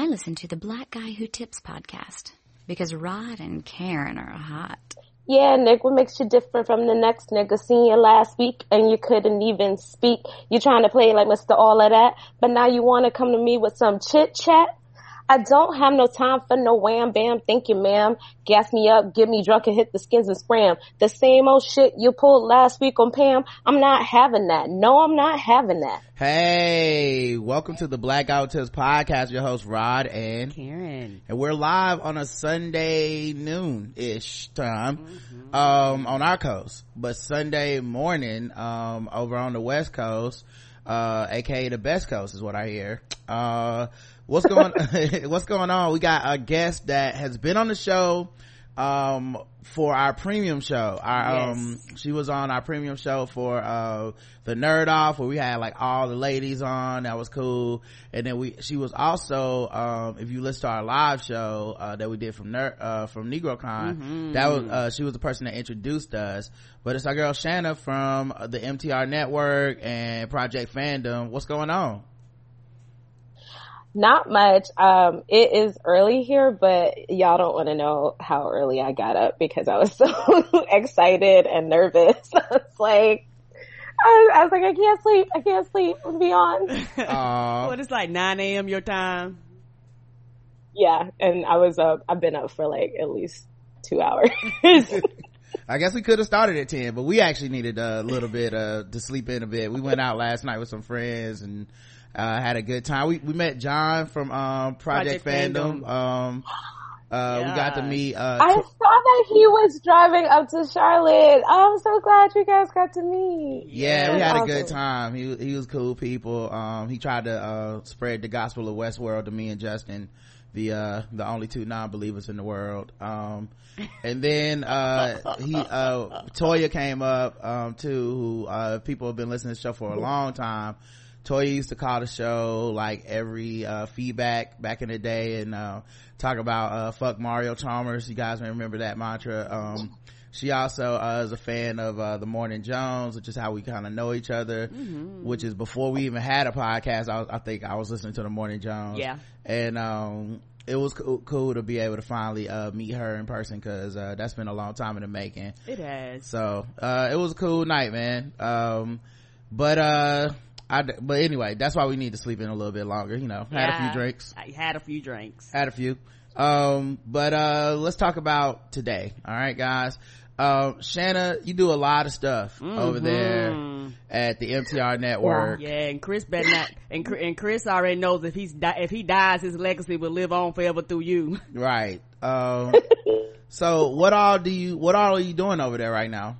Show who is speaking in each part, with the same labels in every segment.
Speaker 1: I listen to the Black Guy Who Tips podcast because Rod and Karen are hot.
Speaker 2: Yeah, Nick, what makes you different from the next nigga? Seen you last week and you couldn't even speak. You trying to play like Mr. All of That, but now you want to come to me with some chit chat? I don't have no time for no wham bam. Thank you, ma'am. Gas me up, get me drunk and hit the skins and scram. The same old shit you pulled last week on Pam. I'm not having that. No, I'm not having that.
Speaker 3: Hey, welcome to the Black Guy Who Tips podcast. Your host Rod and
Speaker 4: Karen,
Speaker 3: and we're live on a Sunday noon-ish time on our coast, but Sunday morning over on the West Coast, aka the best coast is what I hear. What's going on? We got a guest that has been on the show for our premium show. She was on our premium show for the Nerd Off, where we had like all the ladies on. That was cool. And then she was also if you listen to our live show that we did from NegroCon, that was she was the person that introduced us. But it's our girl Shanna from the MTR Network and Project Fandom. What's going on?
Speaker 2: Not much. It is early here, but y'all don't want to know how early I got up because I was so excited and nervous. It's like, I was like, I can't sleep. I'll be on.
Speaker 4: What, it's like 9 a.m. your time?
Speaker 2: Yeah, and I've been up for like at least 2 hours.
Speaker 3: I guess we could have started at 10, but we actually needed a little bit to sleep in a bit. We went out last night with some friends and had a good time. We met John from Project Fandom. We got to meet
Speaker 2: I saw that he was driving up to Charlotte. I'm so glad you guys got to meet.
Speaker 3: Yeah, we had a good time. He was cool people. He tried to spread the gospel of Westworld to me and Justin, the only two non-believers in the world. And then Toya came up too, who people have been listening to the show for a long time. Toya used to call the show like every feedback back in the day and talk about fuck Mario Chalmers. You guys may remember that mantra. She also is a fan of the Morning Jones, which is how we kind of know each other, which is before we even had a podcast. I think I was listening to the Morning Jones, and it was cool to be able to finally meet her in person, because that's been a long time in the making.
Speaker 4: It has.
Speaker 3: So it was a cool night, man. But anyway, that's why we need to sleep in a little bit longer, you know. Had a few drinks.
Speaker 4: I had a few drinks.
Speaker 3: But let's talk about today. All right, guys. Shanna, you do a lot of stuff over there at the MTR Network.
Speaker 4: Yeah, and Chris better not. And Chris already knows if he dies, his legacy will live on forever through you.
Speaker 3: Right. So what all are you doing over there right now?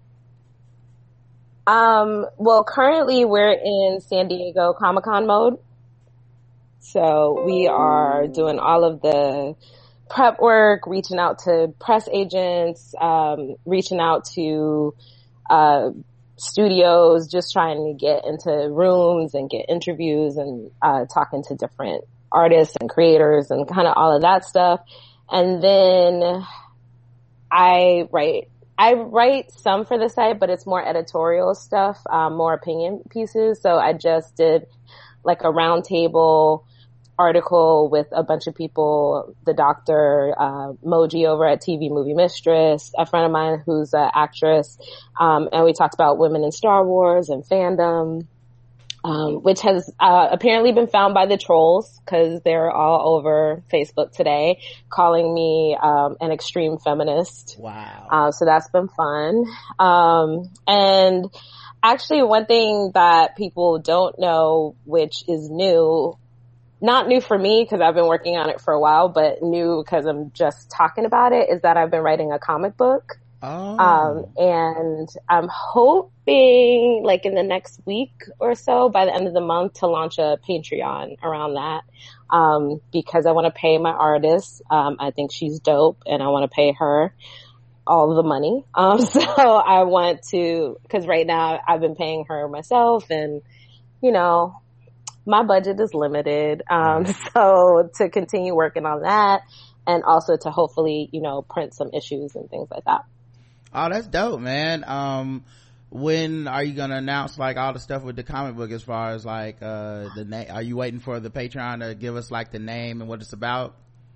Speaker 2: Well, currently we're in San Diego Comic-Con mode. So we are doing all of the prep work, reaching out to press agents, reaching out to, studios, just trying to get into rooms and get interviews and, talking to different artists and creators and kind of all of that stuff. And then I write some for the site, but it's more editorial stuff, more opinion pieces. So I just did like a roundtable article with a bunch of people, the doctor, Moji over at TV Movie Mistress, a friend of mine who's an actress. And we talked about women in Star Wars and fandom, which has apparently been found by the trolls, because they're all over Facebook today calling me an extreme feminist.
Speaker 3: Wow.
Speaker 2: So that's been fun. And actually one thing that people don't know, which is new, not new for me because I've been working on it for a while, but new because I'm just talking about it, is that I've been writing a comic book. And I'm hoping like in the next week or so, by the end of the month, to launch a Patreon around that. Because I want to pay my artist. I think she's dope and I want to pay her all the money. So I want to, cause right now I've been paying her myself and, you know, my budget is limited. So to continue working on that and also to hopefully, you know, print some issues and things like that.
Speaker 3: Oh, that's dope, man. when are you gonna announce like all the stuff with the comic book, as far as like the name? Are you waiting for the Patreon to give us like the name and what it's about?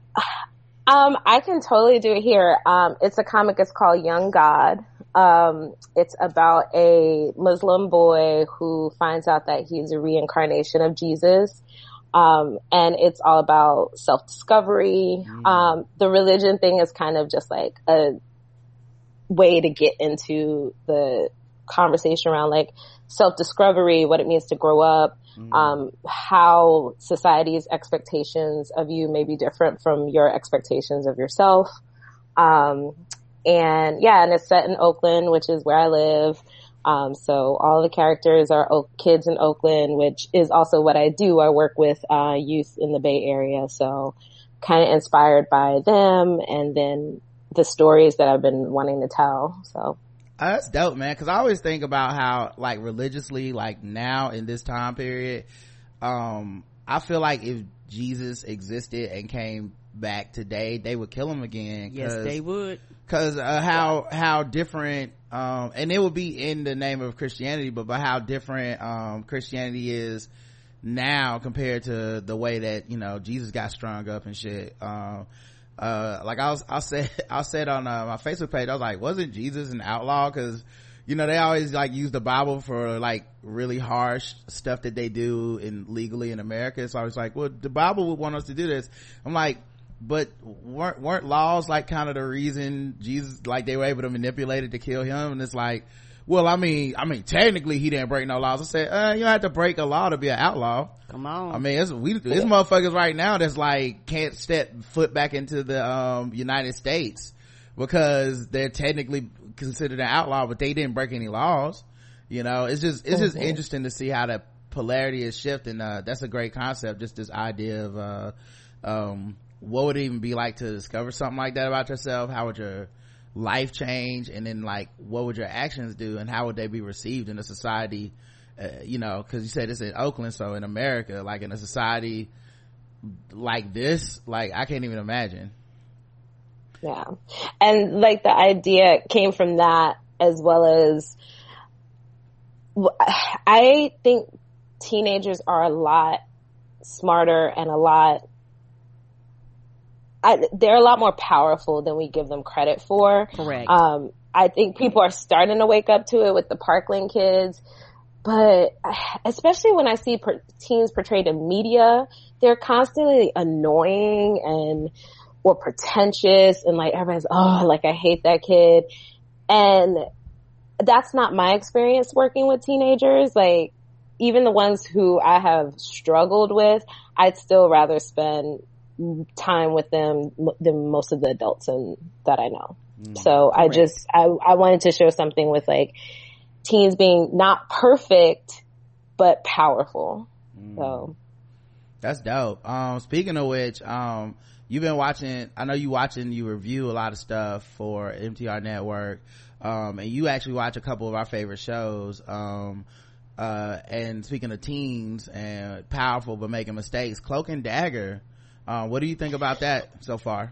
Speaker 2: I can totally do it here. It's a comic. It's called Young God. It's about a Muslim boy who finds out that he's a reincarnation of Jesus. And it's all about self-discovery. The religion thing is kind of just like a way to get into the conversation around like self-discovery, what it means to grow up, how society's expectations of you may be different from your expectations of yourself. And it's set in Oakland, which is where I live. So all the characters are kids in Oakland, which is also what I do. I work with youth in the Bay Area, so kind of inspired by them, and then the stories that I've been wanting to tell. So
Speaker 3: that's dope, man, because I always think about how like religiously, like now in this time period, I feel like if Jesus existed and came back today, they would kill him again.
Speaker 4: Yes, they would.
Speaker 3: Because how different, and it would be in the name of Christianity, but by how different Christianity is now compared to the way that, you know, Jesus got strung up and shit. Like I said on my Facebook page, I was like, wasn't Jesus an outlaw? Because, you know, they always like use the Bible for like really harsh stuff that they do legally in America. So I was like, well, the Bible would want us to do this. I'm like, but weren't laws like kind of the reason Jesus, like they were able to manipulate it to kill him? And it's like, well, I mean technically he didn't break no laws. I said, you don't have to break a law to be an outlaw.
Speaker 4: Come on.
Speaker 3: I mean, it's motherfuckers right now that's like can't step foot back into the United States because they're technically considered an outlaw, but they didn't break any laws. You know, it's just interesting to see how the polarity is shifting. That's a great concept, just this idea of what would it even be like to discover something like that about yourself? How would your life change? And then like what would your actions do, and how would they be received in a society? You know, because you said it's in Oakland, so in America, like in a society like this, like I can't even imagine.
Speaker 2: Yeah. And like the idea came from that, as well as I think teenagers are a lot smarter and they're a lot more powerful than we give them credit for.
Speaker 4: Correct.
Speaker 2: I think people are starting to wake up to it with the Parkland kids, but especially when I see teens portrayed in media, they're constantly annoying or pretentious, and like everybody's, like I hate that kid. And that's not my experience working with teenagers. Like even the ones who I have struggled with, I'd still rather spend time with them than most of the adults that I know. So I wanted to show something with like teens being not perfect but powerful. So
Speaker 3: that's dope. Speaking of which, you've been watching, I know you review a lot of stuff for MTR Network, and you actually watch a couple of our favorite shows. And speaking of teens and powerful but making mistakes, Cloak and Dagger, what do you think about that so far?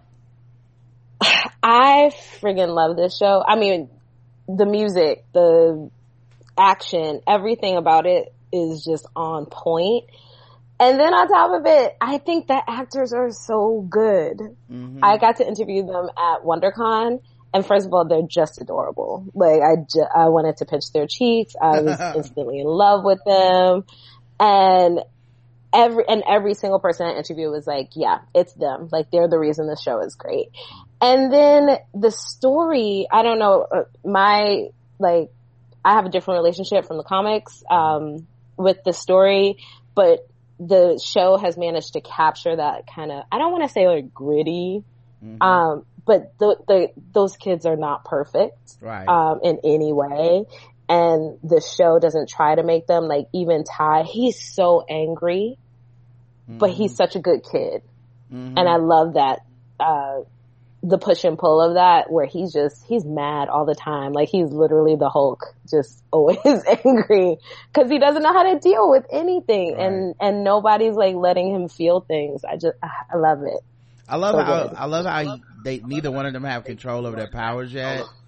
Speaker 2: I friggin' love this show. I mean, the music, the action, everything about it is just on point. And then on top of it, I think the actors are so good. Mm-hmm. I got to interview them at WonderCon, and first of all, they're just adorable. Like I wanted to pinch their cheeks. I was instantly in love with them. And every single person I interviewed was like, yeah, it's them. Like they're the reason the show is great. And then the story, I don't know, I have a different relationship from the comics, with the story, but the show has managed to capture that kind of, I don't want to say like gritty, but those kids are not perfect,
Speaker 3: right,
Speaker 2: in any way. And the show doesn't try to make them, like even Ty, he's so angry, but he's such a good kid. And I love that, the push and pull of that, where he's mad all the time. Like he's literally the Hulk, just always angry because he doesn't know how to deal with anything. Right. And nobody's like letting him feel things. I love it.
Speaker 3: I love how neither one of them have control over their powers yet.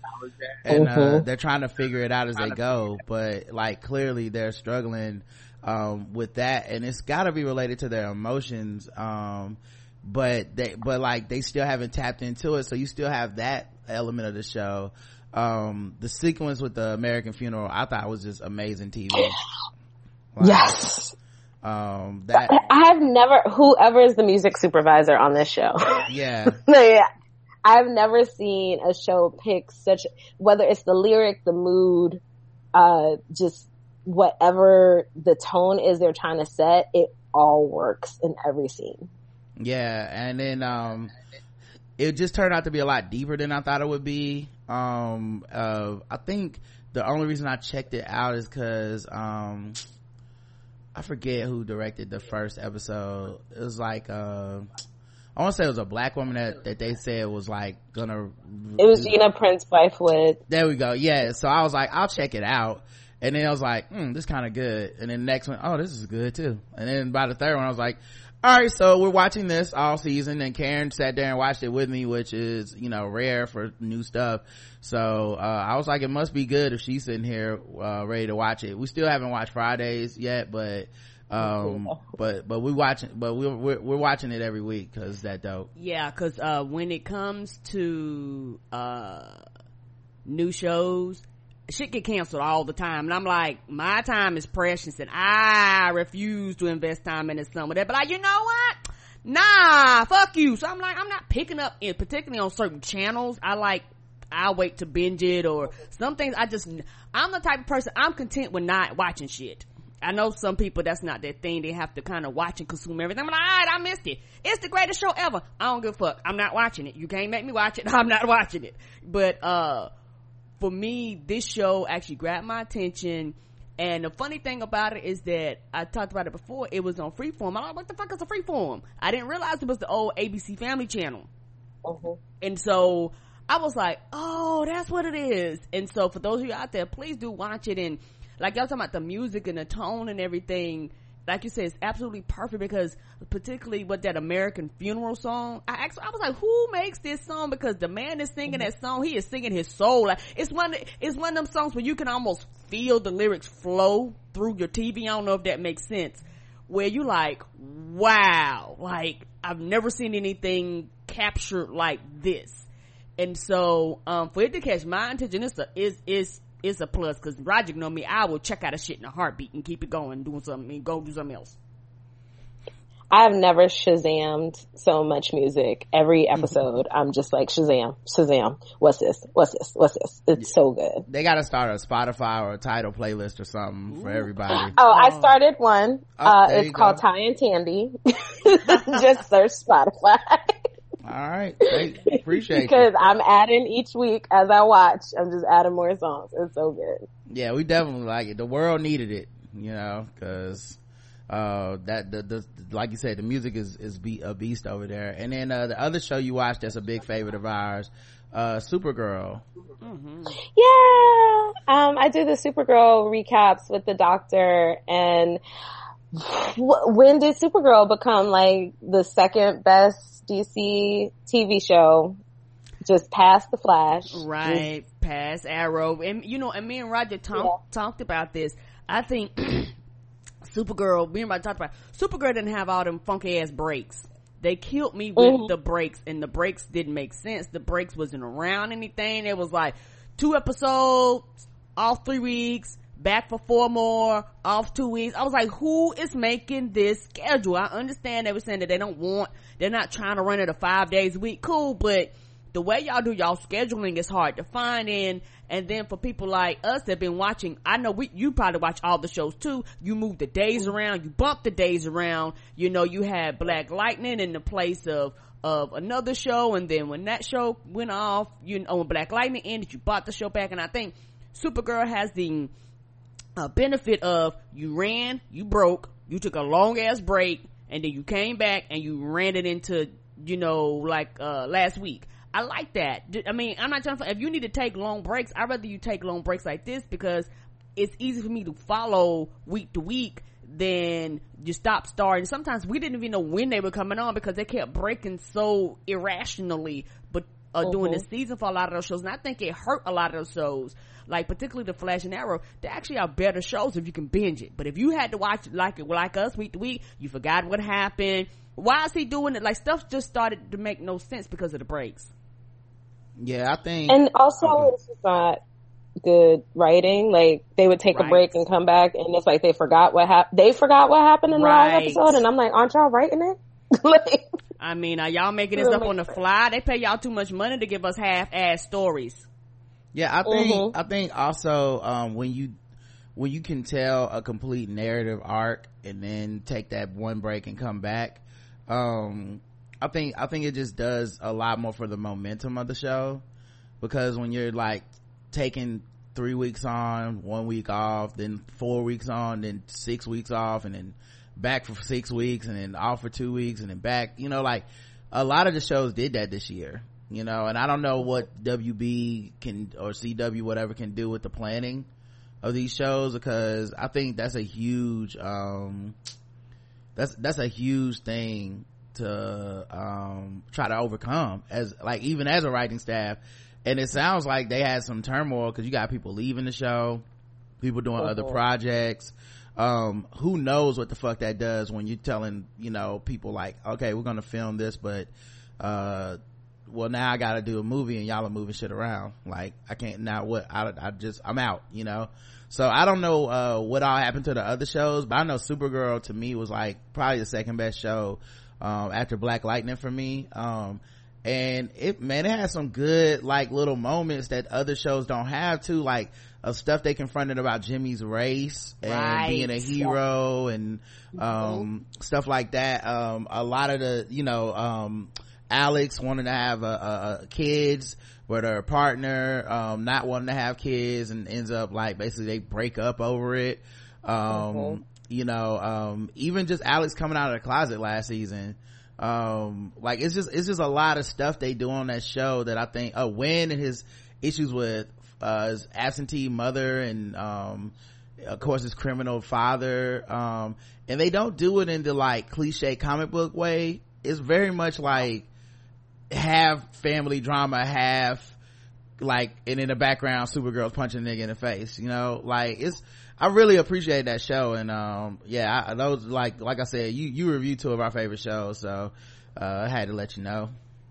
Speaker 3: and they're trying to figure it out as they go, but like clearly they're struggling with that, and it's got to be related to their emotions, but they still haven't tapped into it, so you still have that element of the show. The sequence with the American Funeral I thought was just amazing TV. Like,
Speaker 2: yes.
Speaker 3: That
Speaker 2: I have never, whoever is the music supervisor on this show.
Speaker 3: Yeah.
Speaker 2: Yeah. I've never seen a show pick such, whether it's the lyric, the mood, just whatever the tone is they're trying to set, it all works in every scene.
Speaker 3: Yeah. And then, it just turned out to be a lot deeper than I thought it would be. I think the only reason I checked it out is cause, I forget who directed the first episode. It was like, I want to say it was a black woman that they said was like gonna.
Speaker 2: It was Gina Prince Bythewood.
Speaker 3: There we go. Yeah. So I was like, I'll check it out. And then I was like, this kind of good. And then the next one, oh, this is good too. And then by the third one, I was like, all right, so we're watching this all season, and Karen sat there and watched it with me, which is, rare for new stuff. So, I was like, it must be good if she's sitting here, ready to watch it. We still haven't watched Fridays yet, but we're watching it every week because that dope.
Speaker 4: Yeah, because when it comes to new shows, shit get canceled all the time, and I'm like, my time is precious and I refuse to invest time in some of that, but like, you know what, nah, fuck you. So I'm like, I'm not picking up it, particularly on certain channels. I'll wait to binge it, or some things I'm the type of person, I'm content with not watching shit. I know some people that's not their thing, they have to kind of watch and consume everything. I'm like, alright, I missed it, it's the greatest show ever, I don't give a fuck, I'm not watching it, you can't make me watch it, I'm not watching it. But for me, this show actually grabbed my attention, and the funny thing about it is that I talked about it before, it was on Freeform. I'm like, what the fuck is a Freeform? I didn't realize it was the old ABC Family channel. And so I was like, oh, that's what it is. And so for those of you out there, please do watch it. And like y'all talking about the music and the tone and everything, like you said, it's absolutely perfect, because particularly with that American Funeral song, I was like, who makes this song? Because the man is singing that song, he is singing his soul. Like, it's one of them songs where you can almost feel the lyrics flow through your TV. I don't know if that makes sense, where you like, wow, like I've never seen anything captured like this. And so for it to catch my attention, it's a plus, because Roger know me, I will check out a shit in a heartbeat and keep it going, doing something, and go do something else.
Speaker 2: I've never Shazammed so much music. Every episode, I'm just like, Shazam, what's this? It's so good.
Speaker 3: They gotta start a Spotify or a Tidal playlist or something for everybody.
Speaker 2: I started one. It's called Ty and Tandy. Just search Spotify.
Speaker 3: All right, appreciate it.
Speaker 2: Because I'm adding each week as I watch. I'm just adding more songs. It's so good.
Speaker 3: Yeah, we definitely like it. The world needed it, because that like you said, the music is a beast over there. And then the other show you watched that's a big favorite of ours, Supergirl.
Speaker 2: Yeah, I do the Supergirl recaps with the doctor. And when did Supergirl become like the second best DC TV show, just past the Flash,
Speaker 4: right? Past Arrow, and me and Roger talked about this. I think Supergirl, me and Roger talked about Supergirl didn't have all them funky ass breaks. They killed me with the breaks, and the breaks didn't make sense. The breaks wasn't around anything. It was like 2 episodes off 3 weeks, back for 4 more, off 2 weeks. I was like, who is making this schedule? I understand they were saying that they're not trying to run it 5 days a week. Cool, but the way y'all do y'all scheduling is hard to find in. And then for people like us that been watching, I know you probably watch all the shows too. You move the days around, you bump the days around. You had Black Lightning in the place of another show, and then when that show went off, when Black Lightning ended, you bought the show back. And I think Supergirl has the benefit of you ran, you broke, you took a long ass break, and then you came back and you ran it into last week. I like that. I mean, I'm not trying to, if you need to take long breaks, I'd rather you take long breaks like this, because it's easy for me to follow week to week than you stop starting. Sometimes we didn't even know when they were coming on because they kept breaking so irrationally. But during the season for a lot of those shows, and I think it hurt a lot of those shows, like particularly the Flash and Arrow. They actually are better shows if you can binge it, but if you had to watch it like us week to week, you forgot what happened. Why is he doing it? Like, stuff just started to make no sense because of the breaks.
Speaker 3: Yeah, I think,
Speaker 2: and also this is not good writing. Like, they would take a break and come back, and it's like they forgot what happened. They forgot what happened in the last episode, and I'm like, aren't y'all writing it? Like,
Speaker 4: I mean, are y'all making this up on the fly? They pay y'all too much money to give us half-ass stories.
Speaker 3: Yeah, I think also when you can tell a complete narrative arc and then take that one break and come back, I think it just does a lot more for the momentum of the show, because when you're like taking 3 weeks on, 1 week off, then 4 weeks on, then 6 weeks off, and then back for 6 weeks, and then off for 2 weeks, and then back, you know, like a lot of the shows did that this year, you know, and I don't know what WB can, or CW, whatever, can do with the planning of these shows, because I think that's a huge that's a huge thing to try to overcome, as like, even as a writing staff. And it sounds like they had some turmoil, because you got people leaving the show, people doing other projects. Who knows what the fuck that does when you're telling, you know, people like, okay, we're gonna film this, but well, now I gotta do a movie and y'all are moving shit around. Like, I can't now, what, I'm out, you know. So I don't know what all happened to the other shows, but I know Supergirl to me was like probably the second best show after Black Lightning for me. And it had some good like little moments that other shows don't have too, like of stuff they confronted about Jimmy's race and being a hero and stuff like that. A lot of the, you know, Alex wanting to have kids, but her partner not wanting to have kids, and ends up like basically they break up over it. You know, even just Alex coming out of the closet last season. Like it's just a lot of stuff they do on that show that I think Wynn and his issues with his absentee mother, and of course his criminal father, and they don't do it in the like cliche comic book way. It's very much like half family drama, half like, and in the background Supergirl's punching a nigga in the face, you know. Like, I really appreciate that show. And yeah, those, like I said, you reviewed two of our favorite shows, so I had to let you know.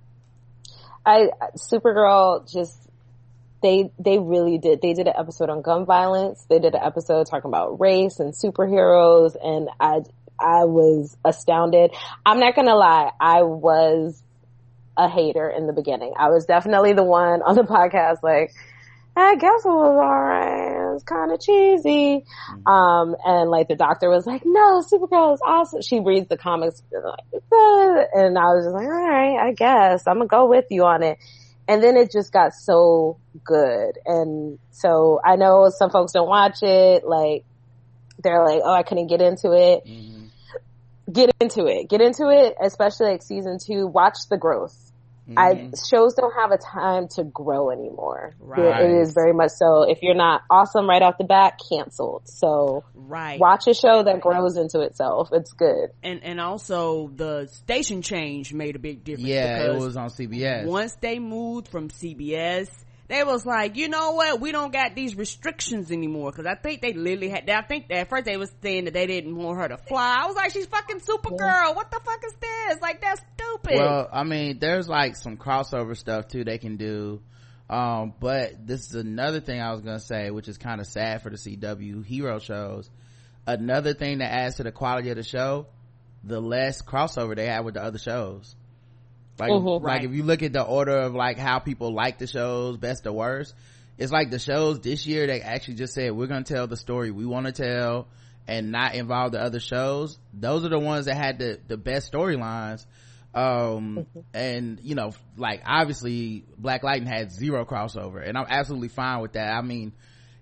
Speaker 2: Supergirl, just they really did an episode on gun violence, they did an episode talking about race and superheroes, and I was astounded. I'm not gonna lie, I was a hater in the beginning. I was definitely the one on the podcast like, I guess it was alright, it was kind of cheesy. And like the doctor was like, no, Supergirl is awesome. She reads the comics and I was just like, alright, I guess I'm gonna go with you on it. And then it just got so good. And so I know some folks don't watch it, like they're like, oh, I couldn't get into it. Get into it, especially like season 2. Watch the growth. Shows don't have a time to grow anymore. It is very much so. If you're not awesome right off the bat, canceled. So watch a show that grows into itself. It's good. And
Speaker 4: also the station change made a big difference.
Speaker 3: Yeah, it was on CBS.
Speaker 4: Once they moved from CBS, they was like, you know what, we don't got these restrictions anymore, because I think they literally had, I think at first they was saying that they didn't want her to fly. I was like, she's fucking Supergirl, what the fuck is this? Like, that's stupid.
Speaker 3: Well, I mean, there's like some crossover stuff too they can do, but this is another thing I was gonna say, which is kind of sad for the CW hero shows. Another thing that adds to the quality of the show, the less crossover they have with the other shows. Like, like if you look at the order of like how people like the shows, best or worst, it's like the shows this year, they actually just said, we're gonna tell the story we want to tell and not involve the other shows. Those are the ones that had the best storylines. And you know, like obviously Black Lightning had zero crossover, and I'm absolutely fine with that. I mean,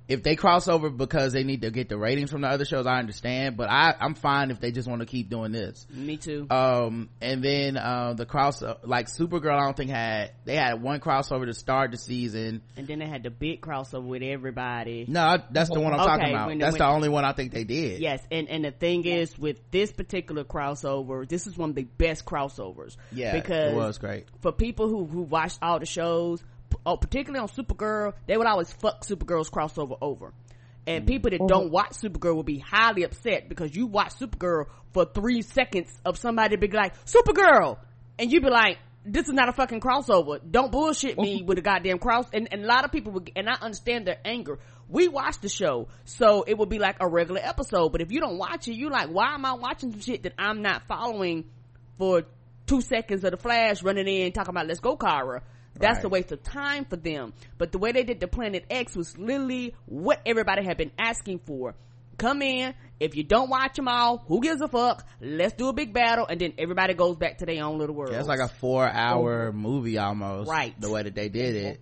Speaker 3: if they cross over because they need to get the ratings from the other shows, I understand, but I'm fine if they just want to keep doing this.
Speaker 4: Me too.
Speaker 3: And then the cross, like Supergirl, I don't think they had one crossover to start the season,
Speaker 4: and then they had the big crossover with everybody.
Speaker 3: No, that's the one I'm talking about. That's the only one I think they did.
Speaker 4: Yes, and the thing is, with this particular crossover, this is one of the best crossovers.
Speaker 3: Yeah,
Speaker 4: because
Speaker 3: it was great
Speaker 4: for people who watched all the shows. Oh, particularly on Supergirl, they would always fuck Supergirl's crossover over. And people that don't watch Supergirl will be highly upset because you watch Supergirl for 3 seconds of somebody be like, Supergirl! And you be like, this is not a fucking crossover. Don't bullshit me with a goddamn cross. And a lot of people would, and I understand their anger. We watch the show, so it would be like a regular episode. But if you don't watch it, you like, why am I watching some shit that I'm not following for 2 seconds of the Flash running in talking about let's go Kara? That's a waste of time for them. But the way they did the Planet X was literally what everybody had been asking for. Come in, if you don't watch them all, who gives a fuck? Let's do a big battle, and then everybody goes back to their own little world.
Speaker 3: Yeah, it's like a 4-hour movie almost,
Speaker 4: right?
Speaker 3: The way that they did it.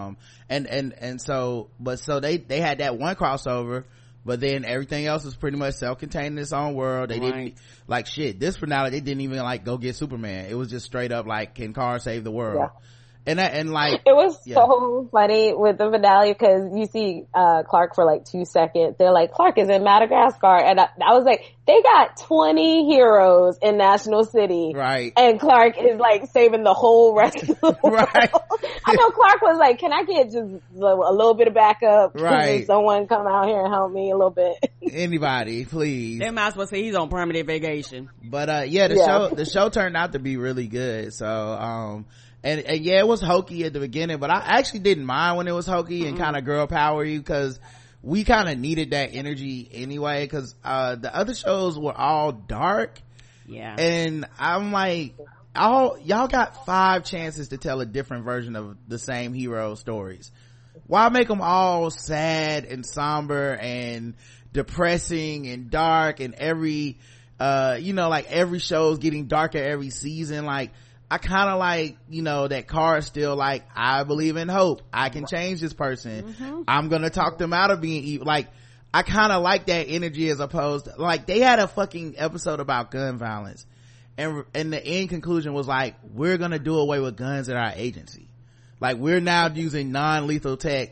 Speaker 3: So they had that one crossover, but then everything else was pretty much self-contained in its own world. They didn't like shit. This finale, they didn't even like go get Superman. It was just straight up like, can Kara save the world? Yeah. And like
Speaker 2: it was so funny with the finale because you see Clark for like 2 seconds. They're like, Clark is in Madagascar, and I was like, they got 20 heroes in National City,
Speaker 3: right?
Speaker 2: And Clark is like saving the whole rest of the world.
Speaker 3: Right.
Speaker 2: I know Clark was like, can I get just a little bit of backup?
Speaker 3: Right.
Speaker 2: Someone come out here and help me a little bit.
Speaker 3: Anybody, please.
Speaker 4: They might as well say he's on permanent vacation.
Speaker 3: But the show turned out to be really good. So and yeah, it was hokey at the beginning, but I actually didn't mind when it was hokey and kind of girl power you, because we kind of needed that energy anyway, because the other shows were all dark.
Speaker 4: Yeah.
Speaker 3: And I'm like, y'all got 5 chances to tell a different version of the same hero stories. Why make them all sad and somber and depressing and dark, and every like every show's getting darker every season? Like, I kind of like, that Kara's still like, I believe in hope. I can change this person. Mm-hmm. I'm gonna talk them out of being evil. Like, I kind of like that energy, as opposed to, like, they had a fucking episode about gun violence, and the end conclusion was like, we're gonna do away with guns at our agency. Like, we're now using non-lethal tech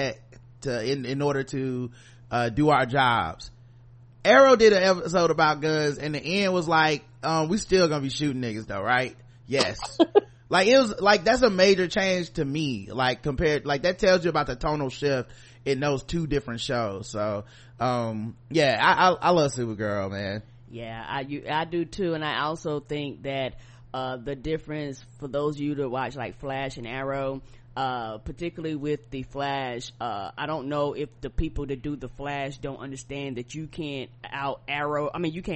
Speaker 3: in order to do our jobs. Arrow did an episode about guns, and the end was like, we still gonna be shooting niggas though, right? Yes. Like, it was like, that's a major change to me, like, compared, like, that tells you about the tonal shift in those 2 different shows. So yeah, I love Supergirl, man.
Speaker 4: Yeah, I do too. And I also think that the difference for those of you that watch like Flash and Arrow, particularly with the Flash, I don't know if the people that do the Flash don't understand that you can't out arrow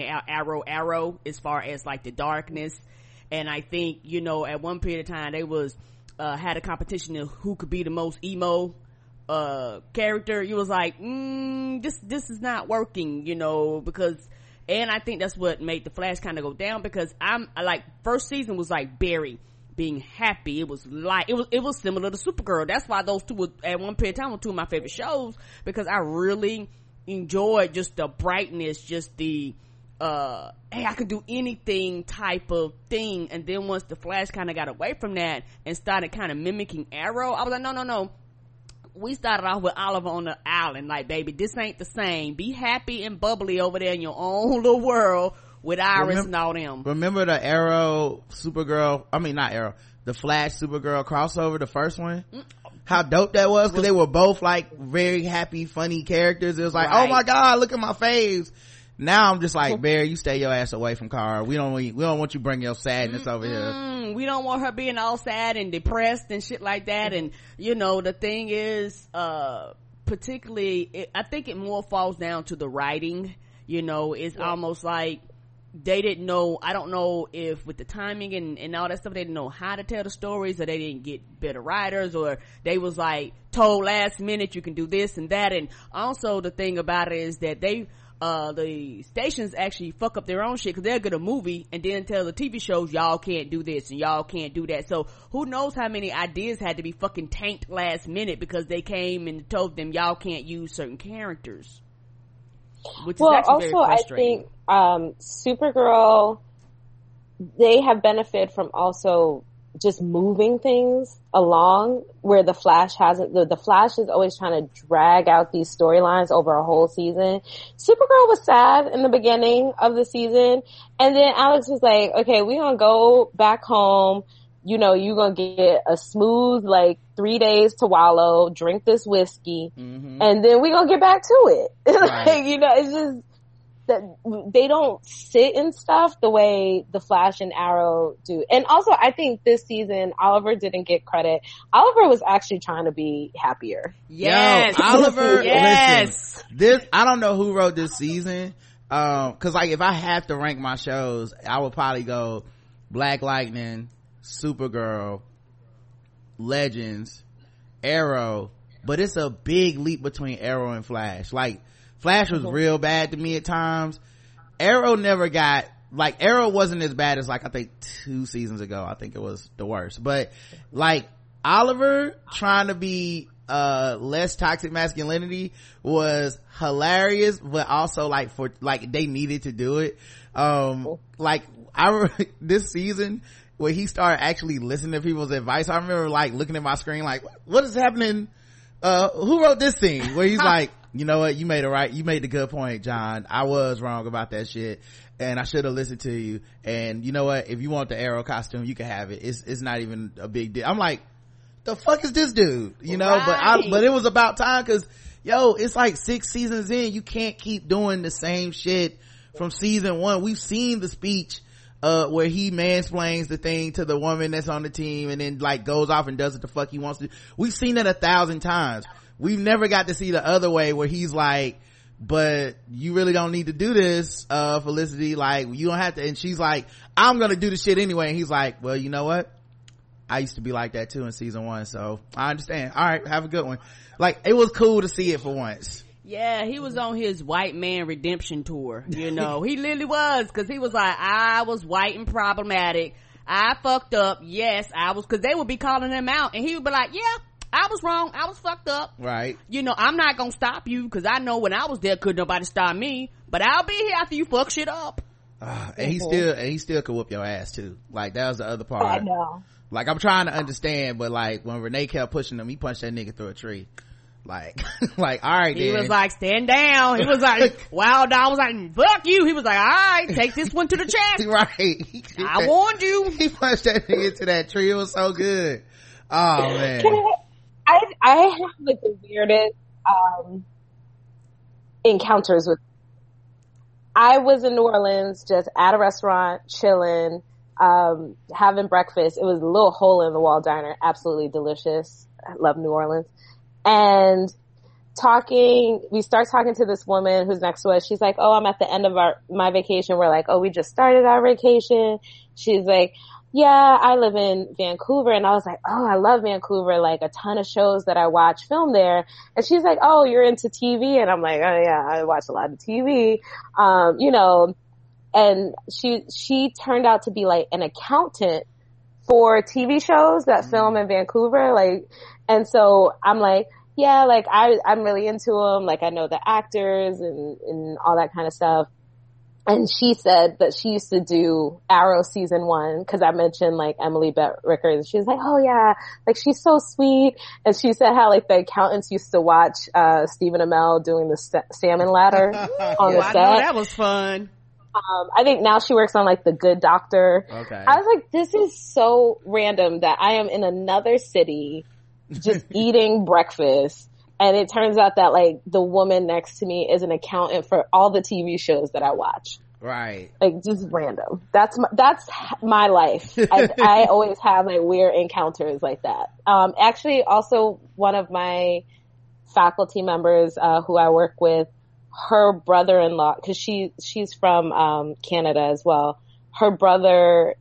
Speaker 4: Arrow as far as like the darkness. And I think, at one period of time they was had a competition of who could be the most emo character. You was like, this is not working, because, and I think that's what made the Flash kind of go down, because I like, first season was like Barry being happy. It was like, it was similar to Supergirl. That's why those two were at one period of time were 2 of my favorite shows, because I really enjoyed just the brightness, just the hey, I can do anything type of thing. And then once the Flash kind of got away from that and started kind of mimicking Arrow, I was like, no, we started off with Oliver on the island, like, baby, this ain't the same. Be happy and bubbly over there in your own little world with Iris and all them.
Speaker 3: Remember the Arrow Supergirl, the Flash Supergirl crossover, the first one? How dope that was, because they were both like very happy, funny characters. It was like, oh my god, look at my faves. Now I'm just like, Barry, you stay your ass away from Kara. We don't want you bring your sadness over here.
Speaker 4: We don't want her being all sad and depressed and shit like that. And the thing is, particularly, I think it more falls down to the writing. It's almost like they didn't know, I don't know if with the timing and all that stuff, they didn't know how to tell the stories, or they didn't get better writers, or they was like told last minute you can do this and that. And also the thing about it is that they the stations actually fuck up their own shit, because they'll get a movie and then tell the TV shows, y'all can't do this and y'all can't do that. So who knows how many ideas had to be fucking tanked last minute because they came and told them y'all can't use certain characters, which is actually very frustrating.
Speaker 2: I think Supergirl, they have benefited from also just moving things along, where the Flash hasn't. The Flash is always trying to drag out these storylines over a whole season. Supergirl was sad in the beginning of the season, and then Alex was like, okay, we're gonna go back home, you know, you're gonna get a smooth, like, 3 days to wallow, drink this whiskey, and then we're gonna get back to it.
Speaker 3: Right.
Speaker 2: Like, you know, it's just that they don't sit in stuff the way the Flash and Arrow do. And also, I think this season, Oliver didn't get credit. Oliver was actually trying to be happier.
Speaker 4: Yes.
Speaker 3: Yo, Oliver,
Speaker 4: yes.
Speaker 3: listen, I don't know who wrote this season. Cause like if I had to rank my shows, I would probably go Black Lightning, Supergirl, Legends, Arrow, but it's a big leap between Arrow and Flash. Like, Flash was real bad to me at times. Arrow never got, like, Arrow wasn't as bad as, like, I think 2 seasons ago. I think it was the worst. But, like, Oliver trying to be less toxic masculinity was hilarious, but also, like, they needed to do it. Like, I remember this season where he started actually listening to people's advice. I remember, like, looking at my screen like, what is happening? Who wrote this scene? Where he's like, you know what, you made the good point, John. I was wrong about that shit, and I should have listened to you. And you know what, if you want the Arrow costume, you can have it. It's not even a big deal. I'm like, the fuck is this dude? You know,
Speaker 4: right.
Speaker 3: but it was about time, cause yo, it's like 6 seasons in, you can't keep doing the same shit from season 1. We've seen the speech where he mansplains the thing to the woman that's on the team and then like goes off and does what the fuck he wants to. We've seen it 1,000 times. We've never got to see the other way where he's like, but you really don't need to do this, Felicity. Like, you don't have to. And she's like, I'm gonna do the shit anyway. And he's like, well, you know what? I used to be like that too in season 1, so I understand. All right, have a good one. Like, it was cool to see it for once.
Speaker 4: Yeah, he was on his white man redemption tour, you know. He literally was, because he was like, I was white and problematic. I fucked up. Yes, I was, because they would be calling him out, and he would be like, yeah, I was wrong. I was fucked up.
Speaker 3: Right.
Speaker 4: You know, I'm not gonna stop you, because I know when I was there, couldn't nobody stop me, but I'll be here after you fuck shit up.
Speaker 3: And he still could whoop your ass too. Like, that was the other part.
Speaker 2: I know.
Speaker 3: Like, I'm trying to understand, but like, when Renee kept pushing him, he punched that nigga through a tree. Like, like, all right,
Speaker 4: he
Speaker 3: then.
Speaker 4: was like, stand down. He was like, Wild Dog was like, fuck you. He was like, all right, take this one to the chest.
Speaker 3: Right.
Speaker 4: I warned you.
Speaker 3: He punched that nigga into that tree. It was so good. Oh man.
Speaker 2: I have like the weirdest encounters with. I was in New Orleans, just at a restaurant, chilling, having breakfast. It was a little hole in the wall diner, absolutely delicious. I love New Orleans. And we start talking to this woman who's next to us. She's like, oh, I'm at the end of my vacation. We're like, oh, we just started our vacation. She's like, yeah, I live in Vancouver. And I was like, oh, I love Vancouver. Like, a ton of shows that I watch film there. And she's like, oh, you're into TV? And I'm like, oh yeah, I watch a lot of TV. You know, and she turned out to be like an accountant for TV shows that film in Vancouver. Like, and so I'm like, yeah, like I'm really into them. Like, I know the actors and all that kind of stuff. And she said that she used to do Arrow season 1, cause I mentioned like Emily Bett Rickers. She's like, oh yeah, like she's so sweet. And she said how like the accountants used to watch, Stephen Amell doing the salmon ladder on the set.
Speaker 4: I know, that was fun.
Speaker 2: I think now she works on like The Good Doctor.
Speaker 3: Okay.
Speaker 2: I was like, this is so random that I am in another city just eating breakfast. And it turns out that like the woman next to me is an accountant for all the TV shows that I watch.
Speaker 3: Right.
Speaker 2: Like, just random. That's my life. I always have like weird encounters like that. Actually also one of my faculty members, who I work with, her brother-in-law, cause she's from, Canada as well. Her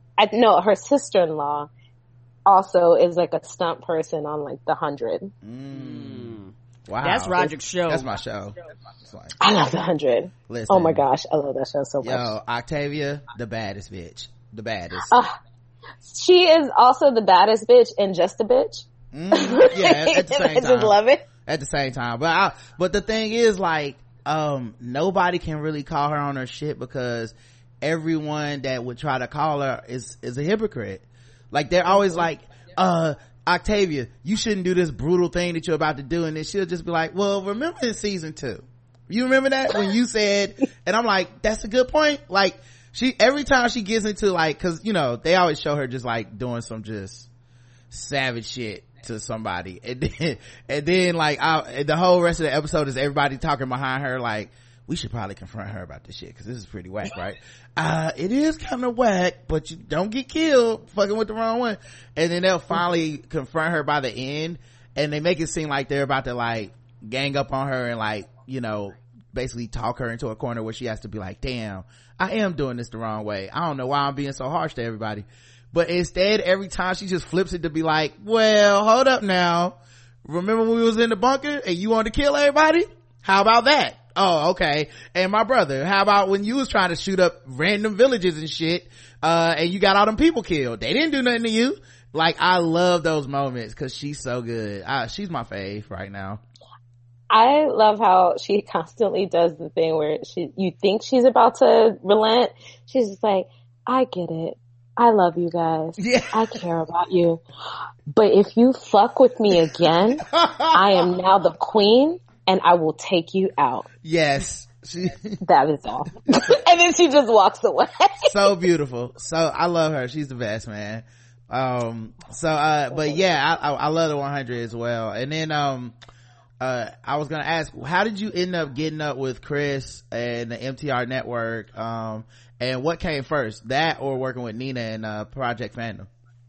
Speaker 2: sister-in-law also is like a stunt person on like The 100.
Speaker 3: Wow.
Speaker 4: That's Roderick's show.
Speaker 3: That's my show.
Speaker 2: I love The 100.
Speaker 3: Listen,
Speaker 2: oh my gosh, I love that show so much.
Speaker 3: Yo, Octavia, the baddest bitch. The baddest.
Speaker 2: She is also the baddest bitch and just a bitch.
Speaker 3: Yeah, at the same time.
Speaker 2: I just love it.
Speaker 3: At the same time. But the thing is, like, nobody can really call her on her shit because everyone that would try to call her is a hypocrite. Like, they're always like, Octavia, you shouldn't do this brutal thing that you're about to do. And then she'll just be like, well, remember in season 2, you remember that when you said, and I'm like, that's a good point. Like, every time she gets into, like, cause you know, they always show her just like doing some just savage shit to somebody. And then like, the whole rest of the episode is everybody talking behind her like, we should probably confront her about this shit, cause this is pretty whack, right? It is kind of whack, but you don't get killed fucking with the wrong one. And then they'll finally confront her by the end, and they make it seem like they're about to like gang up on her and like, you know, basically talk her into a corner where she has to be like, damn, I am doing this the wrong way. I don't know why I'm being so harsh to everybody. But instead, every time she just flips it to be like, well, hold up now. Remember when we was in the bunker and you wanted to kill everybody? How about that? Oh, okay. And my brother, how about when you was trying to shoot up random villages and shit, and you got all them people killed? They didn't do nothing to you. Like, I love those moments because she's so good. She's my fave right now.
Speaker 2: I love how she constantly does the thing where you think she's about to relent. She's just like, I get it. I love you guys.
Speaker 3: Yeah.
Speaker 2: I care about you. But if you fuck with me again, I am now the queen and I will take you out.
Speaker 3: Yes.
Speaker 2: That is all. And then she just walks away.
Speaker 3: So beautiful. So I love her. She's the best, man. But yeah, I love the 100 as well. And then, I was gonna ask, how did you end up getting up with Chris and the MTR network? And what came first, that or working with Nina and Project Fandom?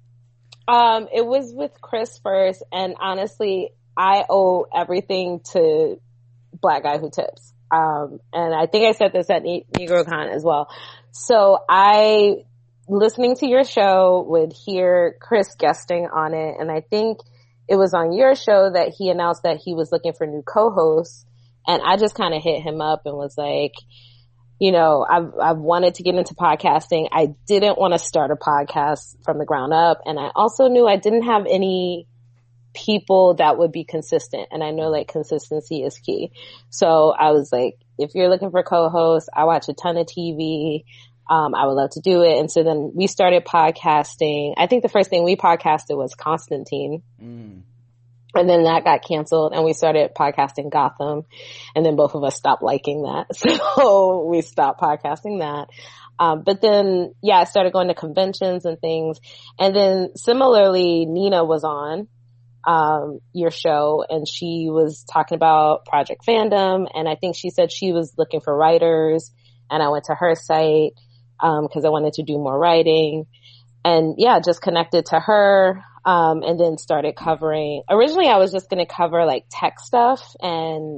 Speaker 2: It was with Chris first, and honestly, I owe everything to Black Guy Who Tips. And I think I said this at NegroCon as well. So listening to your show, would hear Chris guesting on it, and I think it was on your show that he announced that he was looking for new co-hosts, and I just kind of hit him up and was like, you know, I've wanted to get into podcasting. I didn't want to start a podcast from the ground up, and I also knew I didn't have any people that would be consistent, and I know like consistency is key. So I was like, if you're looking for co-hosts, I watch a ton of TV. I would love to do it. And so then we started podcasting. I think the first thing we podcasted was Constantine. And then that got canceled and we started podcasting Gotham. And then both of us stopped liking that. So we stopped podcasting that. But then, yeah, I started going to conventions and things. And then similarly, Nina was on your show and she was talking about Project Fandom. And I think she said she was looking for writers. And I went to her site because I wanted to do more writing, and yeah, just connected to her, and then started covering. Originally, I was just going to cover like tech stuff and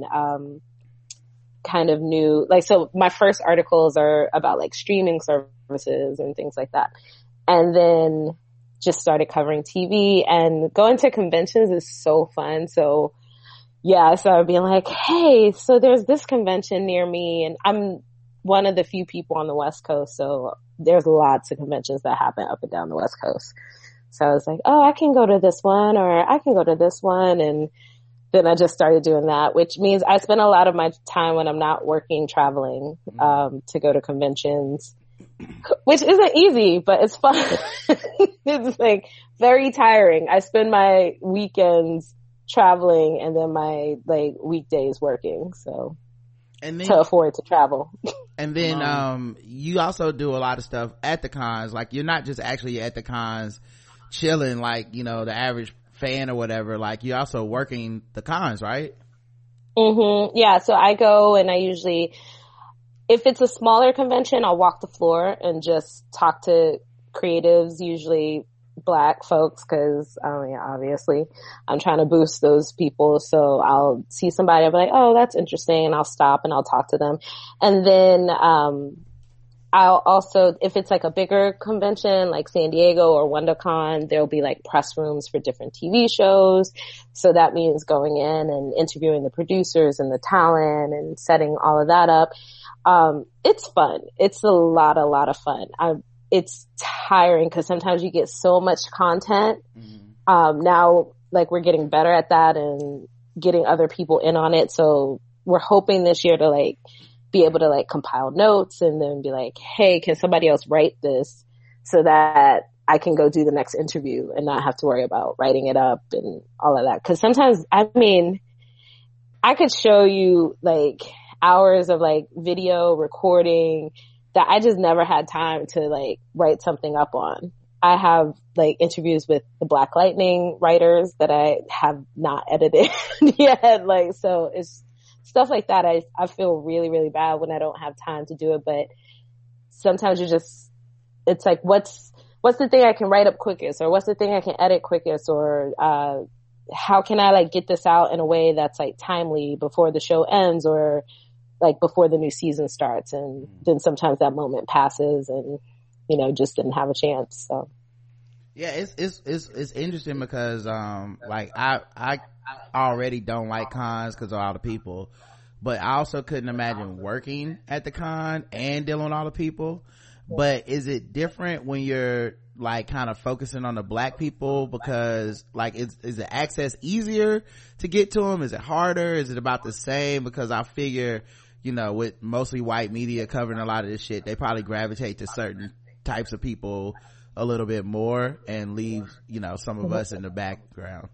Speaker 2: kind of new, like, so my first articles are about like streaming services and things like that, and then just started covering TV. And going to conventions is so fun. So yeah, I started being like, hey, so there's this convention near me, and I'm one of the few people on the West Coast, so there's lots of conventions that happen up and down the West Coast. So I was like, oh, I can go to this one, or I can go to this one. And then I just started doing that, which means I spend a lot of my time when I'm not working traveling to go to conventions, which isn't easy, but it's fun. It's like very tiring. I spend my weekends traveling and then my like weekdays working, so
Speaker 3: and then,
Speaker 2: to afford to travel.
Speaker 3: And then you also do a lot of stuff at the cons. Like, you're not just actually at the cons chilling like, you know, the average fan or whatever. Like, you're also working the cons, right?
Speaker 2: Yeah, so I go and I usually, if it's a smaller convention, I'll walk the floor and just talk to creatives, usually Black folks, because yeah, obviously I'm trying to boost those people. So I'll see somebody, I'll be like, oh, that's interesting, and I'll stop and I'll talk to them. And then I'll also, if it's like a bigger convention like San Diego or WonderCon, there'll be like press rooms for different TV shows. So that means going in and interviewing the producers and the talent and setting all of that up. It's fun. It's a lot of fun. It's tiring because sometimes you get so much content. Now, like, we're getting better at that and getting other people in on it. So we're hoping this year to like be able to like compile notes and then be like, hey, can somebody else write this so that I can go do the next interview and not have to worry about writing it up and all of that. Cause sometimes, I mean, I could show you like hours of like video recording that I just never had time to like write something up on. I have like interviews with the Black Lightning writers that I have not edited yet. Like, so it's stuff like that. I feel really, really bad when I don't have time to do it, but sometimes it's like, what's the thing I can write up quickest, or what's the thing I can edit quickest, or, how can I like get this out in a way that's like timely before the show ends or like before the new season starts. And then sometimes that moment passes and, you know, just didn't have a chance. So.
Speaker 3: Yeah, it's interesting because, like I already don't like cons because of all the people, but I also couldn't imagine working at the con and dealing with all the people. But is it different when you're like kind of focusing on the Black people? Because like, is the access easier to get to them? Is it harder? Is it about the same? Because I figure, you know, with mostly white media covering a lot of this shit, they probably gravitate to certain types of people a little bit more and leave, you know, some of us in the background.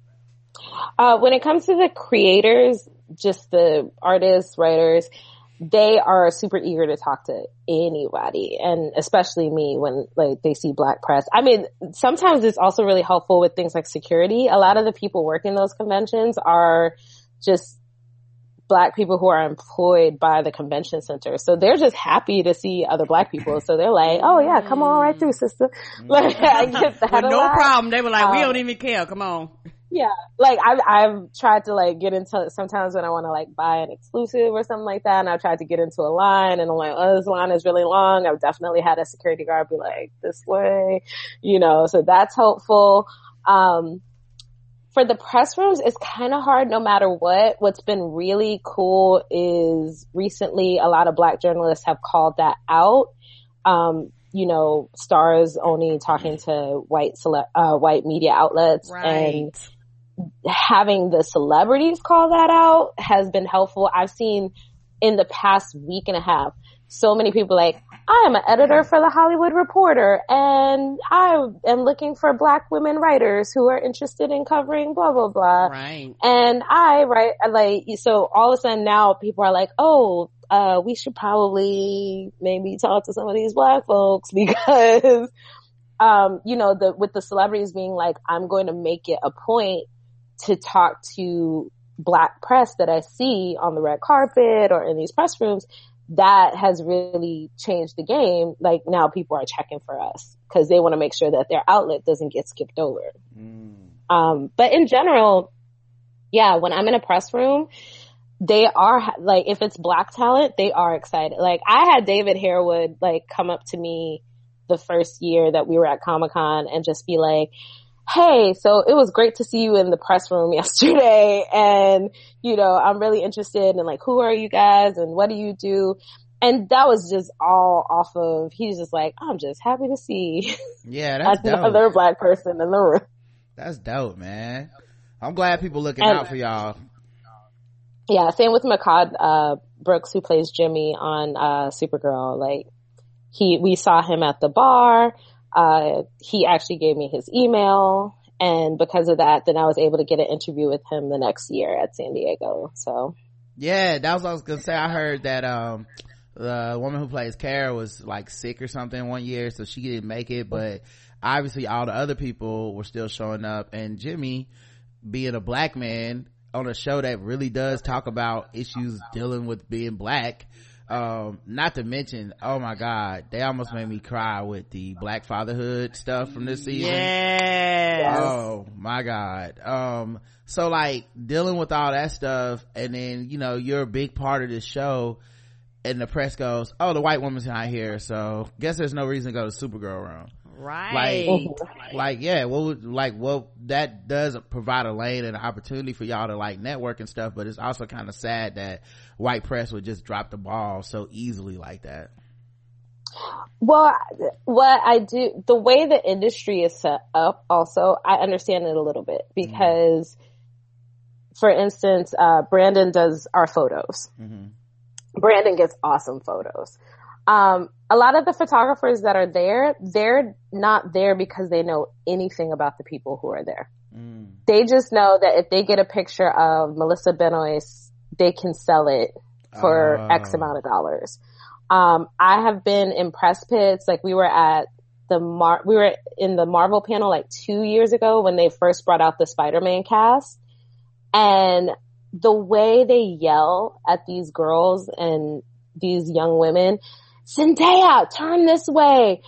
Speaker 2: When it comes to the creators, just the artists, writers, they are super eager to talk to anybody, and especially me when like they see Black press. I mean, sometimes it's also really helpful with things like security. A lot of the people working those conventions are just Black people who are employed by the convention center. So they're just happy to see other Black people. So they're like, oh yeah, come on right through, sister. Like, I get that.
Speaker 4: With no problem. They were like, we don't even care. Come on.
Speaker 2: Yeah. Like I've tried to like get into, sometimes when I want to like buy an exclusive or something like that, and I've tried to get into a line and I'm like, oh, this line is really long. I've definitely had a security guard be like, this way, you know, so that's helpful. For the press rooms, it's kind of hard no matter what. What's been really cool is recently a lot of Black journalists have called that out. You know, Stars only talking to white media outlets, right. And having the celebrities call that out has been helpful. I've seen in the past week and a half, so many people like, I am an editor for the Hollywood Reporter and I am looking for Black women writers who are interested in covering blah, blah, blah.
Speaker 4: Right.
Speaker 2: And I write, like, so all of a sudden now people are like, oh, we should probably maybe talk to some of these Black folks because, you know, with the celebrities being like, I'm going to make it a point to talk to Black press that I see on the red carpet or in these press rooms. That has really changed the game. Like now people are checking for us because they want to make sure that their outlet doesn't get skipped over. But in general, yeah, when I'm in a press room, they are like, if it's Black talent, they are excited. Like I had David Harewood like come up to me the first year that we were at Comic-Con and just be like, hey, so it was great to see you in the press room yesterday. And, you know, I'm really interested in like, who are you guys and what do you do? And that was just all off of, he's just like, I'm just happy to see
Speaker 3: that's
Speaker 2: another
Speaker 3: dope.
Speaker 2: Black person in the room.
Speaker 3: That's dope, man. I'm glad people looking out for y'all.
Speaker 2: Yeah, same with Makad Brooks, who plays Jimmy on Supergirl. Like we saw him at the bar. He actually gave me his email, and because of that, then I was able to get an interview with him the next year at San Diego. So
Speaker 3: yeah, that was what I was gonna say. I heard that the woman who plays Kara was like sick or something one year, so she didn't make it, but obviously all the other people were still showing up. And Jimmy, being a Black man on a show that really does talk about issues dealing with being Black, not to mention, oh my god, they almost made me cry with the Black fatherhood stuff from this season.
Speaker 4: Yes.
Speaker 3: Oh my god. So like dealing with all that stuff, and then, you know, you're a big part of this show, and the press goes, oh, the white woman's not here, so guess there's no reason to go to Supergirl room.
Speaker 4: Right.
Speaker 3: Like yeah, well that does provide a lane and an opportunity for y'all to like network and stuff, but it's also kind of sad that white press would just drop the ball so easily like that.
Speaker 2: Well, what I do, the way the industry is set up also, I understand it a little bit because for instance, Brandon does our photos. Brandon gets awesome photos. A lot of the photographers that are there, they're not there because they know anything about the people who are there. They just know that if they get a picture of Melissa Benoist, they can sell it for X amount of dollars. I have been in press pits, like we were at we were in the Marvel panel like 2 years ago when they first brought out the Spider-Man cast, and the way they yell at these girls and these young women, Zendaya, turn this way.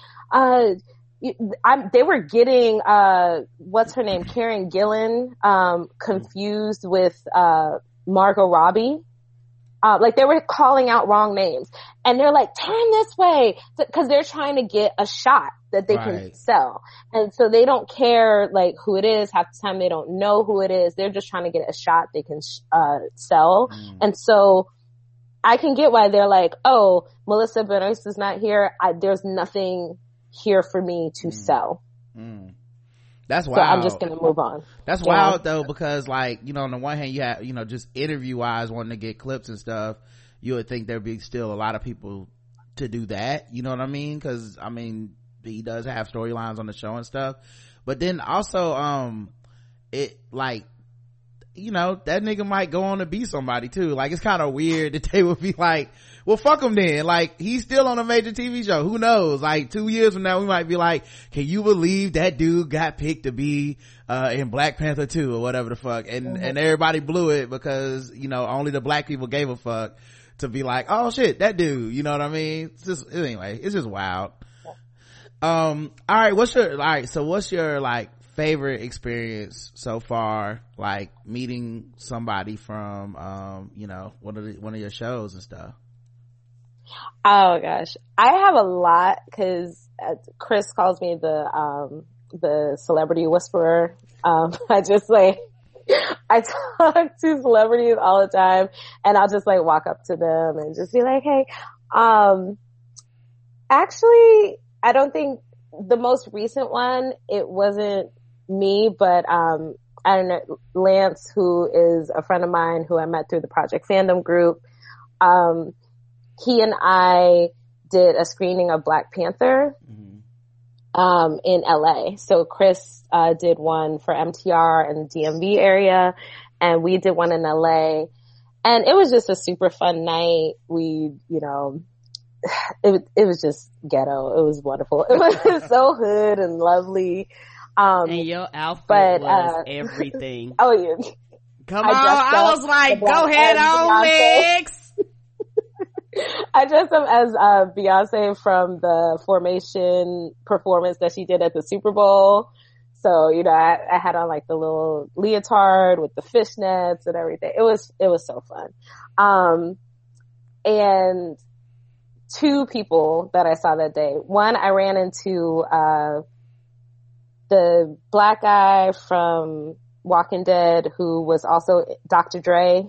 Speaker 2: They were getting, what's her name? Karen Gillan, confused with, Margot Robbie. Like they were calling out wrong names and they're like, turn this way. Cause they're trying to get a shot that they can sell. And so they don't care like who it is. Half the time they don't know who it is. They're just trying to get a shot they can, sell. And so I can get why they're like, oh, Melissa Benoist is not here. There's nothing here for me to sell.
Speaker 3: That's wild.
Speaker 2: So I'm just gonna move on.
Speaker 3: That's wild though, because like, you know, on the one hand you have, you know, just interview wise wanting to get clips and stuff, you would think there'd be still a lot of people to do that, you know what I mean? Cause I mean, he does have storylines on the show and stuff, but then also it like, you know, that nigga might go on to be somebody too. Like it's kind of weird that they would be like, well fuck him then, like he's still on a major TV show, who knows, like 2 years from now we might be like, can you believe that dude got picked to be in Black Panther 2 or whatever the fuck, and everybody blew it because, you know, only the black people gave a fuck to be like, oh shit, that dude, you know what I mean? It's just, anyway, it's just wild. All right, so what's your like favorite experience so far, like meeting somebody from you know, one of your shows and stuff?
Speaker 2: Oh gosh, I have a lot because Chris calls me the celebrity whisperer. I just like, I talk to celebrities all the time and I'll just like walk up to them and just be like, hey, actually I don't think the most recent one, it wasn't me, but I don't know, Lance, who is a friend of mine who I met through the Project Fandom group, he and I did a screening of Black Panther in LA. So Chris did one for MTR in the DMV area, and we did one in LA, and it was just a super fun night. We, you know, it was just ghetto. It was wonderful. It was so hood and lovely.
Speaker 4: And your outfit was everything.
Speaker 2: Oh yeah.
Speaker 4: Come on. I was like, go ahead on, Lex.
Speaker 2: I dressed up as Beyonce from the Formation performance that she did at the Super Bowl. So, you know, I had on like the little leotard with the fishnets and everything. It was so fun. And two people that I saw that day. One, I ran into the black guy from Walking Dead who was also Dr. Dre.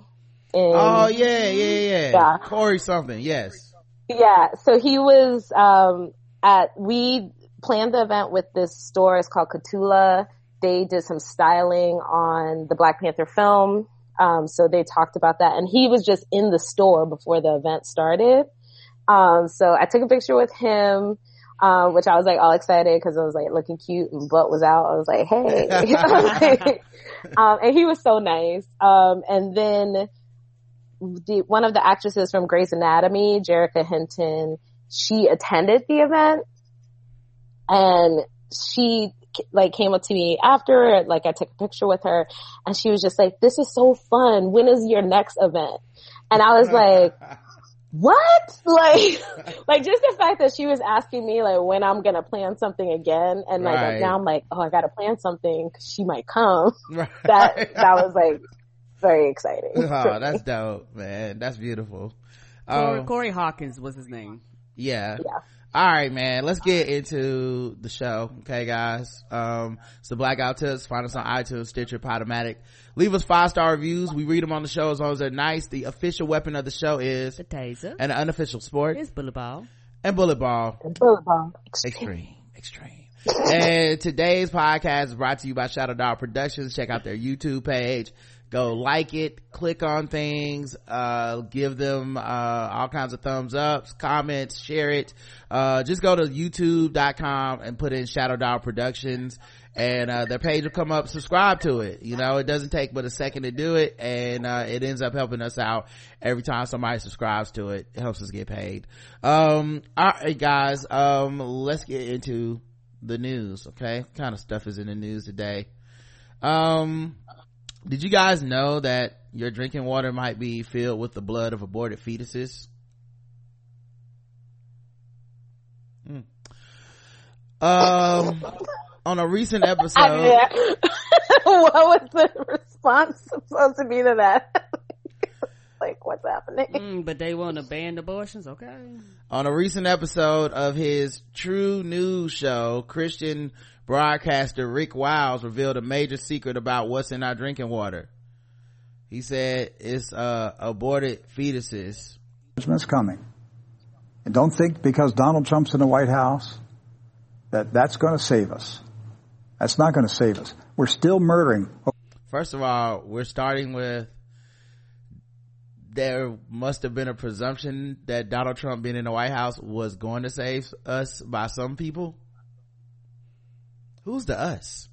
Speaker 3: Yeah. Corey something, yes.
Speaker 2: Yeah, so he was we planned the event with this store. It's called Catula. They did some styling on the Black Panther film. So they talked about that, and he was just in the store before the event started. So I took a picture with him, which I was like all excited because I was like looking cute and butt was out. I was like, hey. And he was so nice. And then one of the actresses from Grey's Anatomy, Jerrica Hinton, she attended the event, and she like came up to me after, like I took a picture with her, and she was just like, this is so fun. When is your next event? And I was like, what? Like just the fact that she was asking me like when I'm gonna plan something again, and like now I'm like, oh, I gotta plan something because she might come. That was like very exciting.
Speaker 3: Oh, that's dope, man. That's beautiful.
Speaker 4: Corey Hawkins was his name.
Speaker 3: Yeah. All right, man, let's get into the show. Okay, guys. It's the Blackout Tips. Find us on iTunes, Stitcher, Podomatic. Leave us 5-star reviews. We read them on the show as long as they're nice. The official weapon of the show is
Speaker 4: the taser,
Speaker 3: and the unofficial sport
Speaker 4: is bullet ball.
Speaker 3: And bullet ball. Extreme. And today's podcast is brought to you by Shadow Dog Productions. Check out their YouTube page. Go like it, click on things, give them all kinds of thumbs ups, comments, share it. Just go to youtube.com and put in Shadow Dog Productions, and their page will come up. Subscribe to it. You know, it doesn't take but a second to do it, and it ends up helping us out every time somebody subscribes to it. It helps us get paid. All right, guys, let's get into the news. Okay, what kind of stuff is in the news today? Did you guys know that your drinking water might be filled with the blood of aborted fetuses? On a recent episode,
Speaker 2: what was the response supposed to be to that? Like, what's happening?
Speaker 4: But they want to ban abortions. Okay.
Speaker 3: On a recent episode of his True News show, Christian broadcaster Rick Wiles revealed a major secret about what's in our drinking water. He said it's aborted fetuses.
Speaker 5: Judgment's coming. And don't think because Donald Trump's in the White House that's going to save us. That's not going to save us. We're still murdering.
Speaker 3: First of all, we're starting with there must have been a presumption that Donald Trump being in the White House was going to save us by some people. Who's the us?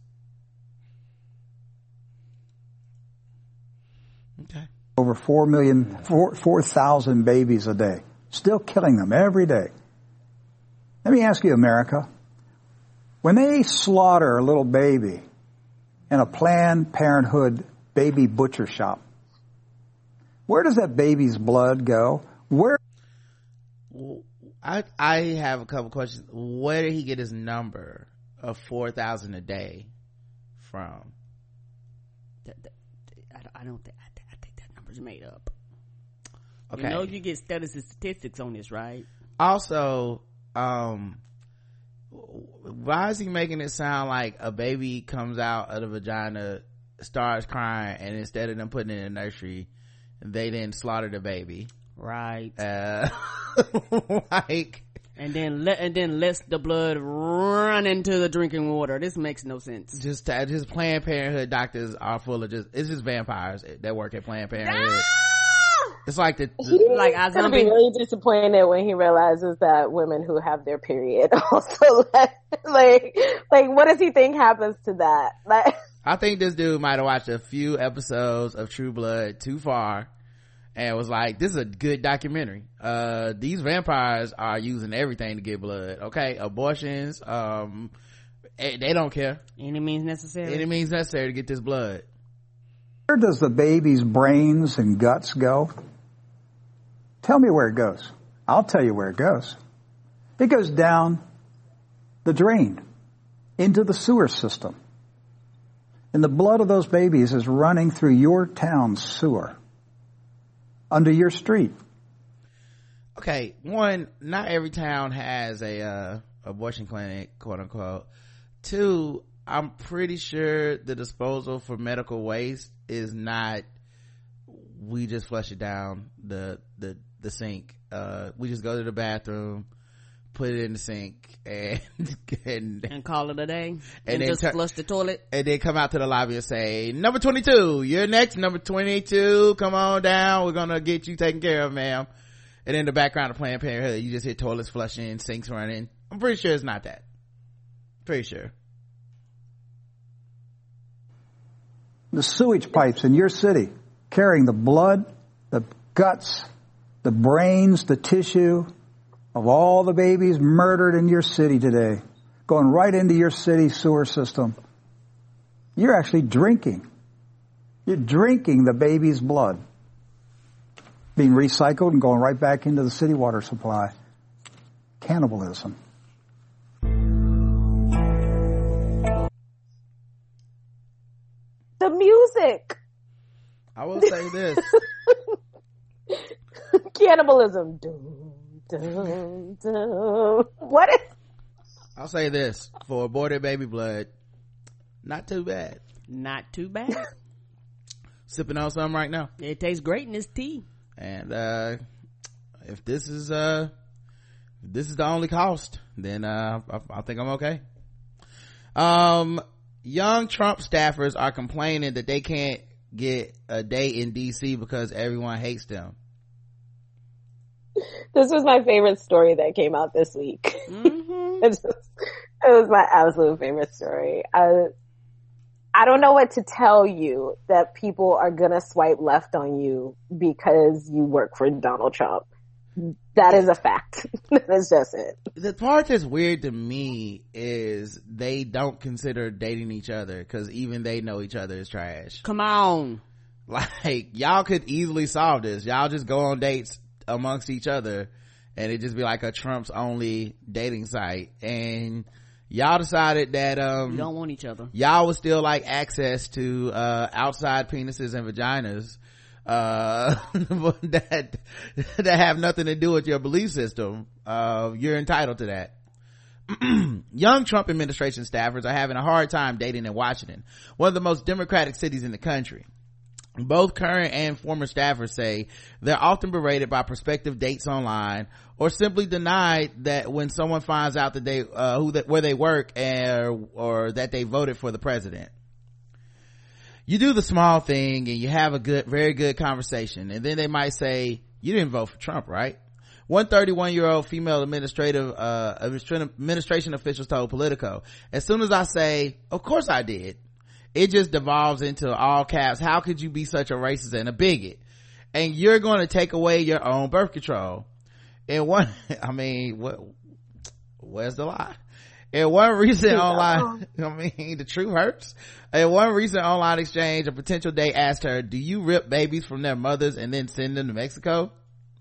Speaker 3: Okay.
Speaker 5: Over 4,000 babies a day. Still killing them every day. Let me ask you, America. When they slaughter a little baby in a Planned Parenthood baby butcher shop, where does that baby's blood go?
Speaker 3: I have a couple questions. Where did he get his number of 4,000 a day from?
Speaker 4: I think that number's made up.
Speaker 3: Okay.
Speaker 4: You know, you get studies and statistics on this, right?
Speaker 3: Also, why is he making it sound like a baby comes out of the vagina, starts crying, and instead of them putting it in the nursery, they then slaughter the baby?
Speaker 4: Right.
Speaker 3: Like,
Speaker 4: and then lets the blood run into the drinking water. This makes no sense.
Speaker 3: Just Planned Parenthood doctors are full of it's just vampires that work at Planned Parenthood.
Speaker 4: No!
Speaker 3: It's like
Speaker 2: He's gonna be really disappointed when he realizes that women who have their period also like what does he think happens to that? Like,
Speaker 3: I think this dude might have watched a few episodes of True Blood too far and was like, this is a good documentary. These vampires are using everything to get blood. Okay, abortions, they don't care.
Speaker 4: Any means necessary
Speaker 3: to get this blood.
Speaker 5: Where does the baby's brains and guts go? Tell me where it goes. I'll tell you where it goes. It goes down the drain into the sewer system. And the blood of those babies is running through your town's sewer, under your street.
Speaker 3: Okay, one, not every town has a abortion clinic, quote unquote. Two, I'm pretty sure the disposal for medical waste is not, we just flush it down the sink. We just go to the bathroom, put it in the sink, and
Speaker 4: call it a day, and
Speaker 3: then
Speaker 4: just flush the toilet,
Speaker 3: and then come out to the lobby and say, number 22, you're next. Number 22, come on down, we're gonna get you taken care of, ma'am. And in the background of Planned Parenthood, you just hear toilets flushing, sinks running. I'm pretty sure it's not that. Pretty sure.
Speaker 5: The sewage pipes in your city carrying the blood, the guts, the brains, the tissue of all the babies murdered in your city today, going right into your city sewer system. You're actually drinking. You're drinking the baby's blood, being recycled and going right back into the city water supply. Cannibalism.
Speaker 2: The music.
Speaker 3: I will say this.
Speaker 2: Cannibalism. Dun, dun, dun. What is?
Speaker 3: I'll say this, for aborted baby blood, not too bad.
Speaker 4: Not too bad.
Speaker 3: Sipping on something right now.
Speaker 4: It tastes great in this tea.
Speaker 3: And if this is the only cost, then I think I'm okay. Young Trump staffers are complaining that they can't get a date in DC because everyone hates them.
Speaker 2: This was my favorite story that came out this week.
Speaker 4: Mm-hmm.
Speaker 2: It was my absolute favorite story. I don't know what to tell you that people are gonna swipe left on you because you work for Donald Trump. That is a fact. That's just it.
Speaker 3: The part that's weird to me is they don't consider dating each other because even they know each other is trash.
Speaker 4: Come on.
Speaker 3: Like, y'all could easily solve this. Y'all just go on dates amongst each other and it just be like a Trump's only dating site, and y'all decided that
Speaker 4: we don't want each other.
Speaker 3: Y'all would still like access to outside penises and vaginas that have nothing to do with your belief system. You're entitled to that. Young Trump administration staffers are having a hard time dating in Washington, one of the most democratic cities in the country. Both current and former staffers say they're often berated by prospective dates online, or simply denied that when someone finds out that they where they work or that they voted for the president. You do the small thing and you have a very good conversation, and then they might say, "You didn't vote for Trump, right?" One 31-year-old female administration officials told Politico, "As soon as I say, of course I did, it just devolves into all caps, how could you be such a racist and a bigot? And you're going to take away your own birth control." And one, I mean, where's the lie? In one recent online, the truth hurts. In one recent online exchange, a potential date asked her, "Do you rip babies from their mothers and then send them to Mexico?"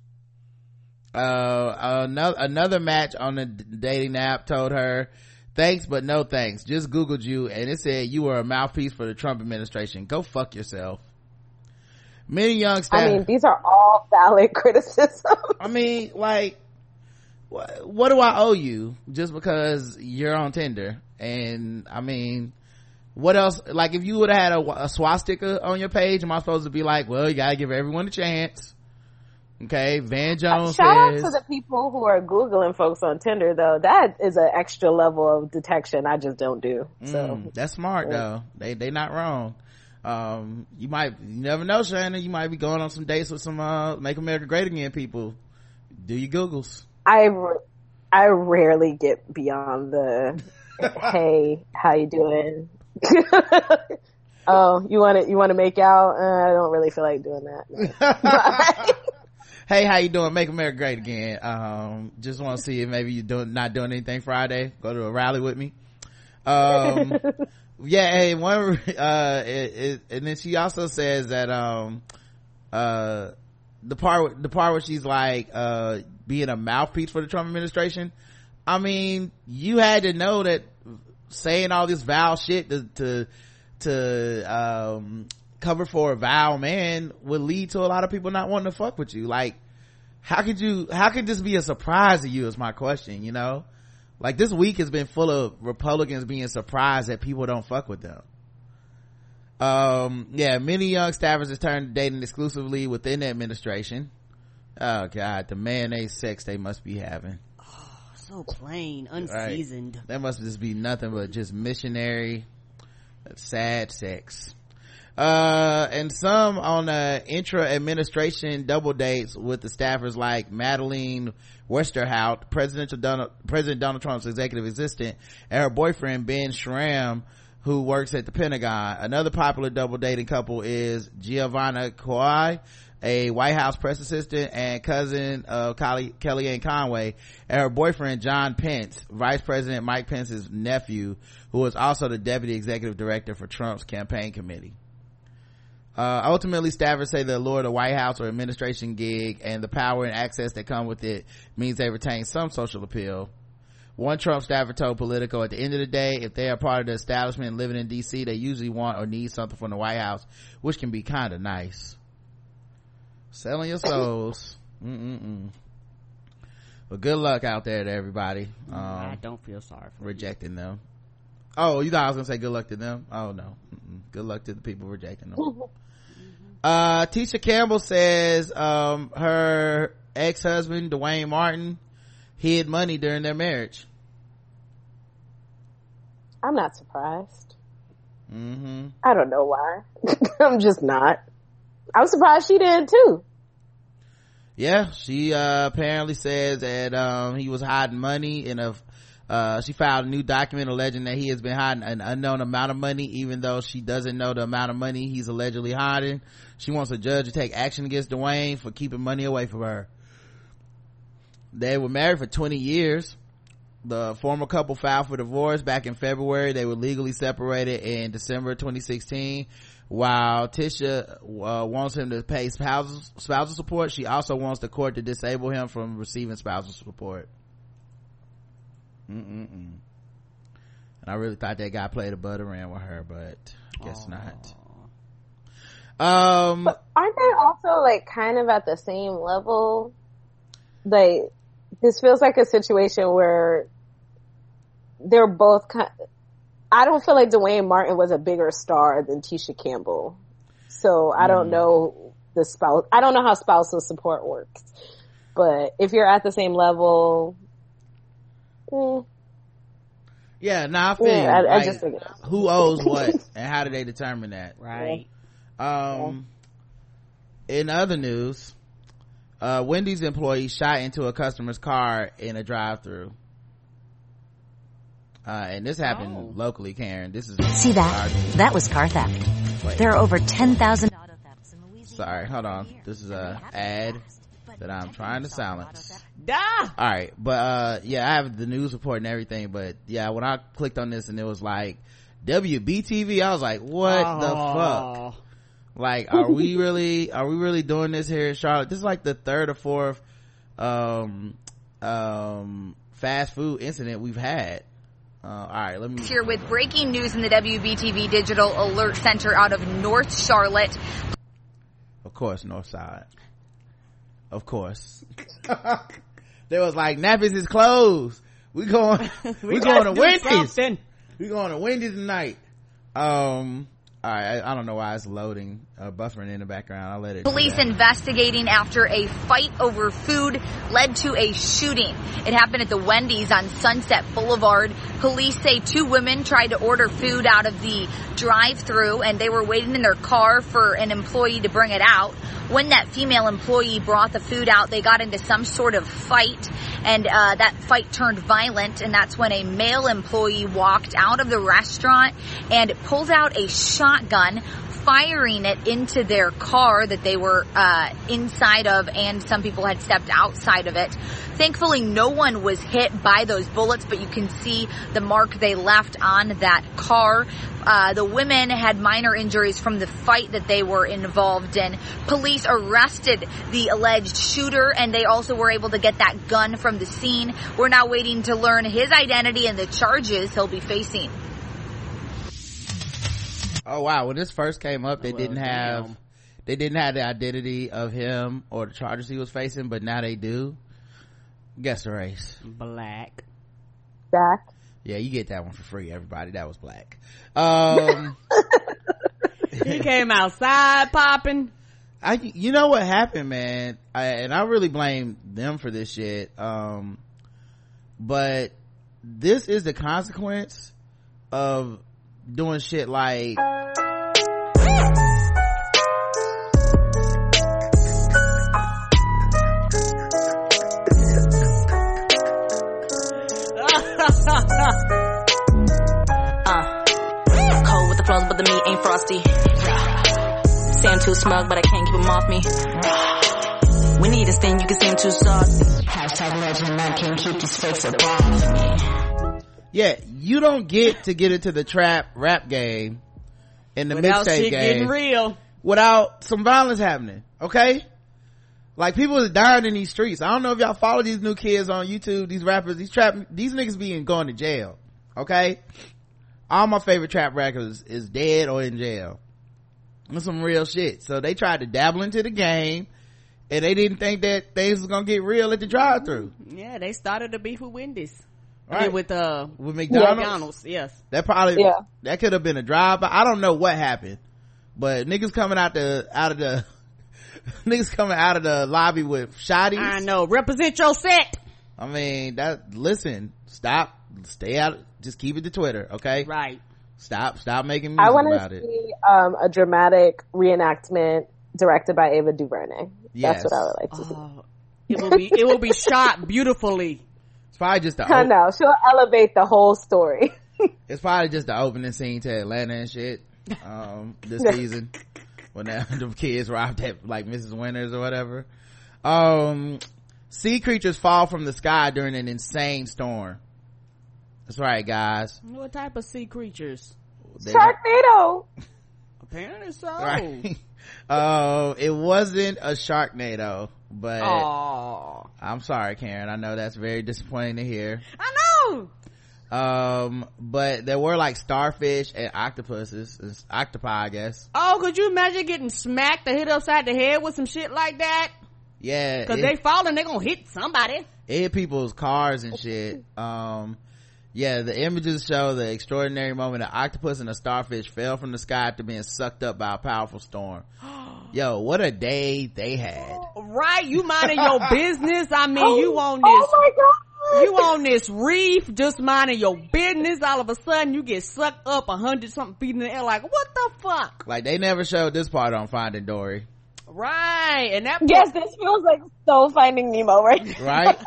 Speaker 3: Another match on the dating app told her, "Thanks, but no thanks. Just Googled you and it said you were a mouthpiece for the Trump administration. Go fuck yourself." Many young staff.
Speaker 2: I mean, these are all valid criticisms.
Speaker 3: I mean, like, what do I owe you just because you're on Tinder? And I mean, what else? Like, if you would have had a swastika on your page, am I supposed to be like, well, you gotta give everyone a chance? Okay, Van Jones
Speaker 2: Shout out
Speaker 3: says,
Speaker 2: to the people who are Googling folks on Tinder, though. That is an extra level of detection I just don't do. So
Speaker 3: that's smart, though. They not wrong. You never know, Shannon. You might be going on some dates with some Make America Great Again people. Do your Googles.
Speaker 2: I rarely get beyond the hey, how you doing? Oh, you want to make out? I don't really feel like doing that.
Speaker 3: Hey, how you doing? Make America Great Again. Just want to see if maybe you're not doing anything Friday. Go to a rally with me. Yeah, hey, and then she also says that the part where she's like being a mouthpiece for the Trump administration, I mean, you had to know that saying all this vile shit to cover for a vile man would lead to a lot of people not wanting to fuck with you. Like, how could this be a surprise to you is my question, you know? Like, this week has been full of Republicans being surprised that people don't fuck with them. Yeah, many young staffers have turned to dating exclusively within the administration. Oh god, the mayonnaise sex they must be having.
Speaker 4: Oh, so plain, unseasoned.
Speaker 3: Right. That must just be nothing but just missionary, sad sex. And some on intra-administration double dates with the staffers like Madeleine Westerhout, President Donald Trump's executive assistant, and her boyfriend Ben Schramm, who works at the Pentagon. Another popular double dating couple is Giovanna Kouai, a White House press assistant and cousin of Kellyanne Conway, and her boyfriend John Pence, Vice President Mike Pence's nephew, who is also the deputy executive director for Trump's campaign committee. Ultimately, staffers say the allure of the White House or administration gig and the power and access that come with it means they retain some social appeal. One Trump staffer told Politico, at the end of the day, if they are part of the establishment living in DC, they usually want or need something from the White House, which can be kind of nice. Selling your souls. But good luck out there to everybody.
Speaker 4: I don't feel sorry for
Speaker 3: rejecting them. Oh, you thought I was gonna say good luck to them? Oh no. Good luck to the people rejecting them. Tisha Campbell says her ex-husband Dwayne Martin hid money during their marriage.
Speaker 2: I'm not surprised. I don't know why. I'm just not. I was surprised she did too.
Speaker 3: Yeah, she apparently says that he was hiding money in she filed a new document alleging that he has been hiding an unknown amount of money, even though she doesn't know the amount of money he's allegedly hiding. She wants a judge to take action against Dwayne for keeping money away from her. They were married for 20 years. The former couple filed for divorce back in February. They were legally separated in December 2016. While Tisha wants him to pay spousal support, she also wants the court to disable him from receiving spousal support. And I really thought that guy played a butter ran with her, but I guess not.
Speaker 2: But aren't they also like kind of at the same level? Like, this feels like a situation where they're both I don't feel like Dwayne Martin was a bigger star than Tisha Campbell. So I don't know I don't know how spousal support works. But if you're at the same level,
Speaker 3: yeah, I feel
Speaker 2: I just think
Speaker 3: who owes what and how do they determine that?
Speaker 4: Right.
Speaker 3: In other news, Wendy's employee shot into a customer's car in a drive-thru. And this happened locally, Karen. This is
Speaker 1: see that was car theft.
Speaker 3: Wait.
Speaker 1: There are over 10,000 auto thefts in Louisiana.
Speaker 3: Sorry, hold on. This is a ad that I'm trying to silence.
Speaker 4: All
Speaker 3: right, but yeah, I have the news report and everything, but yeah, when I clicked on this and it was like WBTV, I was like, what the fuck? Like, are we really doing this here in Charlotte? This is like the third or fourth fast food incident we've had. All right, let me
Speaker 6: here with breaking news in the WBTV Digital Alert Center out of North Charlotte.
Speaker 3: Of course, North Side. Of course. They was like, Nappies is closed. We going to Wendy's. We going to Wendy's tonight. All right, I don't know why it's loading, buffering in the background. I'll let it.
Speaker 6: Police investigating after a fight over food led to a shooting. It happened at the Wendy's on Sunset Boulevard. Police say two women tried to order food out of the drive-thru and they were waiting in their car for an employee to bring it out. When that female employee brought the food out, they got into some sort of fight, and that fight turned violent, and that's when a male employee walked out of the restaurant and pulled out a shotgun, firing it into their car that they were inside of, and some people had stepped outside of it. Thankfully, no one was hit by those bullets, but you can see the mark they left on that car. The women had minor injuries from the fight that they were involved in. Police arrested the alleged shooter, and they also were able to get that gun from the scene. We're now waiting to learn his identity and the charges he'll be facing.
Speaker 3: Oh wow, when this first came up, they didn't have the identity of him or the charges he was facing, but now they do. Guess the race.
Speaker 4: Black.
Speaker 3: Yeah, you get that one for free, everybody. That was black.
Speaker 4: He came outside popping.
Speaker 3: You know what happened, man? And I really blame them for this shit. But this is the consequence of doing shit like
Speaker 7: cold with the flows, but the meat ain't frosty. Say I'm too smug, but I can't keep them off me. We need a sting, you can seem too saucy. Hashtag legend, I can't keep these fakes up off me.
Speaker 3: Yeah, you don't get to get into the trap rap game in the mixtape game
Speaker 4: getting real
Speaker 3: without some violence happening, okay? Like, people are dying in these streets. I don't know if y'all follow these new kids on YouTube, these rappers, these niggas being going to jail, okay? All my favorite trap rappers is dead or in jail. That's some real shit. So they tried to dabble into the game and they didn't think that things was gonna get real at the drive-thru.
Speaker 4: Yeah, they started the beef with Wendy's.
Speaker 3: Right.
Speaker 4: I mean, with
Speaker 3: McDonald's.
Speaker 4: Yes.
Speaker 3: That probably that could have been a drive, but I don't know what happened. But niggas coming out of the niggas coming out of the lobby with shotties.
Speaker 4: I know. Represent your set.
Speaker 3: I mean, stop, stay out, just keep it to Twitter, okay?
Speaker 4: Right.
Speaker 3: Stop making music
Speaker 2: I want
Speaker 3: about
Speaker 2: to
Speaker 3: it.
Speaker 2: see a dramatic reenactment directed by Ava DuVernay.
Speaker 3: Yes.
Speaker 2: That's what I would like to see.
Speaker 4: It will be shot beautifully.
Speaker 3: It's probably just
Speaker 2: I know, she'll elevate the whole story.
Speaker 3: It's probably just the opening scene to Atlanta and shit, this season. When the kids arrived at like Mrs. Winters or whatever. Sea creatures fall from the sky during an insane storm. That's right, guys.
Speaker 4: What type of sea creatures?
Speaker 2: Sharknado.
Speaker 4: Apparently so.
Speaker 3: Right. It wasn't a Sharknado, but I'm sorry, Karen. I know that's very disappointing to hear.
Speaker 4: I know.
Speaker 3: But there were like starfish and octopi, I guess.
Speaker 4: Oh, could you imagine getting smacked or hit upside the head with some shit like that?
Speaker 3: Yeah,
Speaker 4: because they falling, they gonna hit somebody.
Speaker 3: It hit people's cars and shit. Yeah, the images show the extraordinary moment an octopus and a starfish fell from the sky after being sucked up by a powerful storm. Yo, what a day they had.
Speaker 4: Right, you minding your business. I mean, you on this.
Speaker 2: Oh my God.
Speaker 4: You on this reef, just minding your business. All of a sudden, you get sucked up 100-something feet in the air. Like, what the fuck?
Speaker 3: Like, they never showed this part on Finding Dory.
Speaker 4: Right, and that.
Speaker 2: Yes, this feels like so Finding Nemo, right?
Speaker 3: Right.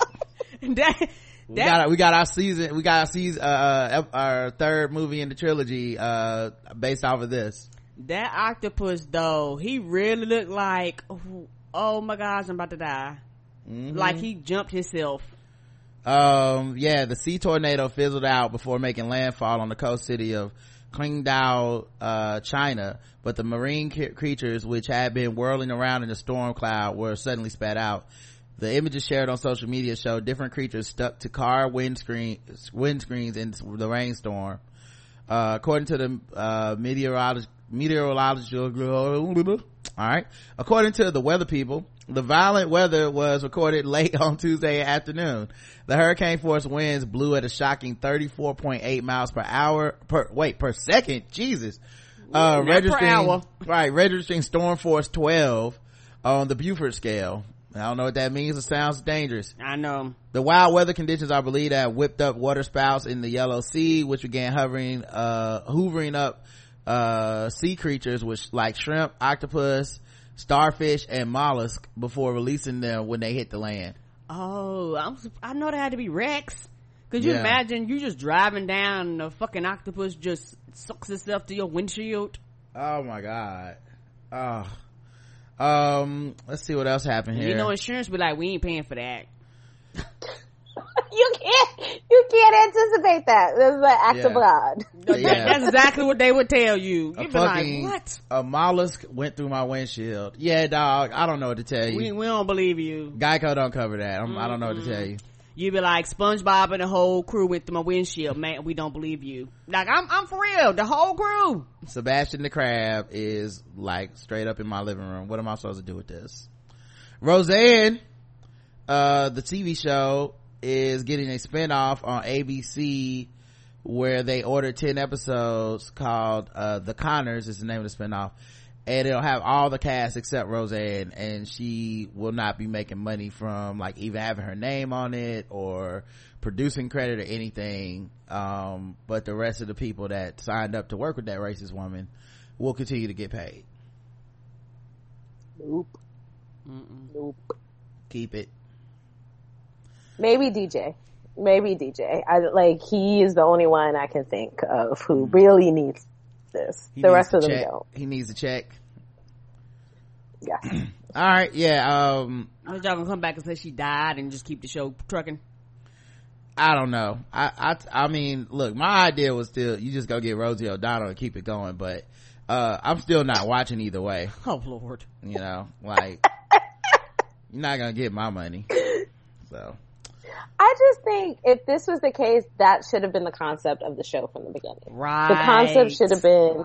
Speaker 4: We
Speaker 3: got our season. We got our third movie in the trilogy based off of this.
Speaker 4: That octopus, though, he really looked like, oh my gosh, I'm about to die. Mm-hmm. Like he jumped himself.
Speaker 3: Yeah, the sea tornado fizzled out before making landfall on the coast city of Qingdao, China, but the marine creatures which had been whirling around in the storm cloud were suddenly spat out. The images shared on social media showed different creatures stuck to car windscreens in the rainstorm. According to the according to the weather people, the violent weather was recorded late on Tuesday afternoon. The hurricane force winds blew at a shocking 34.8 miles per hour per second. Jesus. Registering storm force 12 on the Beaufort scale. I don't know what that means. It sounds dangerous.
Speaker 4: I know.
Speaker 3: The wild weather conditions are believed to have whipped up water spouts in the Yellow Sea, which began hoovering up sea creatures like shrimp, octopus, starfish, and mollusk before releasing them when they hit the land.
Speaker 4: Oh, I know they had to be wrecks. Could you imagine you just driving down and the fucking octopus just sucks itself to your windshield?
Speaker 3: Oh my God. Let's see what else happened here.
Speaker 4: You know, insurance be like, we ain't paying for that.
Speaker 2: You can't anticipate that. This is an act of God.
Speaker 4: That's exactly what they would tell you. You'd be like, what?
Speaker 3: A mollusk went through my windshield. Yeah, dog, I don't know what to tell you.
Speaker 4: We don't believe you.
Speaker 3: Geico don't cover that. I don't know what to tell you.
Speaker 4: You'd be like, SpongeBob and the whole crew went through my windshield. Man, we don't believe you. Like, I'm for real. The whole crew.
Speaker 3: Sebastian the Crab is like straight up in my living room. What am I supposed to do with this? Roseanne, the TV show, is getting a spinoff on ABC where they ordered 10 episodes called The Conners is the name of the spinoff, and it'll have all the cast except Roseanne, and she will not be making money from like even having her name on it or producing credit or anything, but the rest of the people that signed up to work with that racist woman will continue to get paid.
Speaker 2: Nope.
Speaker 3: Keep it.
Speaker 2: Maybe DJ. He is the only one I can think of who really needs this. The rest of them don't.
Speaker 3: He needs a check.
Speaker 2: Yeah.
Speaker 3: All right. Yeah.
Speaker 4: Y'all gonna come back and say she died and just keep the show trucking?
Speaker 3: I don't know. I mean, look, my idea was still you just go get Rosie O'Donnell and keep it going, but I'm still not watching either way.
Speaker 4: Oh Lord.
Speaker 3: You know, like you're not gonna get my money. So
Speaker 2: I just think if this was the case, that should have been the concept of the show from the beginning.
Speaker 4: Right.
Speaker 2: The concept should have been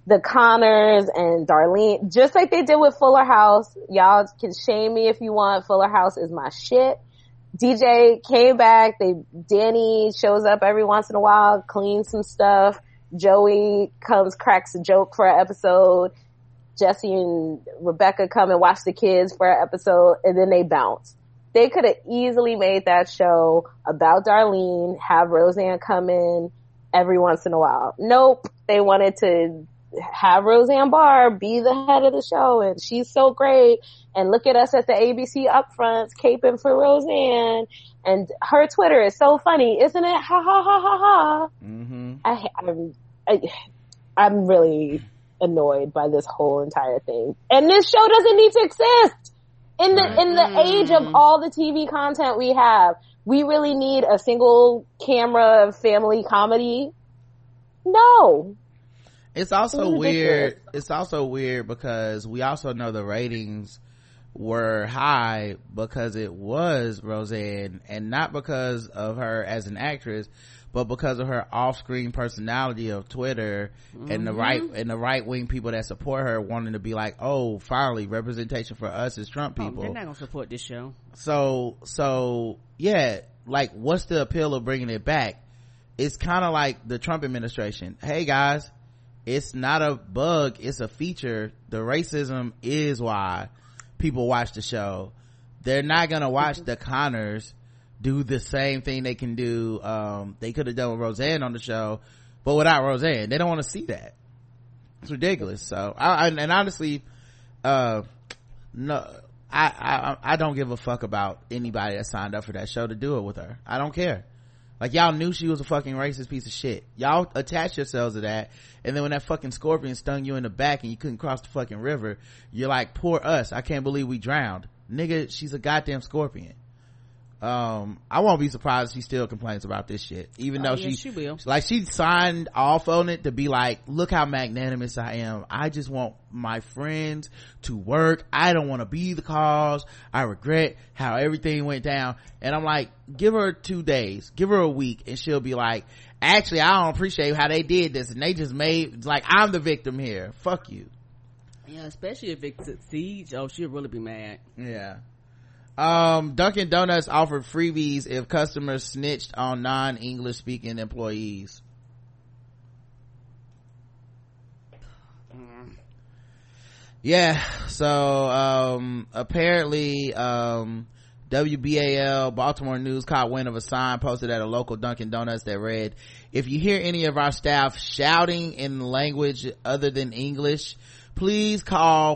Speaker 2: the Connors and Darlene, just like they did with Fuller House. Y'all can shame me if you want. Fuller House is my shit. DJ came back. Danny shows up every once in a while, cleans some stuff. Joey comes, cracks a joke for an episode. Jesse and Rebecca come and watch the kids for an episode, and then they bounce. They could have easily made that show about Darlene, have Roseanne come in every once in a while. Nope. They wanted to have Roseanne Barr be the head of the show, and she's so great. And look at us at the ABC upfronts caping for Roseanne. And her Twitter is so funny, isn't it? Ha ha ha ha ha. Mm-hmm. I'm really annoyed by this whole entire thing. And this show doesn't need to exist. In the age of all the TV content we have, we really need a single camera family comedy? No.
Speaker 3: It's also weird. It's also weird because we also know the ratings were high because it was Roseanne, and not because of her as an actress, but because of her off-screen personality of Twitter. Mm-hmm. And the right-wing people that support her wanting to be like, oh, finally representation for us as Trump people.
Speaker 4: They're not gonna support this show.
Speaker 3: So yeah, like, what's the appeal of bringing it back? It's kind of like the Trump administration. Hey guys, it's not a bug, it's a feature. The racism is why people watch the show. They're not gonna watch the Connors do the same thing they can do. They could have done with Roseanne on the show, but without Roseanne. They don't want to see that. It's ridiculous. So and honestly, no, I don't give a fuck about anybody that signed up for that show to do it with her. I don't care. Like, y'all knew she was a fucking racist piece of shit. Y'all attached yourselves to that, and then when that fucking scorpion stung you in the back and you couldn't cross the fucking river, you're like, poor us, I can't believe we drowned. Nigga, she's a goddamn scorpion. I won't be surprised if she still complains about this shit, even though she will. Like, she signed off on it to be like, look how magnanimous I am. I just want my friends to work. I don't want to be the cause. I regret how everything went down. And I'm like, give her 2 days, give her a week, and she'll be like, actually, I don't appreciate how they did this, and they just made, like, I'm the victim here. Fuck you.
Speaker 4: Yeah, especially if it succeeds. Oh, she'll really be mad.
Speaker 3: Yeah. Dunkin' Donuts offered freebies if customers snitched on non-English speaking employees. Yeah, so apparently WBAL Baltimore News caught wind of a sign posted at a local Dunkin' Donuts that read, if you hear any of our staff shouting in language other than English, please call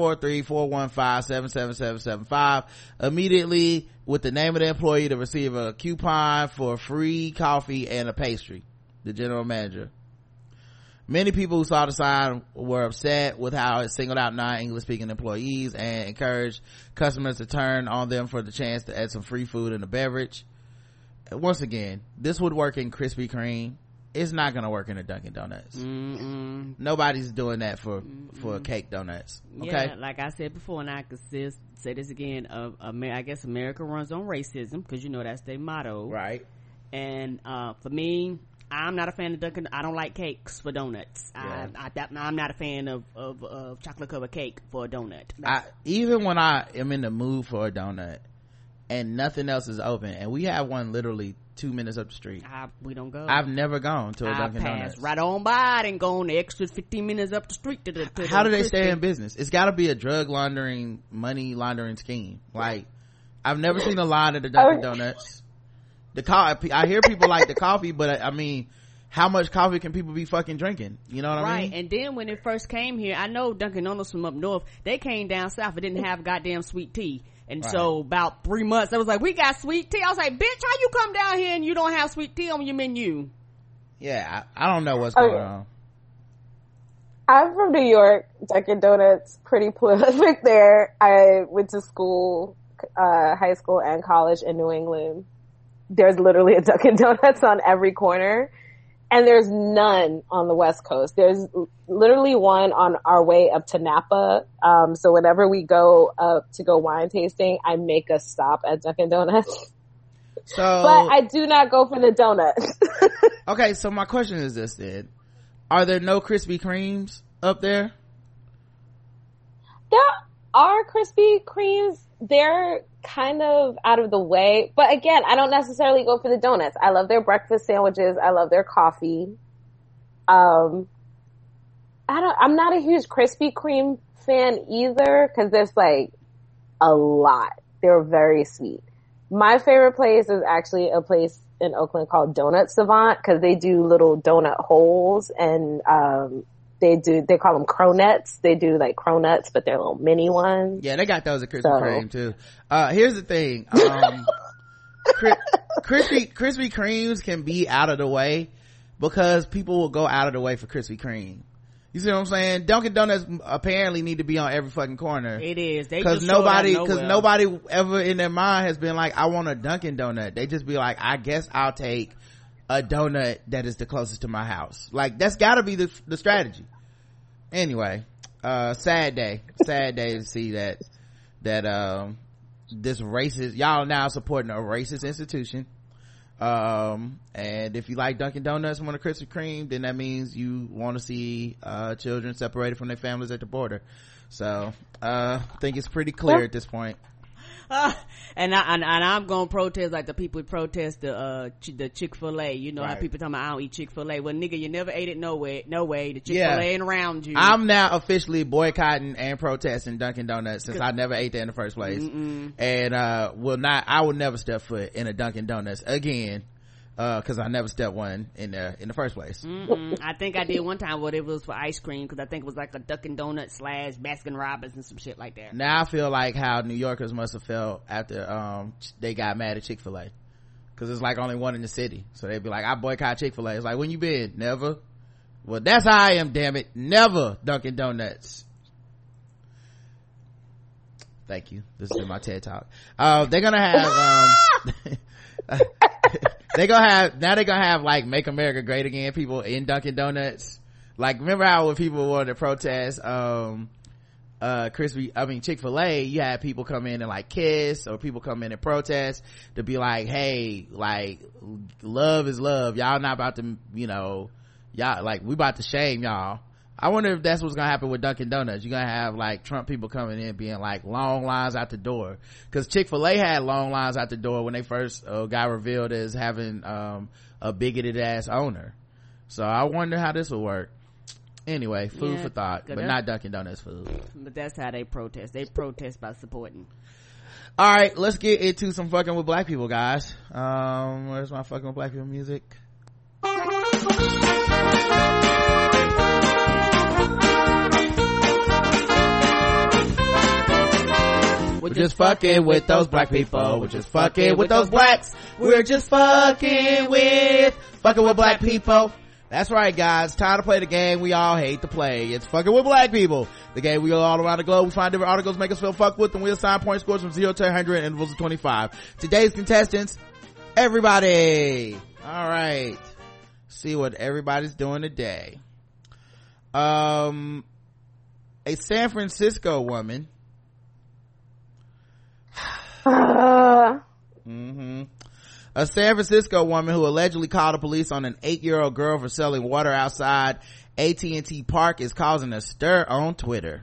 Speaker 3: 443-415-77775 immediately with the name of the employee to receive a coupon for free coffee and a pastry. The general manager. Many people who saw the sign were upset with how it singled out non-English speaking employees and encouraged customers to turn on them for the chance to add some free food and a beverage. Once again, this would work in Krispy Kreme. It's not gonna work in a Dunkin' Donuts. Mm-mm. Nobody's doing that for cake donuts. Okay,
Speaker 4: yeah, like I said before, and I could say this again. I guess America runs on racism, because you know that's their motto,
Speaker 3: right?
Speaker 4: And for me, I'm not a fan of Dunkin'. I don't like cakes for donuts. Yeah. I'm not a fan of chocolate covered cake for a donut.
Speaker 3: Even when I am in the mood for a donut and nothing else is open, and we have one literally 2 minutes up the street,
Speaker 4: we don't go.
Speaker 3: I've never gone to a Dunkin' Donuts.
Speaker 4: Right on by it and go on the extra 15 minutes up the street to
Speaker 3: how do they stay in business? It's got to be a drug laundering, money laundering scheme. Like, I've never seen a line at the Dunkin' Donuts. I hear people like the coffee, but I mean, how much coffee can people be fucking drinking? You know what I mean?
Speaker 4: Right. And then when it first came here, I know Dunkin' Donuts from up north, they came down south and didn't have goddamn sweet tea. And right. So about 3 months, they was like, we got sweet tea. I was like, bitch, how you come down here and you don't have sweet tea on your menu?
Speaker 3: Yeah, I don't know what's going on.
Speaker 2: I'm from New York. Dunkin' Donuts, pretty prolific there. I went to school, high school and college in New England. There's literally a Dunkin' Donuts on every corner. And there's none on the West Coast. There's literally one on our way up to Napa. So whenever we go up to go wine tasting, I make a stop at Dunkin' Donuts. But I do not go for the donuts.
Speaker 3: Okay, so my question is this then. Are there no Krispy Kremes? up there?
Speaker 2: There are Krispy Kremes. They're kind of out of the way. But again, I don't necessarily go for the donuts. I love their breakfast sandwiches. I love their coffee. I'm not a huge Krispy Kreme fan either because there's like a lot. They're very sweet. My favorite place is actually a place in Oakland called Donut Savant because they do little donut holes and they call them cronuts. They do like cronuts, but they're little mini ones.
Speaker 3: Yeah, they got those at Krispy Kreme too. Here's the thing. Krispy Kremes can be out of the way because people will go out of the way for Krispy Kreme. You see what I'm saying? Dunkin' Donuts apparently need to be on every fucking corner.
Speaker 4: It is.
Speaker 3: Cause nobody ever in their mind has been like, I want a Dunkin' Donut. They just be like, I guess I'll take a donut that is the closest to my house. Like, that's gotta be the strategy. Anyway, sad day to see that this racist, y'all now supporting a racist institution. And if you like Dunkin' Donuts and want a Krispy Kreme, then that means you want to see children separated from their families at the border. So I think it's pretty clear at this point.
Speaker 4: And I'm gonna protest like the people protest the Chick-fil-A. You know, right. How people talking about I don't eat Chick-fil-A. Well, nigga, you never ate it no way. The Chick-fil-A ain't around you.
Speaker 3: I'm now officially boycotting and protesting Dunkin' Donuts since I never ate there in the first place. And I will never step foot in a Dunkin' Donuts again. Cause I never stepped one in there in the first place.
Speaker 4: I think I did one time what it was for ice cream cause I think it was like a Dunkin' Donuts / Baskin Robbins and some shit like that.
Speaker 3: Now I feel like how New Yorkers must have felt after they got mad at Chick-fil-A cause it's like only one in the city, so they'd be like, I boycott Chick-fil-A. It's like, when you been? Never. Well, that's how I am, damn it. Never Dunkin' Donuts. Thank you. This is my TED Talk. They're gonna have they're gonna have like Make America Great Again people in Dunkin' Donuts. Like, remember how when people wanted to protest Chick-fil-A, you had people come in and like kiss, or people come in and protest to be like, hey, like, love is love, y'all not about to, you know, y'all like, we about to shame y'all. I wonder if that's what's gonna happen with Dunkin' Donuts. You're gonna have like Trump people coming in being like long lines out the door, because Chick-fil-A had long lines out the door when they first got revealed as having a bigoted ass owner. So I wonder how this will work. Anyway, food for thought, but not Dunkin' Donuts food.
Speaker 4: But that's how they protest. They protest by supporting.
Speaker 3: All right, let's get into some fucking with black people, guys. Where's my fucking with black people music? We're just fucking with those black people. We're just fucking with those blacks. We're just fucking with black people. That's right, guys. Time to play the game we all hate to play. It's fucking with black people. The game we go all around the globe. We find different articles, make us feel fucked with, and we assign point scores from 0 to 100 in intervals of 25. Today's contestants, everybody. All right. See what everybody's doing today. A San Francisco woman A San Francisco woman who allegedly called the police on an 8-year-old girl for selling water outside AT&T Park is causing a stir on Twitter.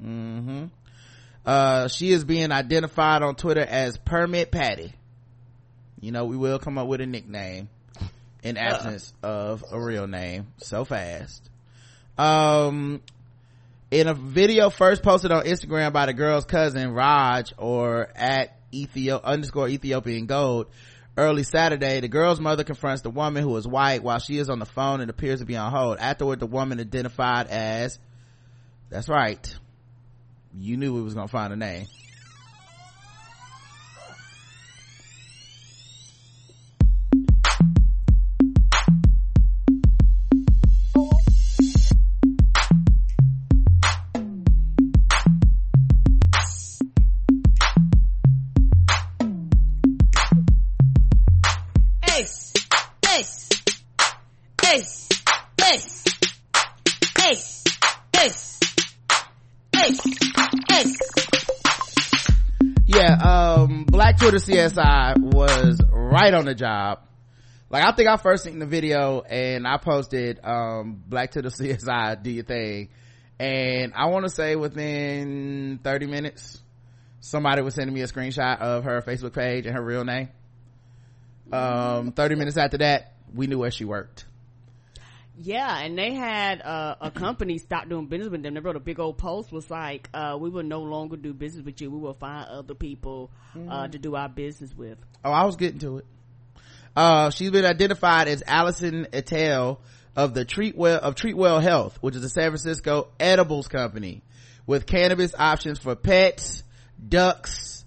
Speaker 3: She is being identified on Twitter as Permit Patty. You know, we will come up with a nickname in absence of a real name so fast. In a video first posted on Instagram by the girl's cousin Raj, or at _Ethiopian Gold, early Saturday, the girl's mother confronts the woman, who is white, while she is on the phone and appears to be on hold. Afterward, the woman identified as, that's right, you knew we was gonna find a name, Black Twitter CSI was right on the job. Like, I think I first seen the video and I posted Black Twitter CSI do your thing, And I want to say within 30 minutes, somebody was sending me a screenshot of her Facebook page and her real name. 30 minutes after that, we knew where she worked.
Speaker 4: Yeah, and they had a company stop doing business with them. They wrote a big old post, was like, we will no longer do business with you. We will find other people to do our business with.
Speaker 3: Oh, I was getting to it. She's been identified as Allison Ettell of Treatwell Health, which is a San Francisco edibles company with cannabis options for pets, ducks,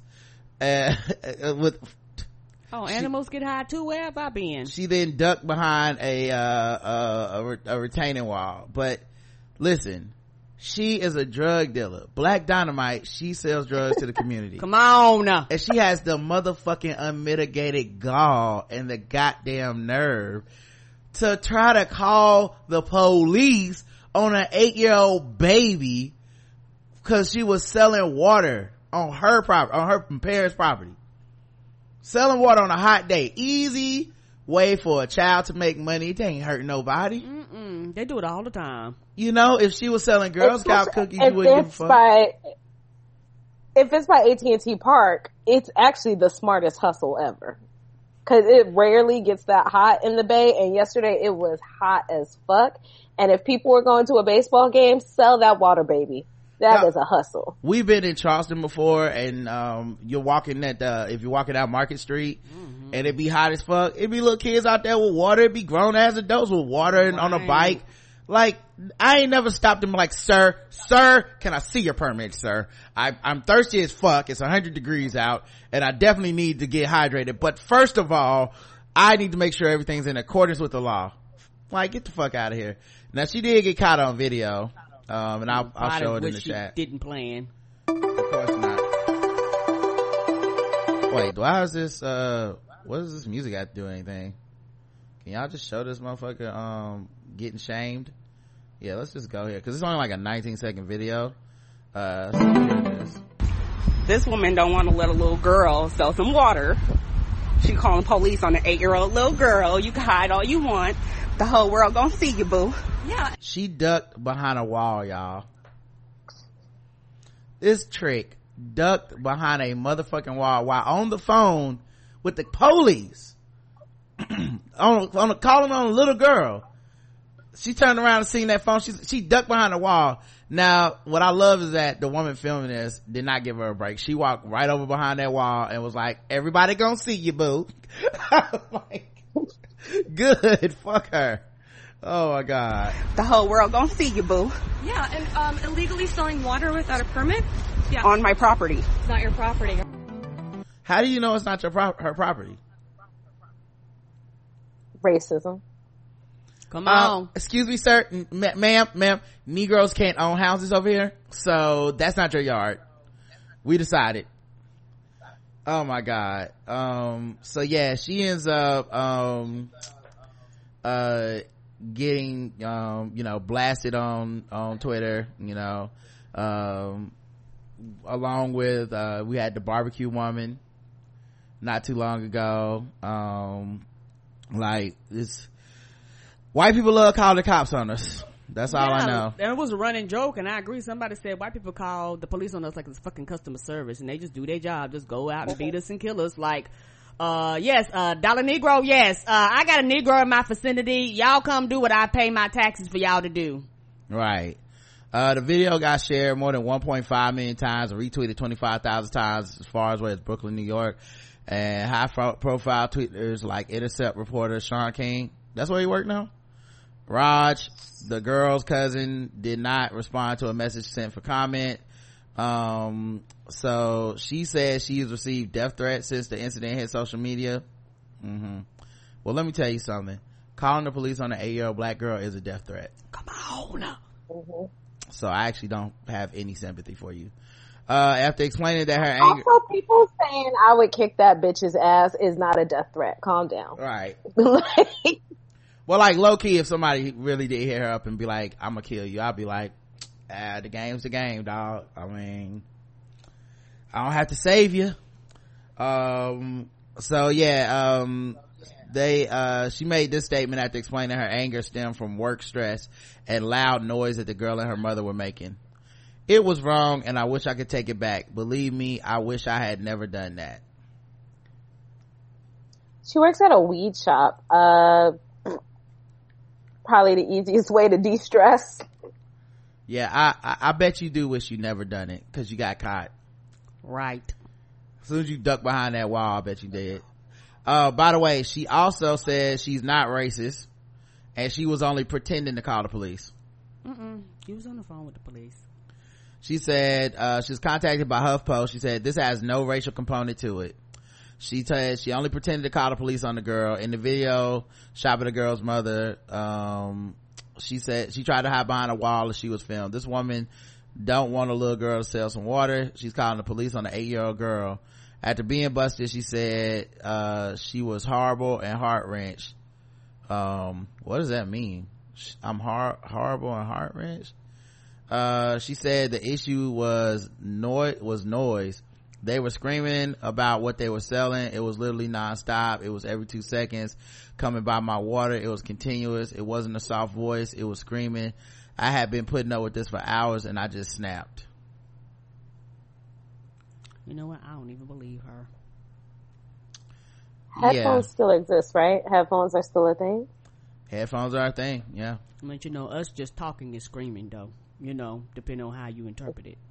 Speaker 4: animals get high too. Where have I been?
Speaker 3: She then ducked behind a retaining wall. But listen, she is a drug dealer. Black Dynamite, she sells drugs to the community.
Speaker 4: Come on.
Speaker 3: And she has the motherfucking unmitigated gall and the goddamn nerve to try to call the police on an 8-year-old baby because she was selling water on her property, on her parents' property. Selling water on a hot day. Easy way for a child to make money. It ain't hurting nobody.
Speaker 4: They do it all the time.
Speaker 3: You know, if she was selling Girl Scout cookies, you wouldn't give a fuck.
Speaker 2: If it's by AT&T Park, it's actually the smartest hustle ever. Cause it rarely gets that hot in the Bay, and yesterday it was hot as fuck. And if people were going to a baseball game, sell that water, baby. That is a hustle.
Speaker 3: We've been in Charleston before, and you're walking if you're walking out Market Street, and it be hot as fuck, it be little kids out there with water, it be grown ass adults with water and on a bike. Like, I ain't never stopped them like, sir, can I see your permit, sir? I'm thirsty as fuck, it's 100 degrees out, and I definitely need to get hydrated, but first of all, I need to make sure everything's in accordance with the law. Like, get the fuck out of here. Now, she did get caught on video, and I'll show it in the chat.
Speaker 4: Didn't plan.
Speaker 3: Of course not. Wait, why is this, what does this music have to do anything? Can y'all just show this motherfucker, getting shamed? Yeah, let's just go here, because it's only like a 19-second video. So here it is.
Speaker 8: This woman don't want to let a little girl sell some water. She calling police on an 8-year-old little girl. You can hide all you want. The whole world gonna see you, boo. Yeah.
Speaker 3: She ducked behind a wall, y'all. This trick ducked behind a motherfucking wall while on the phone with the police. Calling on a little girl. She turned around and seen that phone. She ducked behind the wall. Now, what I love is that the woman filming this did not give her a break. She walked right over behind that wall and was like, everybody gonna see you, boo. Like, good. Fuck her. Oh my god.
Speaker 8: The whole world gonna see you, boo.
Speaker 9: Yeah, and illegally selling water without a permit? Yeah.
Speaker 8: On my property.
Speaker 9: It's not your property.
Speaker 3: How do you know it's not her property?
Speaker 2: Racism.
Speaker 4: Come on.
Speaker 3: Excuse me, sir. Ma'am, Negroes can't own houses over here, so that's not your yard. We decided. Oh my god. So yeah, she ends up getting blasted on Twitter, along with we had the barbecue woman not too long ago. Like, this white people love calling the cops on us. That's all I know.
Speaker 4: And it was a running joke, and I agree. Somebody said white people call the police on us like it's fucking customer service, and they just do their job, just go out and beat us and kill us. Like, yes, Dollar Negro, yes, I got a Negro in my vicinity. Y'all come do what I pay my taxes for y'all to do.
Speaker 3: Right. The video got shared more than 1.5 million times and retweeted 25,000 times as far as where it's Brooklyn, New York. And high profile tweeters like Intercept reporter Sean King, that's where he work now. Raj, the girl's cousin, did not respond to a message sent for comment. So she says she has received death threats since the incident hit social media. Well, let me tell you something. Calling the police on an 8-year-old black girl is a death threat.
Speaker 4: Come on.
Speaker 3: So I actually don't have any sympathy for you. After explaining that her anger,
Speaker 2: also people saying I would kick that bitch's ass is not a death threat. Calm down.
Speaker 3: Right. Well, like, low key, if somebody really did hit her up and be like, I'm gonna kill you, I'll be like, the game's the game, dog. I mean, I don't have to save you. So yeah, She made this statement after explaining her anger stemmed from work stress and loud noise that the girl and her mother were making. It was wrong and I wish I could take it back. Believe me, I wish I had never done that.
Speaker 2: She works at a weed shop. Probably the easiest way to de-stress.
Speaker 3: Yeah, I bet you do wish you never done it because you got caught.
Speaker 4: Right.
Speaker 3: As soon as you duck behind that wall, I bet you did. By the way, she also said she's not racist and she was only pretending to call the police.
Speaker 4: She was on the phone with the police.
Speaker 3: She said she was contacted by HuffPost. She said this has no racial component to it. She said she only pretended to call the police on the girl. In the video shot by the girl's mother, she said she tried to hide behind a wall as she was filmed. This woman don't want a little girl to sell some water. She's calling the police on the 8-year-old girl. After being busted, she said she was horrible and heart-wrenched. What does that mean? I'm horrible and heart-wrenched? She said the issue was noise. They were screaming about what they were selling. It was literally nonstop. It was every 2 seconds coming by my water. It was continuous. It wasn't a soft voice. It was screaming. I had been putting up with this for hours and I just snapped.
Speaker 4: You know what? I don't even believe her.
Speaker 2: Headphones still exist, right? Headphones are still a thing?
Speaker 3: Headphones are a thing, yeah.
Speaker 4: I mean, you know, us just talking and screaming though, you know, depending on how you interpret it.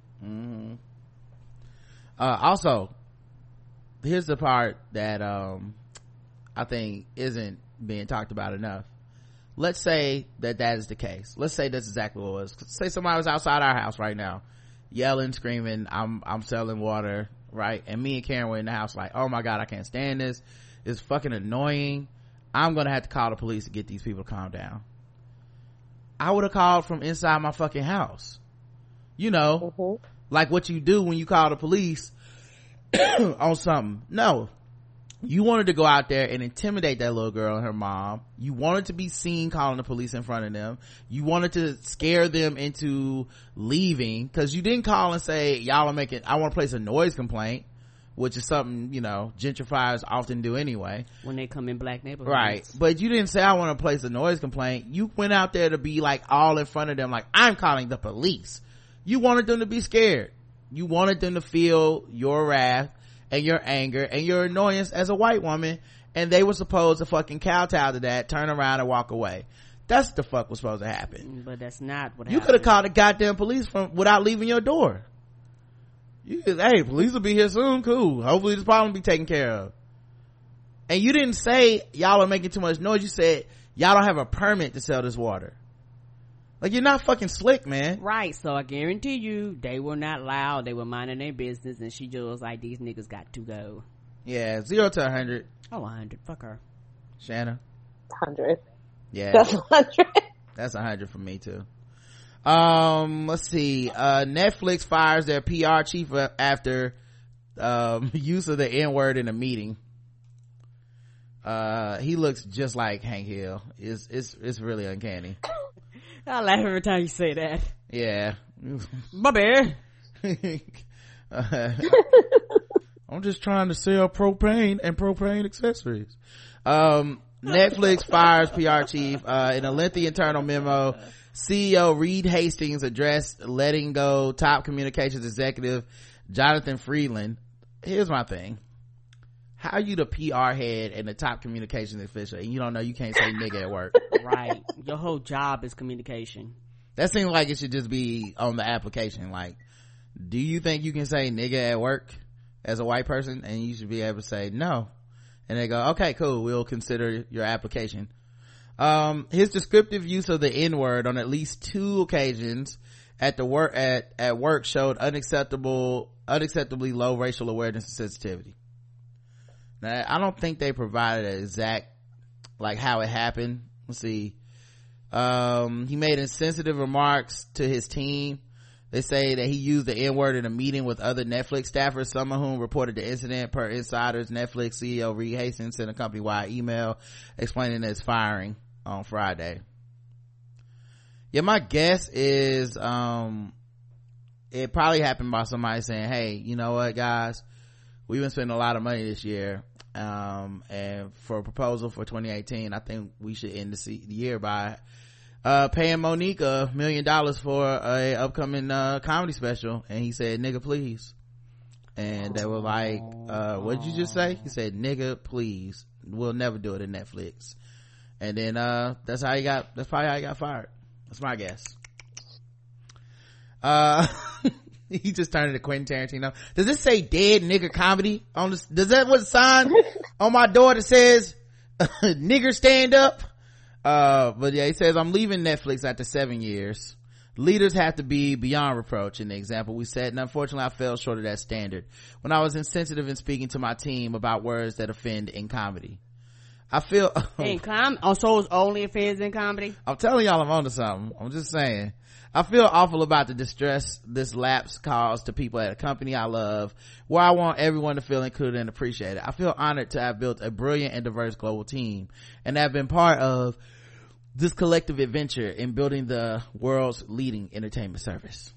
Speaker 3: Also, here's the part that I think isn't being talked about enough. Let's say that is the case. Let's say that's exactly what it was. Say somebody was outside our house right now yelling, screaming, I'm selling water, right? And me and Karen were in the house like, oh my god, I can't stand this. It's fucking annoying. I'm gonna have to call the police to get these people to calm down. I would have called from inside my fucking house, you know, like what you do when you call the police on something. No, you wanted to go out there and intimidate that little girl and her mom. You wanted to be seen calling the police in front of them. You wanted to scare them into leaving because you didn't call and say, y'all are making, I want to place a noise complaint, which is something, you know, gentrifiers often do anyway
Speaker 4: when they come in black neighborhoods,
Speaker 3: right? But you didn't say, I want to place a noise complaint. You went out there to be like all in front of them like, I'm calling the police. You wanted them to be scared. You wanted them to feel your wrath and your anger and your annoyance as a white woman, and they were supposed to fucking kowtow to that, turn around and walk away. That's the fuck was supposed to happen.
Speaker 4: But that's not what happened.
Speaker 3: You could have called the goddamn police without leaving your door. You could, hey, police will be here soon, cool, hopefully this problem will be taken care of. And you didn't say y'all are making too much noise. You said y'all don't have a permit to sell this water. Like, you're not fucking slick, man.
Speaker 4: Right. So I guarantee you they were not loud. They were minding their business, and she just was like, these niggas got to go.
Speaker 3: Yeah, 0 to 100.
Speaker 4: Oh, 100. Fuck her.
Speaker 3: Shanna?
Speaker 2: 100.
Speaker 3: Yeah.
Speaker 2: That's 100.
Speaker 3: That's 100 for me too. Let's see. Netflix fires their PR chief after use of the N-word in a meeting. He looks just like Hank Hill. It's really uncanny.
Speaker 4: I laugh every time you say that.
Speaker 3: Yeah.
Speaker 4: Bobby.
Speaker 3: I'm just trying to sell propane and propane accessories. Netflix fires PR chief. In a lengthy internal memo, CEO Reed Hastings addressed letting go top communications executive Jonathan Freeland. Here's my thing. How are you the PR head and the top communications official and you don't know you can't say nigga at work?
Speaker 4: Right. Your whole job is communication.
Speaker 3: That seems like it should just be on the application. Like, do you think you can say nigga at work as a white person? And you should be able to say no. And they go, okay, cool, we'll consider your application. His descriptive use of the N-word on at least 2 occasions at work showed unacceptably low racial awareness and sensitivity. Now, I don't think they provided an exact, like, how it happened. Let's see. He made insensitive remarks to his team. They say that he used the N-word in a meeting with other Netflix staffers, some of whom reported the incident. Per insiders, Netflix CEO Reed Hastings sent a company-wide email explaining his firing on Friday. Yeah, my guess is it probably happened by somebody saying, hey, you know what, guys, we've been spending a lot of money this year. And for a proposal for 2018, I think we should end the year by paying Monique $1 million for a upcoming comedy special. And he said, nigga please. And they were like, what did you just say? He said, nigga please, we'll never do it in Netflix. And then that's probably how he got fired. That's my guess. He just turned into Quentin Tarantino. Does this say dead nigger comedy on this? Does that what sign on my door that says nigger stand up? But yeah, he says, I'm leaving Netflix after 7 years. Leaders have to be beyond reproach in the example we set, and unfortunately I fell short of that standard when I was insensitive in speaking to my team about words that offend in comedy. I feel
Speaker 4: so it's only offends in comedy?
Speaker 3: I'm telling y'all I'm onto something. I'm just saying. I feel awful about the distress this lapse caused to people at a company I love, where I want everyone to feel included and appreciated. I feel honored to have built a brilliant and diverse global team and have been part of this collective adventure in building the world's leading entertainment service.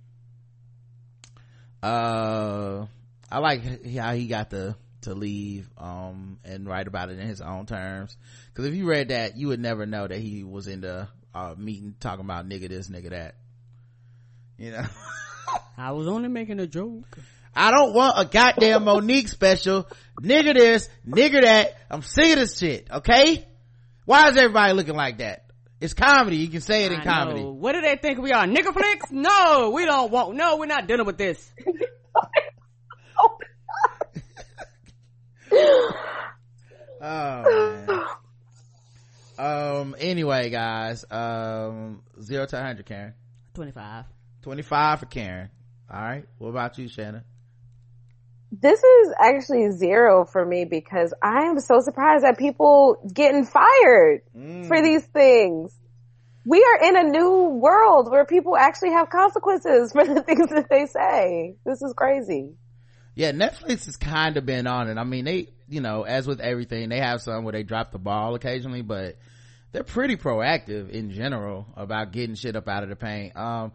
Speaker 3: I like how he got to leave and write about it in his own terms, because if you read that, you would never know that he was in the meeting talking about nigga this nigga that, you know.
Speaker 4: I was only making a joke.
Speaker 3: I don't want a goddamn Monique special. Nigga this, nigga that. I'm sick of this shit, okay? Why is everybody looking like that? It's comedy. You can say it in comedy.
Speaker 4: What do they think we are, nigger flicks? No, we don't want, no, we're not dealing with this.
Speaker 3: Oh man. Anyway guys, 0 to 100, Karen. 25 for Karen. All right, what about you, Shannon?
Speaker 2: This is actually 0 for me, because I am so surprised at people getting fired for these things. We are in a new world where people actually have consequences for the things that they say. This is crazy.
Speaker 3: Yeah, Netflix has kind of been on it. I mean, they, you know, as with everything, they have some where they drop the ball occasionally, but they're pretty proactive in general about getting shit up out of the paint.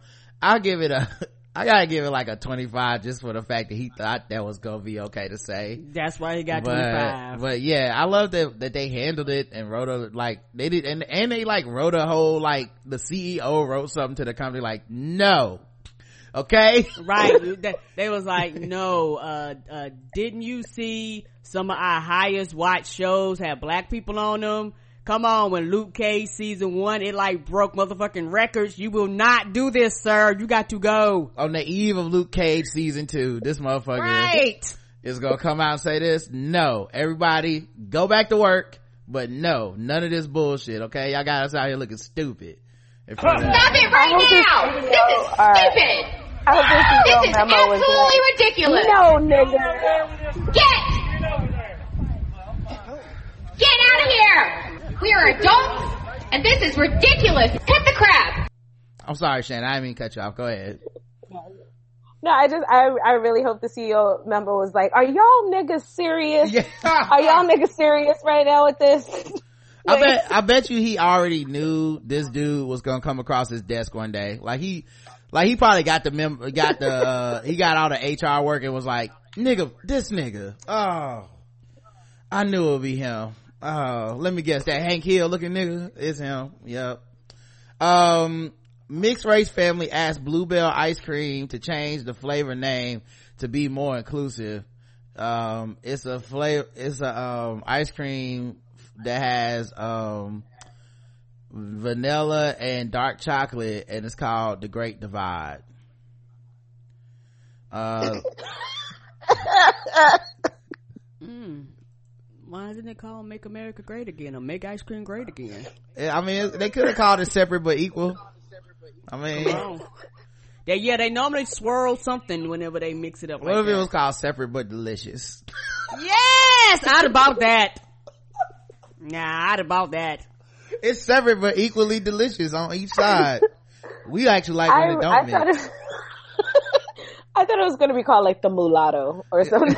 Speaker 3: I gotta give it like a 25 just for the fact that he thought that was gonna be okay to say.
Speaker 4: That's why he got 25.
Speaker 3: But yeah, I love that they handled it and wrote a, like, they did, and they like wrote a whole, like, the CEO wrote something to the company like, no. Okay?
Speaker 4: Right. They was like, no, didn't you see some of our highest watched shows have black people on them? Come on, when Luke Cage season 1, it like broke motherfucking records. You will not do this, sir. You got to go.
Speaker 3: On the eve of Luke Cage season 2, this motherfucker is gonna come out and say this. No, everybody go back to work, but no, none of this bullshit, okay? Y'all got us out here looking stupid.
Speaker 10: Stop it right now! This is stupid! This is absolutely ridiculous!
Speaker 2: No, nigga!
Speaker 10: Get out of here! We are adults, and this is ridiculous. Cut the crap.
Speaker 3: I'm sorry, Shannon. I didn't mean to cut you off. Go ahead.
Speaker 2: No, I really hope the CEO member was like, are y'all niggas serious? Yeah. Are y'all niggas serious right now with this?
Speaker 3: I bet you he already knew this dude was gonna come across his desk one day. He probably got he got all the HR work and was like, nigga, this nigga. Oh, I knew it would be him. Oh, let me guess, that Hank Hill looking nigga is him. Yep. Mixed race family asked Bluebell ice cream to change the flavor name to be more inclusive. It's a ice cream that has vanilla and dark chocolate, and it's called the Great Divide.
Speaker 4: Why isn't it called Make America Great Again or Make Ice Cream Great Again?
Speaker 3: I mean, they could have called it Separate But Equal. I mean,
Speaker 4: they normally swirl something whenever they mix it up.
Speaker 3: What if it was called Separate But Delicious?
Speaker 4: Yes, I'd have bought that. Nah, I'd have bought that.
Speaker 3: It's separate but equally delicious on each side. We actually like when it don't mix.
Speaker 2: I thought it was going to be called like the mulatto or something.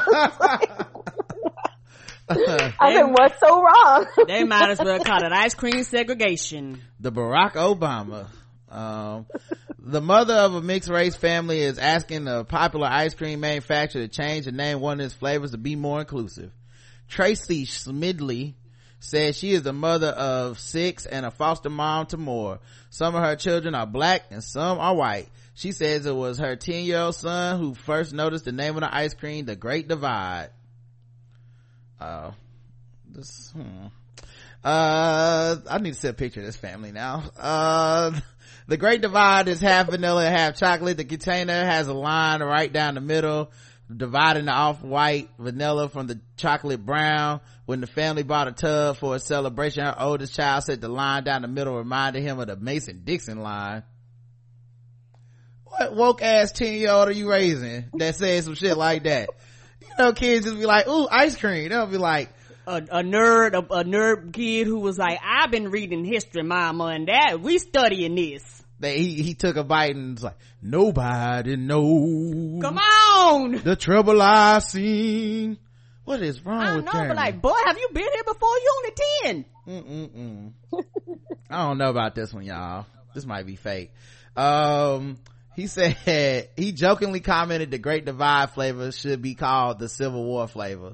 Speaker 2: I said, what's so wrong?
Speaker 4: They might as well call it ice cream segregation.
Speaker 3: The Barack Obama. The mother of a mixed race family is asking a popular ice cream manufacturer to change the name of one of its flavors to be more inclusive. Tracy Smidley says she is the mother of 6 and a foster mom to more. Some of her children are black and some are white. She says it was her 10-year-old son who first noticed the name of the ice cream, The Great Divide. I need to see a picture of this family now. The Great Divide is half vanilla and half chocolate. The container has a line right down the middle, dividing the off-white vanilla from the chocolate brown. When the family bought a tub for a celebration, her oldest child said the line down the middle reminded him of the Mason-Dixon line. What woke ass 10-year-old are you raising that says some shit like that? You know, kids just be like, ooh, ice cream. They'll be like,
Speaker 4: a nerd kid who was like, I've been reading history, mama and dad, we studying this.
Speaker 3: He took a bite and was like, nobody knows.
Speaker 4: Come on!
Speaker 3: The trouble I've seen. What is wrong with Jeremy?
Speaker 4: But like, boy, have you been here before? You only
Speaker 3: 10. I don't know about this one, y'all. This might be fake. He said, he jokingly commented the Great Divide flavor should be called the Civil War flavor.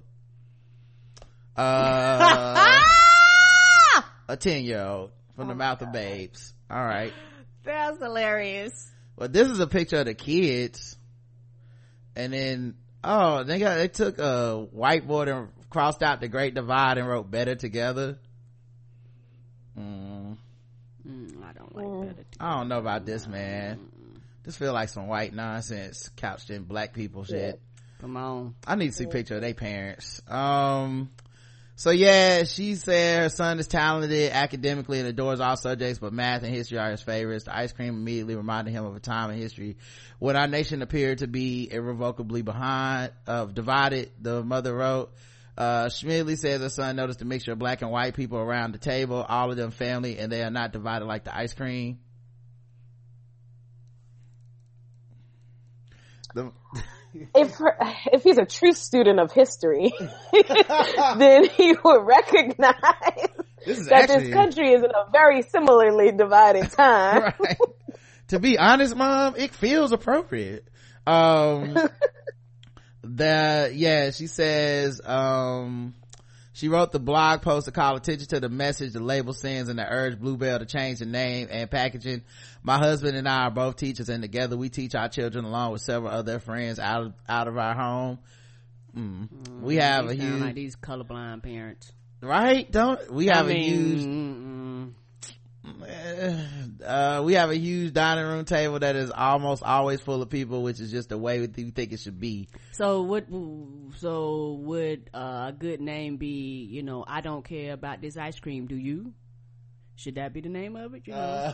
Speaker 3: A 10-year-old from the mouth of babes. All right.
Speaker 4: That's hilarious.
Speaker 3: Well, this is a picture of the kids. And then, they took a whiteboard and crossed out the Great Divide and wrote Better Together.
Speaker 4: I don't like Better Together.
Speaker 3: I don't know about this, man. This feel like some white nonsense couched in black people shit.
Speaker 4: Come on.
Speaker 3: I need to see a picture of their parents. So yeah, she said her son is talented academically and adores all subjects, but math and history are his favorites. The ice cream immediately reminded him of a time in history when our nation appeared to be irrevocably divided, the mother wrote. Schmidley says her son noticed a mixture of black and white people around the table, all of them family, and they are not divided like the ice cream.
Speaker 2: If he's a true student of history, then he would recognize that this country is in a very similarly divided time.
Speaker 3: Right. To be honest, Mom, it feels appropriate. She says, she wrote the blog post to call attention to the message the label sends and to urge Bluebell to change the name and packaging. My husband and I are both teachers, and together we teach our children along with several other friends out of our home. We have a huge,
Speaker 4: like these colorblind parents,
Speaker 3: right? We have a huge dining room table that is almost always full of people, which is just the way we think it should be.
Speaker 4: So would a good name be, I don't care about this ice cream, do you? Should that be the name of it?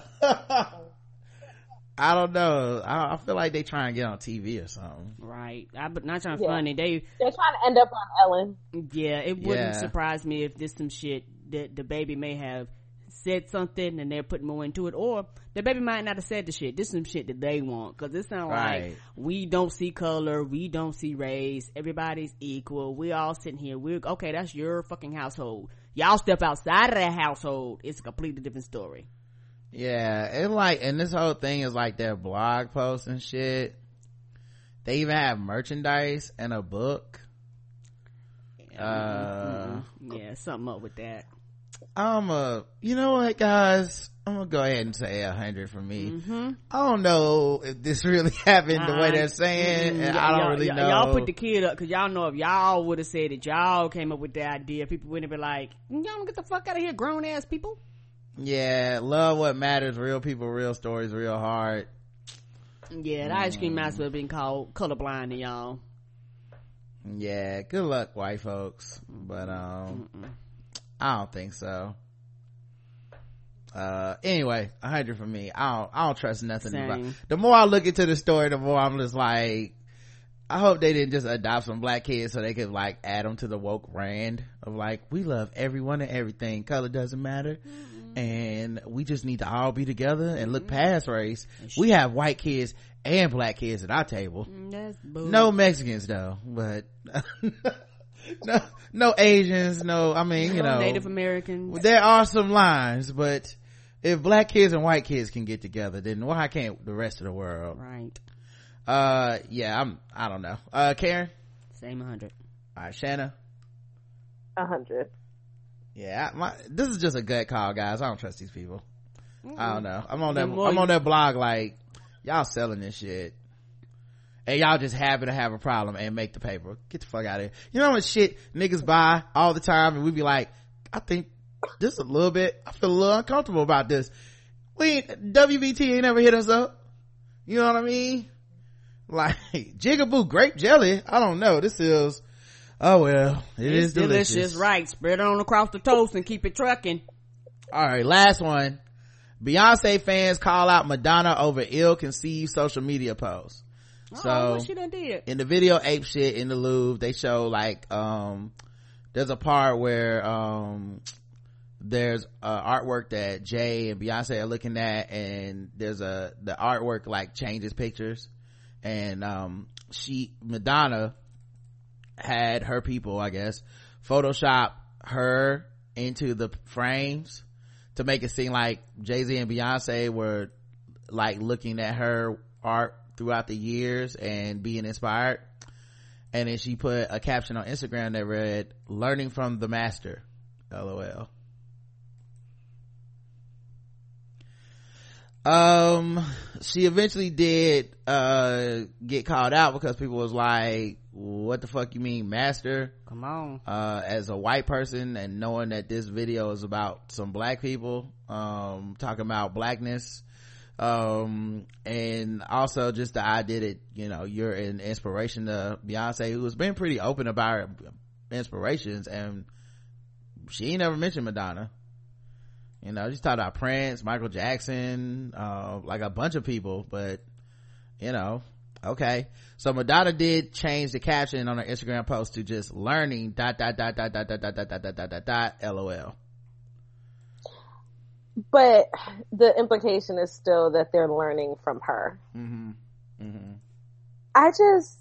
Speaker 3: I don't know. I feel like they try and get on TV or something.
Speaker 4: Right. But not trying to funny. They're
Speaker 2: trying to end up on Ellen.
Speaker 4: Yeah, it wouldn't surprise me if this some shit that the baby may have said something and they're putting more into it, or the baby might not have said the shit. This is some shit that they want, because it sounds like we don't see color, we don't see race, everybody's equal, we all sitting here, okay, that's your fucking household. Y'all step outside of that household, it's a completely different story.
Speaker 3: Yeah, and this whole thing is like their blog posts and shit. They even have merchandise and a book.
Speaker 4: Yeah, something up with that.
Speaker 3: You know what, guys, I'm gonna go ahead and say 100 for me. I don't know if this really happened the way they're saying, and I don't really know.
Speaker 4: Y'all put the kid up, because y'all know if y'all would have said that y'all came up with the idea, people wouldn't have been like, y'all don't get the fuck out of here, grown ass people.
Speaker 3: Yeah, love what matters, real people, real stories, real hard.
Speaker 4: Yeah, the ice cream might as well have been called colorblind to y'all.
Speaker 3: Yeah, good luck, white folks, but I don't think so. Anyway, 100 for me. I don't trust nothing about. The more I look into the story, the more I'm just like, I hope they didn't just adopt some black kids so they could like add them to the woke brand of like, we love everyone and everything, color doesn't matter, and we just need to all be together and look past race. We have white kids and black kids at our table. No Mexicans though, but no Asians, no
Speaker 4: Native Americans.
Speaker 3: There are some lines, but if black kids and white kids can get together, then why can't the rest of the world?
Speaker 4: Right.
Speaker 3: I don't know. Karen?
Speaker 4: Same 100.
Speaker 3: All right, Shanna?
Speaker 2: 100.
Speaker 3: Yeah, this is just a gut call, guys. I don't trust these people. I don't know. I'm on that blog like, y'all selling this shit. And y'all just happen to have a problem and make the paper. Get the fuck out of here. You know how much shit niggas buy all the time and we be like, I think this a little bit, I feel a little uncomfortable about this. WBT ain't never hit us up. You know what I mean? Like, Jigaboo grape jelly. I don't know. This is, oh well, it's delicious.
Speaker 4: Right. Spread it on across the toast and keep it trucking.
Speaker 3: All right. Last one. Beyonce fans call out Madonna over ill-conceived social media posts. So
Speaker 4: what she done did?
Speaker 3: In the video Ape Shit in the Louvre, they show like, there's a part where, there's artwork that Jay and Beyonce are looking at, and the artwork like changes pictures, and Madonna had her people, I guess, Photoshop her into the frames to make it seem like Jay-Z and Beyonce were like looking at her art throughout the years and being inspired. And then she put a caption on Instagram that read, "Learning from the master, LOL." She eventually did get called out because people was like, what the fuck you mean master?
Speaker 4: Come on.
Speaker 3: As a white person and knowing that this video is about some black people talking about blackness, and also just the idea that, you know, you're an inspiration to Beyonce, who has been pretty open about her inspirations, and she ain't never mentioned Madonna. You know, she's talked about Prince, Michael Jackson, like a bunch of people, but, you know, okay. So Madonna did change the caption on her Instagram post to just learning ... LOL.
Speaker 2: But the implication is still that they're learning from her. I just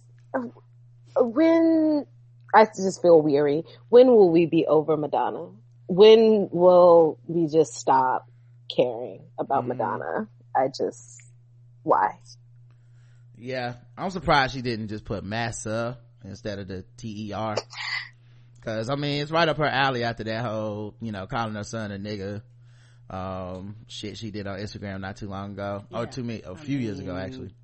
Speaker 2: feel weary. When will we be over Madonna? When will we just stop caring about Madonna? Why?
Speaker 3: Yeah, I'm surprised she didn't just put Massa instead of the TER. Cause I mean, it's right up her alley after that whole, you know, calling her son a nigga, shit she did on Instagram not too long ago. Yeah. A few years ago, actually.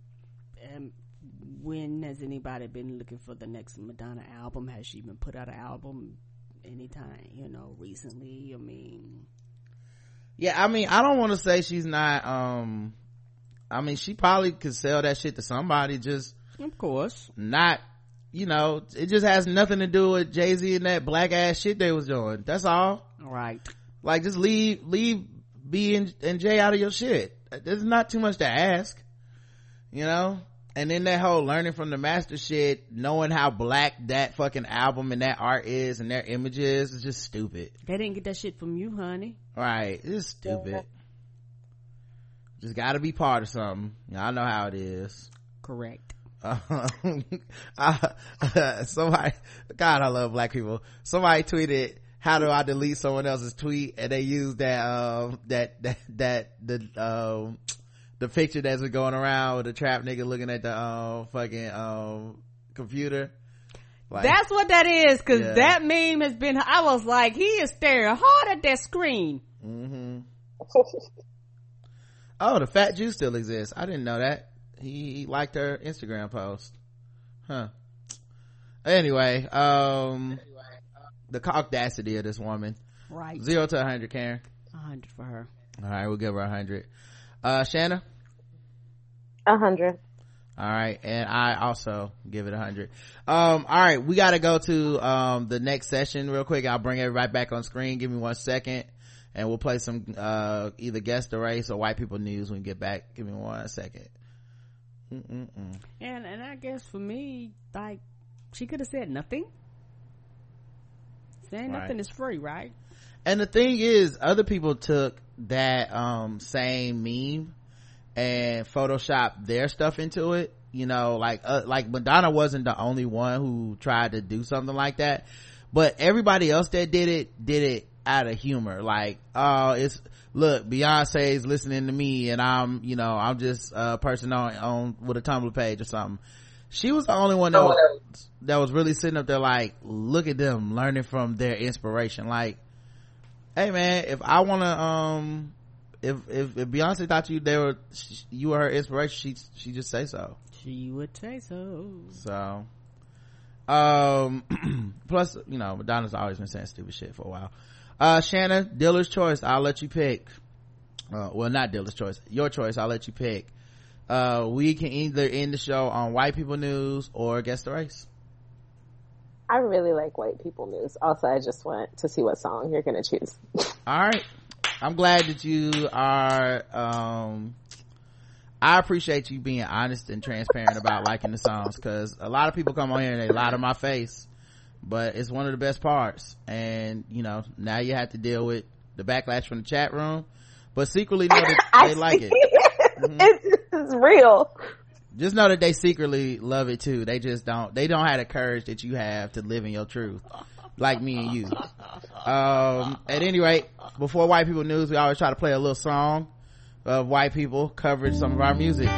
Speaker 4: When has anybody been looking for the next Madonna album? Has she even put out an album anytime, you know, recently? I mean,
Speaker 3: yeah, I mean, I don't want to say she's not, I mean, she probably could sell that shit to somebody, just,
Speaker 4: of course,
Speaker 3: not, you know, it just has nothing to do with Jay-Z and that black ass shit they was doing. That's all.
Speaker 4: Right.
Speaker 3: Like, just leave B and Jay out of your shit. There's not too much to ask, you know? And then that whole learning from the master shit, knowing how black that fucking album and that art is and their images, is just stupid.
Speaker 4: They didn't get that shit from you, honey.
Speaker 3: Right. It's stupid. Yeah. Just gotta be part of something. Y'all know how it is.
Speaker 4: Correct.
Speaker 3: Somebody, God, I love black people. Somebody tweeted, how do I delete someone else's tweet? And they used the picture that's been going around with the trap nigga looking at the fucking computer. Like,
Speaker 4: that's what that is, because that meme has been, I was like, he is staring hard at that screen.
Speaker 3: Oh, the Fat Jew still exists. I didn't know that. He liked her Instagram post. Anyway, the audacity of this woman.
Speaker 4: Right.
Speaker 3: 0 to 100, Karen.
Speaker 4: 100 for her.
Speaker 3: All right, we'll give her 100. Shanna?
Speaker 2: 100.
Speaker 3: All right, and I also give it 100. All right, we gotta go to the next session real quick. I'll bring everybody back on screen. Give me 1 second, and we'll play some either Guess the Race or White People News when we get back. Give me 1 second.
Speaker 4: And I guess for me, like, she could have said nothing. Saying nothing is free, right?
Speaker 3: And the thing is, other people took that same meme and photoshopped their stuff into it. You know, like Madonna wasn't the only one who tried to do something like that, but everybody else that did it out of humor. Like, look, Beyonce's listening to me, and I'm just a person on with a Tumblr page or something. she was the only one that was really sitting up there like, look at them learning from their inspiration. Like, hey man, if I want to if Beyonce thought you were her inspiration, she just say so.
Speaker 4: She would say so.
Speaker 3: So plus, you know, Madonna's always been saying stupid shit for a while. Shannon, dealer's choice, I'll let you pick. Well, not dealer's choice, your choice, I'll let you pick. We can either end the show on white people news or guess the race.
Speaker 2: I really like white people news. Also, I just want to see what song you're gonna choose.
Speaker 3: All right, I'm glad that you are I appreciate you being honest and transparent about liking the songs, because a lot of people come on here and they lie to my face, but it's one of the best parts. And you know, now you have to deal with the backlash from the chat room, but secretly know that they like it.
Speaker 2: It's real.
Speaker 3: Just know that they secretly love it too. They don't have the courage that you have to live in your truth, like me and you. At any rate, before white people news, we always try to play a little song of white people covering some of our music.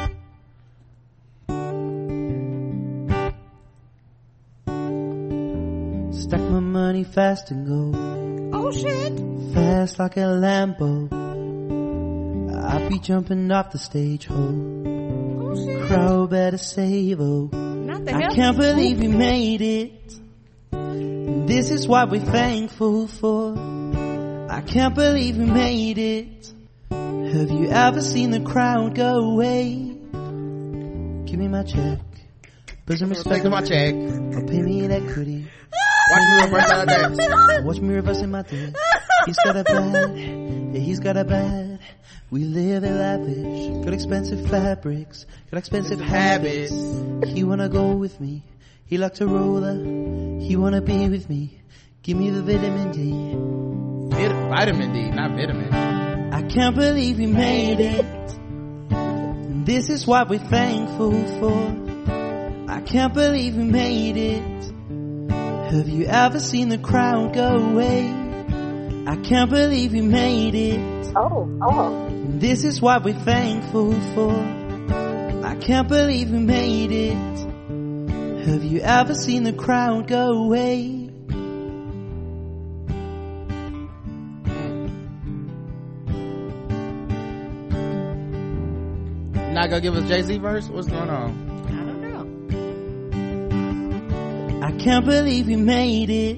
Speaker 11: Stack my money fast and go.
Speaker 4: Oh shit.
Speaker 11: Fast like a Lambo. I be jumping off the stage, ho.
Speaker 4: Oh shit.
Speaker 11: Crowd better save, oh. I can't believe we made it. And this is what we're thankful for. I can't believe we made it. Have you ever seen the crowd go away? Give me my check. Put some respect on my check. Or pay me in equity.
Speaker 3: Watch me reverse our dance.
Speaker 11: Watch me reversing my dance. He's got a bad. Yeah, he's got a bad. We live in lavish. Got expensive fabrics. Got expensive habits. He wanna go with me. He likes a roller. He wanna be with me. Give me the vitamin D.
Speaker 3: Vitamin D, not vitamin.
Speaker 11: I can't believe we made it. And this is what we're thankful for. I can't believe we made it. Have you ever seen the crowd go away? I can't believe we made it. And this is what we're thankful for. I can't believe we made it. Have you ever seen the crowd go away?
Speaker 3: Not gonna give us Jay-Z verse? What's going on?
Speaker 4: I don't know.
Speaker 11: I can't believe we made it.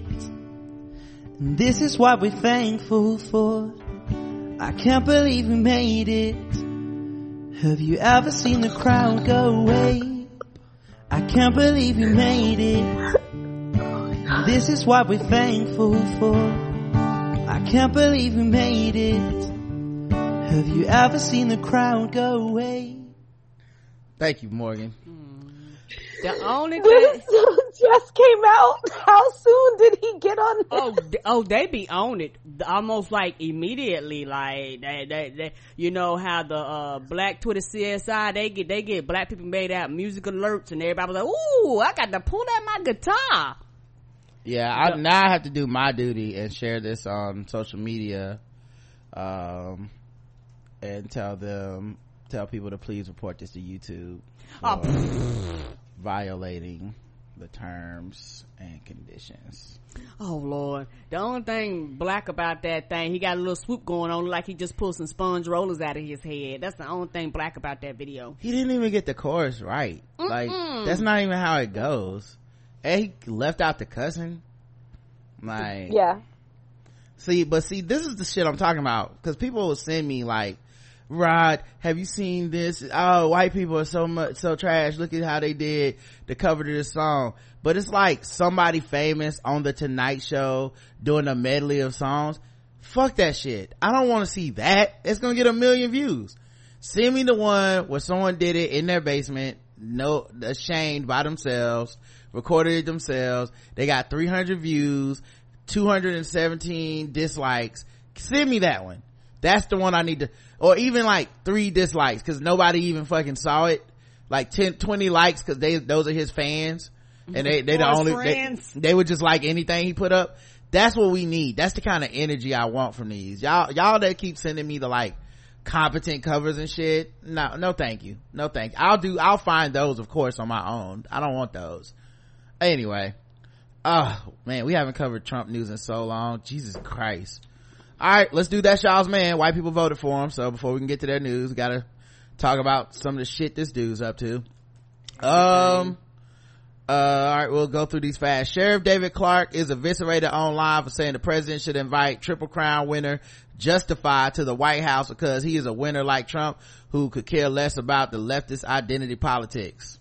Speaker 11: And this is what we're thankful for. I can't believe we made it. Have you ever seen the crowd go away? I can't believe we made it. And this is what we're thankful for. I can't believe we made it. Have you ever seen the crowd go away?
Speaker 3: Thank you, Morgan.
Speaker 4: The only thing
Speaker 2: this just came out. How soon did he get on this?
Speaker 4: They be on it almost like immediately. Like they you know how the black Twitter CSI they get black people made out music alerts and everybody was like, ooh, I got to pull out my guitar.
Speaker 3: Yeah, now I have to do my duty and share this on social media, and tell people to please report this to YouTube for violating the terms and conditions.
Speaker 4: Oh Lord, the only thing black about that thing, he got a little swoop going on like he just pulled some sponge rollers out of his head. That's the only thing black about that video.
Speaker 3: He didn't even get the chorus right. Like, that's not even how it goes. And he left out the cussing. Like,
Speaker 2: yeah.
Speaker 3: See, this is the shit I'm talking about, because people will send me like, Rod, have you seen this? Oh, white people are so trash. Look at how they did the cover to this song. But it's like somebody famous on the Tonight Show doing a medley of songs. Fuck that shit. I don't want to see that. It's gonna get 1 million views. Send me the one where someone did it in their basement, no, ashamed by themselves, recorded it themselves. They got 300 views, 217 dislikes. Send me that one. That's the one I need to, or even like 3 dislikes because nobody even fucking saw it. Like 10, 20 likes because those are his fans, and they the only they would just like anything he put up. That's what we need. That's the kind of energy I want from these y'all that keep sending me the like competent covers and shit. No thank you. I'll find those, of course, on my own. I don't want those. Anyway, oh man, we haven't covered Trump news in so long. Jesus Christ. All right, let's do That's Y'all's Man. White people voted for him, so before we can get to their news, we gotta talk about some of the shit this dude's up to. All right, we'll go through these fast. Sheriff David Clark is eviscerated online for saying the president should invite Triple Crown winner Justify to the White House because he is a winner like Trump who could care less about the leftist identity politics.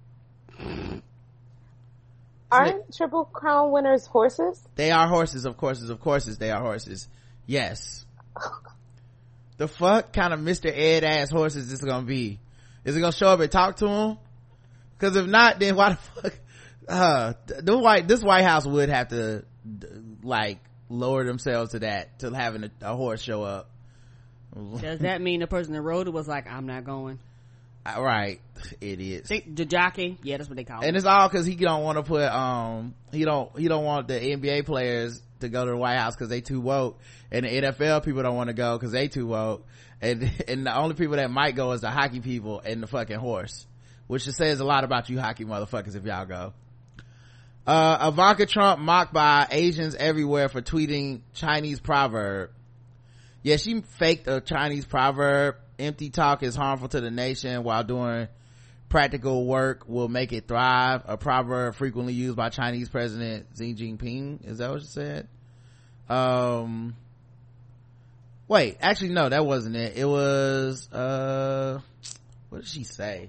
Speaker 2: Aren't Triple Crown winners horses?
Speaker 3: They are horses, of course they are horses. Yes. The fuck kind of Mr. Ed ass horses this gonna be? Is it gonna show up and talk to him? Because if not, then why the fuck this White House would have to like lower themselves to that, to having a horse show up.
Speaker 4: Does that mean the person that rode it was like, I'm not going?
Speaker 3: Right, idiots.
Speaker 4: The jockey, yeah, that's what they call it.
Speaker 3: And it's all because he don't want to put he don't want the NBA players to go to the White House because they too woke, and the NFL people don't want to go because they too woke, and the only people that might go is the hockey people and the fucking horse, which just says a lot about you hockey motherfuckers if y'all go. Ivanka Trump mocked by Asians everywhere for tweeting Chinese proverb. Yeah, she faked a Chinese proverb. Empty talk is harmful to the nation while doing practical work will make it thrive. A proverb frequently used by Chinese President Xi Jinping. Is that what she said? Wait, actually no, that wasn't it. It was, what did she say?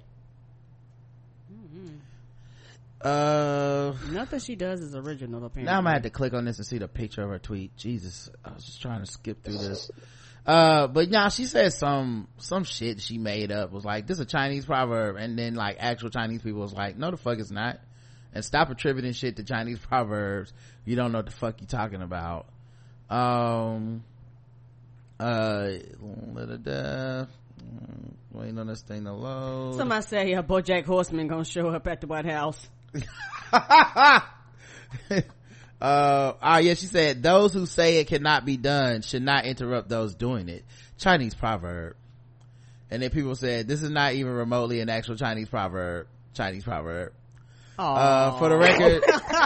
Speaker 4: Nothing she does is original, apparently.
Speaker 3: Now I'm gonna have to click on this and see the picture of her tweet. Jesus, I was just trying to skip through this. But now she said some shit she made up, was like, this is a Chinese proverb, and then like actual Chinese people was like, no the fuck it's not, and stop attributing shit to Chinese proverbs. You don't know what the fuck you talking about. Waiting on this thing to load.
Speaker 4: Somebody say BoJack Horseman gonna show up at the White House.
Speaker 3: Yeah, she said those who say it cannot be done should not interrupt those doing it. Chinese proverb. And then people said this is not even remotely an actual Chinese proverb. For the record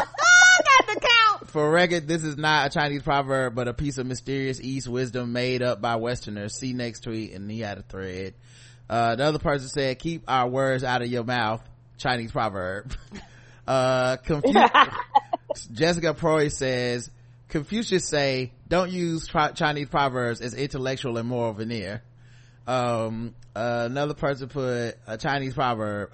Speaker 3: for record, this is not a Chinese proverb but a piece of mysterious East wisdom made up by Westerners. See next tweet. And he had a thread. The other person said keep our words out of your mouth. Chinese proverb. Jessica Proy says Confucius say don't use Chinese proverbs as intellectual and moral veneer. Another person put a Chinese proverb.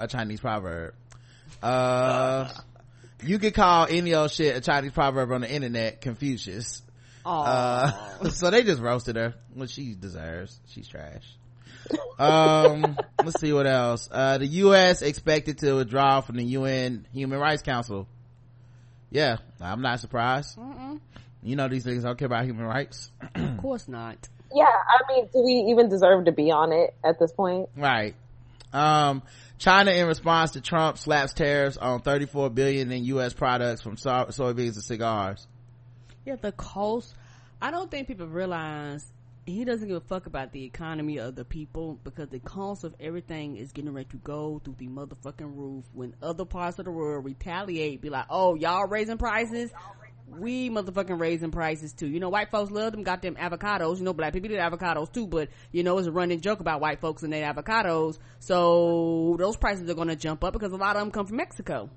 Speaker 3: You can call any old shit a Chinese proverb on the internet. Confucius. So they just roasted her, which she deserves. She's trash. Let's see what else. The U.S. expected to withdraw from the UN Human Rights Council. Yeah, I'm not surprised. You know these things don't care about human rights.
Speaker 4: Of course not.
Speaker 2: Yeah, I mean, do we even deserve to be on it at this point?
Speaker 3: Right. China, in response to Trump, slaps tariffs on $34 billion in U.S. products from soybeans to cigars.
Speaker 4: Yeah, the cost. I don't think people realize he doesn't give a fuck about the economy of the people, because the cost of everything is getting ready to go through the motherfucking roof when other parts of the world retaliate, be like, oh, y'all raising prices, we motherfucking raising prices too. You know, white folks love them goddamn avocados. You know, black people eat avocados too, but you know, it's a running joke about white folks and their avocados, so those prices are gonna jump up because a lot of them come from Mexico.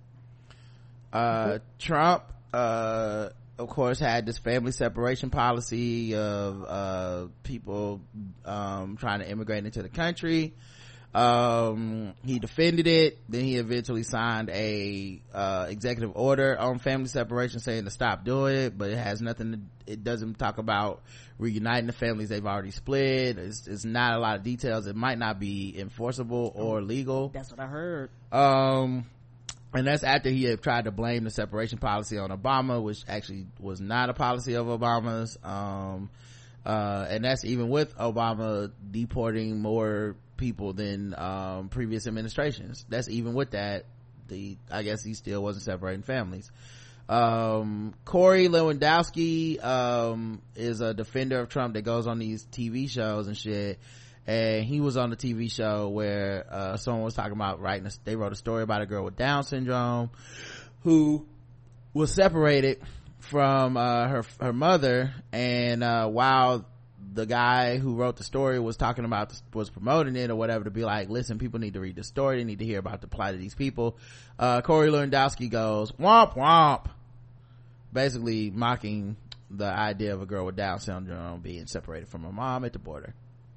Speaker 3: Trump of course had this family separation policy of people trying to immigrate into the country. He defended it, then he eventually signed a executive order on family separation saying to stop doing it, but it doesn't talk about reuniting the families they've already split. It's not a lot of details. It might not be enforceable or legal.
Speaker 4: That's what I heard.
Speaker 3: And that's after he had tried to blame the separation policy on Obama, which actually was not a policy of Obama's. And that's even with Obama deporting more people than previous administrations. That's even with that. I guess he still wasn't separating families. Corey Lewandowski is a defender of Trump that goes on these TV shows and shit, and he was on the TV show where someone was talking about they wrote a story about a girl with Down syndrome who was separated from her mother, and while the guy who wrote the story was promoting it or whatever, to be like, listen, people need to read the story, they need to hear about the plight of these people, Corey Lewandowski goes womp womp, basically mocking the idea of a girl with Down syndrome being separated from her mom at the border.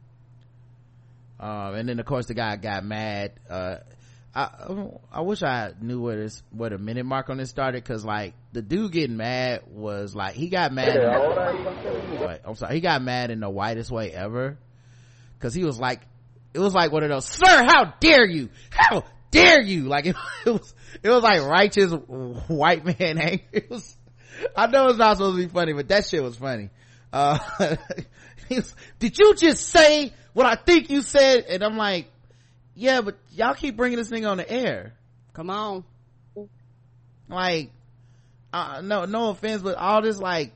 Speaker 3: And then of course the guy got mad. I wish I knew where the minute mark on this started, because like the dude getting mad was like, he got mad he got mad in the whitest way ever, because he was like, it was like one of those, sir, how dare you, like it was like righteous white man anger. I know it's not supposed to be funny, but that shit was funny. Did you just say what I think you said? And I'm like, yeah, but y'all keep bringing this thing on the air.
Speaker 4: Come on.
Speaker 3: Like, no offense, but all this like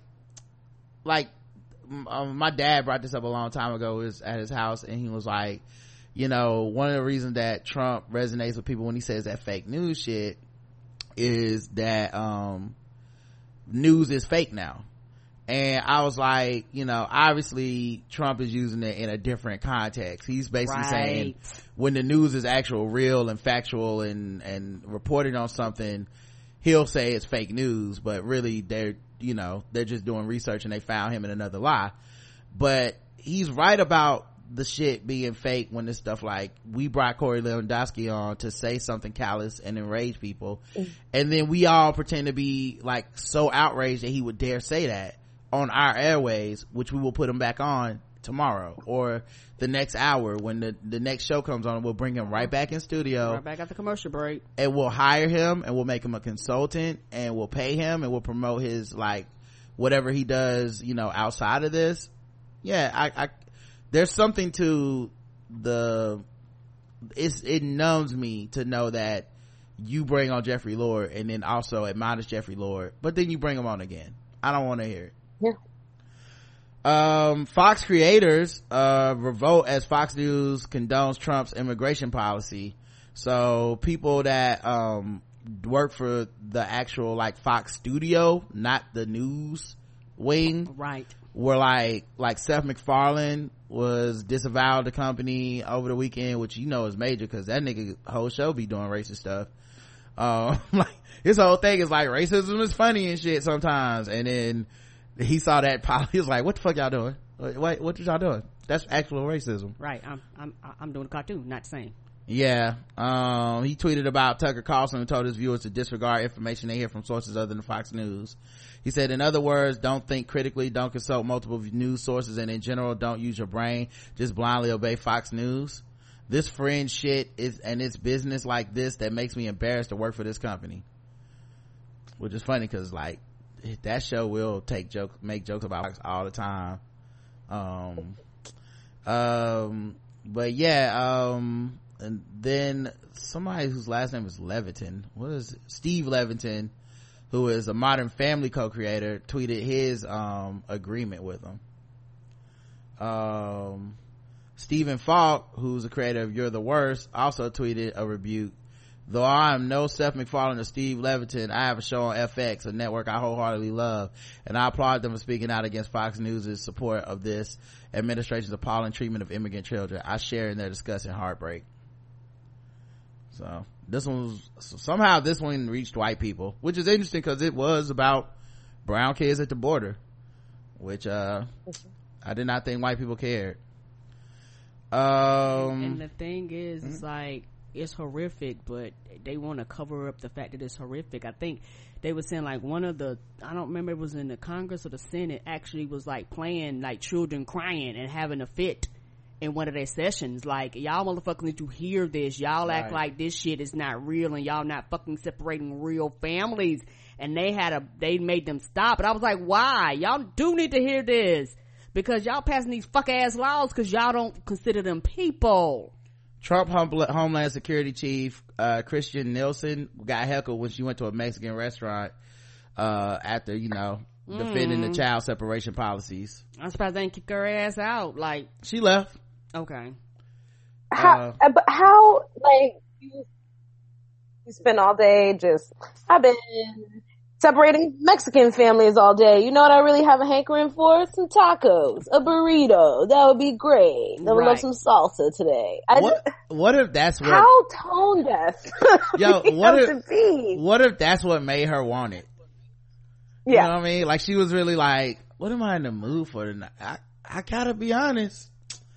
Speaker 3: my dad brought this up a long time ago. It was at his house, and he was like, you know, one of the reasons that Trump resonates with people when he says that fake news shit is that news is fake now. And I was like, you know, obviously Trump is using it in a different context. He's basically saying when the news is actual, real and factual and reporting on something, he'll say it's fake news, but really they're just doing research and they found him in another lie. But he's right about the shit being fake when this stuff, like, we brought Corey Lewandowski on to say something callous and enrage people, and then we all pretend to be like so outraged that he would dare say that on our airways, which we will put him back on tomorrow or the next hour when the next show comes on. We'll bring him right back in studio,
Speaker 4: right back at the commercial break, and
Speaker 3: we'll hire him and we'll make him a consultant and we'll pay him and we'll promote his, like, whatever he does, you know, outside of this. Yeah, I there's something to it numbs me to know that you bring on Jeffrey Lord and then also admonish Jeffrey Lord, but then you bring him on again. I don't want to hear it. Yeah. Fox creators revolt as Fox News condones Trump's immigration policy. So people that work for the actual, like, Fox studio, not the news wing,
Speaker 4: right,
Speaker 3: were like Seth MacFarlane was disavowed the company over the weekend, which you know is major because that nigga whole show be doing racist stuff. Like, his whole thing is like, racism is funny and shit sometimes, and then he saw that policy, he was like, what the fuck y'all doing? Wait, what y'all doing? That's actual racism.
Speaker 4: Right. I'm doing a cartoon, not the same.
Speaker 3: Yeah. He tweeted about Tucker Carlson and told his viewers to disregard information they hear from sources other than Fox News. He said, in other words, don't think critically, don't consult multiple news sources, and in general, don't use your brain, just blindly obey Fox News. This fringe shit and it's business like this that makes me embarrassed to work for this company. Which is funny because, like, that show will make jokes about Fox all the time. But yeah, and then somebody whose last name is Levitin, Steve Levitin, who is a Modern Family co-creator, tweeted his agreement with him. Stephen Falk, who's the creator of You're the Worst, also tweeted a rebuke. Though I am no Seth MacFarlane or Steve Levitin, I have a show on FX, a network I wholeheartedly love, and I applaud them for speaking out against Fox News' support of this administration's appalling treatment of immigrant children. I share in their disgust and heartbreak. So somehow this one reached white people, which is interesting because it was about brown kids at the border, which I did not think white people cared.
Speaker 4: And the thing is, it's like, it's horrific, but they want to cover up the fact that it's horrific. I think they were saying, like, one of the, I don't remember, it was in the Congress or the Senate, actually was like playing like children crying and having a fit in one of their sessions. Like, y'all motherfuckers need to hear this. Y'all act like this shit is not real and y'all not fucking separating real families. And they made them stop. And I was like, why? Y'all do need to hear this, because y'all passing these fuck ass laws because y'all don't consider them people.
Speaker 3: Trump Homeland Security Chief Christian Nielsen got heckled when she went to a Mexican restaurant after, defending the child separation policies.
Speaker 4: I'm surprised they didn't kick her ass out. Like,
Speaker 3: she left.
Speaker 4: Okay.
Speaker 2: But how, like, you spend all day I've been separating Mexican families all day. You know what I really have a hankering for? Some tacos, a burrito. That would be great. I would love some salsa today.
Speaker 3: What if that's what?
Speaker 2: How tone deaf?
Speaker 3: Yo, what if that's what made her want it? Yeah. You know what I mean? Like, she was really like, what am I in the mood for tonight? I gotta be honest.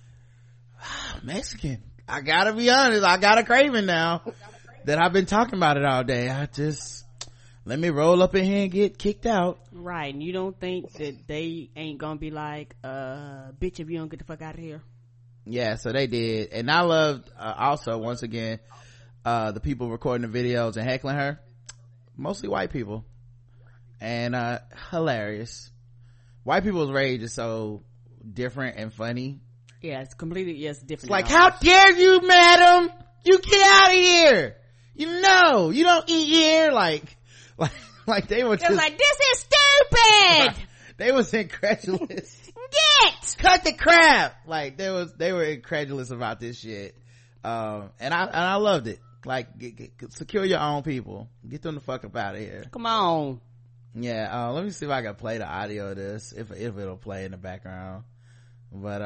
Speaker 3: Mexican. I gotta be honest. I got a craving now that I've been talking about it all day. Let me roll up in here and get kicked out.
Speaker 4: Right. And you don't think that they ain't gonna be like, bitch, if you don't get the fuck out of here.
Speaker 3: Yeah, so they did. And I loved, also, once again, the people recording the videos and heckling her. Mostly white people. And, hilarious. White people's rage is so different and funny.
Speaker 4: Yeah, it's completely, different.
Speaker 3: It's like, how dare you, madam? You get out of here. You don't eat here. Like they were just
Speaker 4: like, this is stupid.
Speaker 3: They was incredulous.
Speaker 4: Get
Speaker 3: cut the crap. Like they were incredulous about this shit. And I loved it. Like, secure your own people. Get them the fuck up out of here.
Speaker 4: Come on.
Speaker 3: Yeah. Let me see if I can play the audio of this. If it'll play in the background. But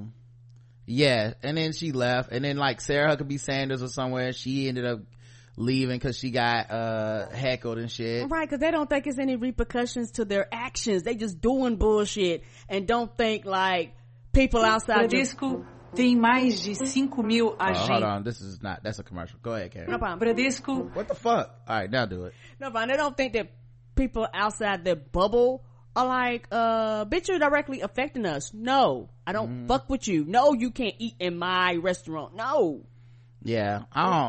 Speaker 3: yeah. And then she left. And then like Sarah Huckabee Sanders or somewhere, she ended up leaving because she got heckled and shit.
Speaker 4: Right, because they don't think it's any repercussions to their actions. They just doing bullshit and don't think like people outside.
Speaker 12: Bradesco tem mais de 5.000 agentes.
Speaker 3: Hold on, that's a commercial. Go ahead, Karen.
Speaker 4: No problem.
Speaker 12: Bradesco.
Speaker 3: What the fuck? All right, now do it.
Speaker 4: No problem. They don't think that people outside their bubble are like, bitch, you're directly affecting us. No, I don't fuck with you. No, you can't eat in my restaurant. No.
Speaker 3: Yeah,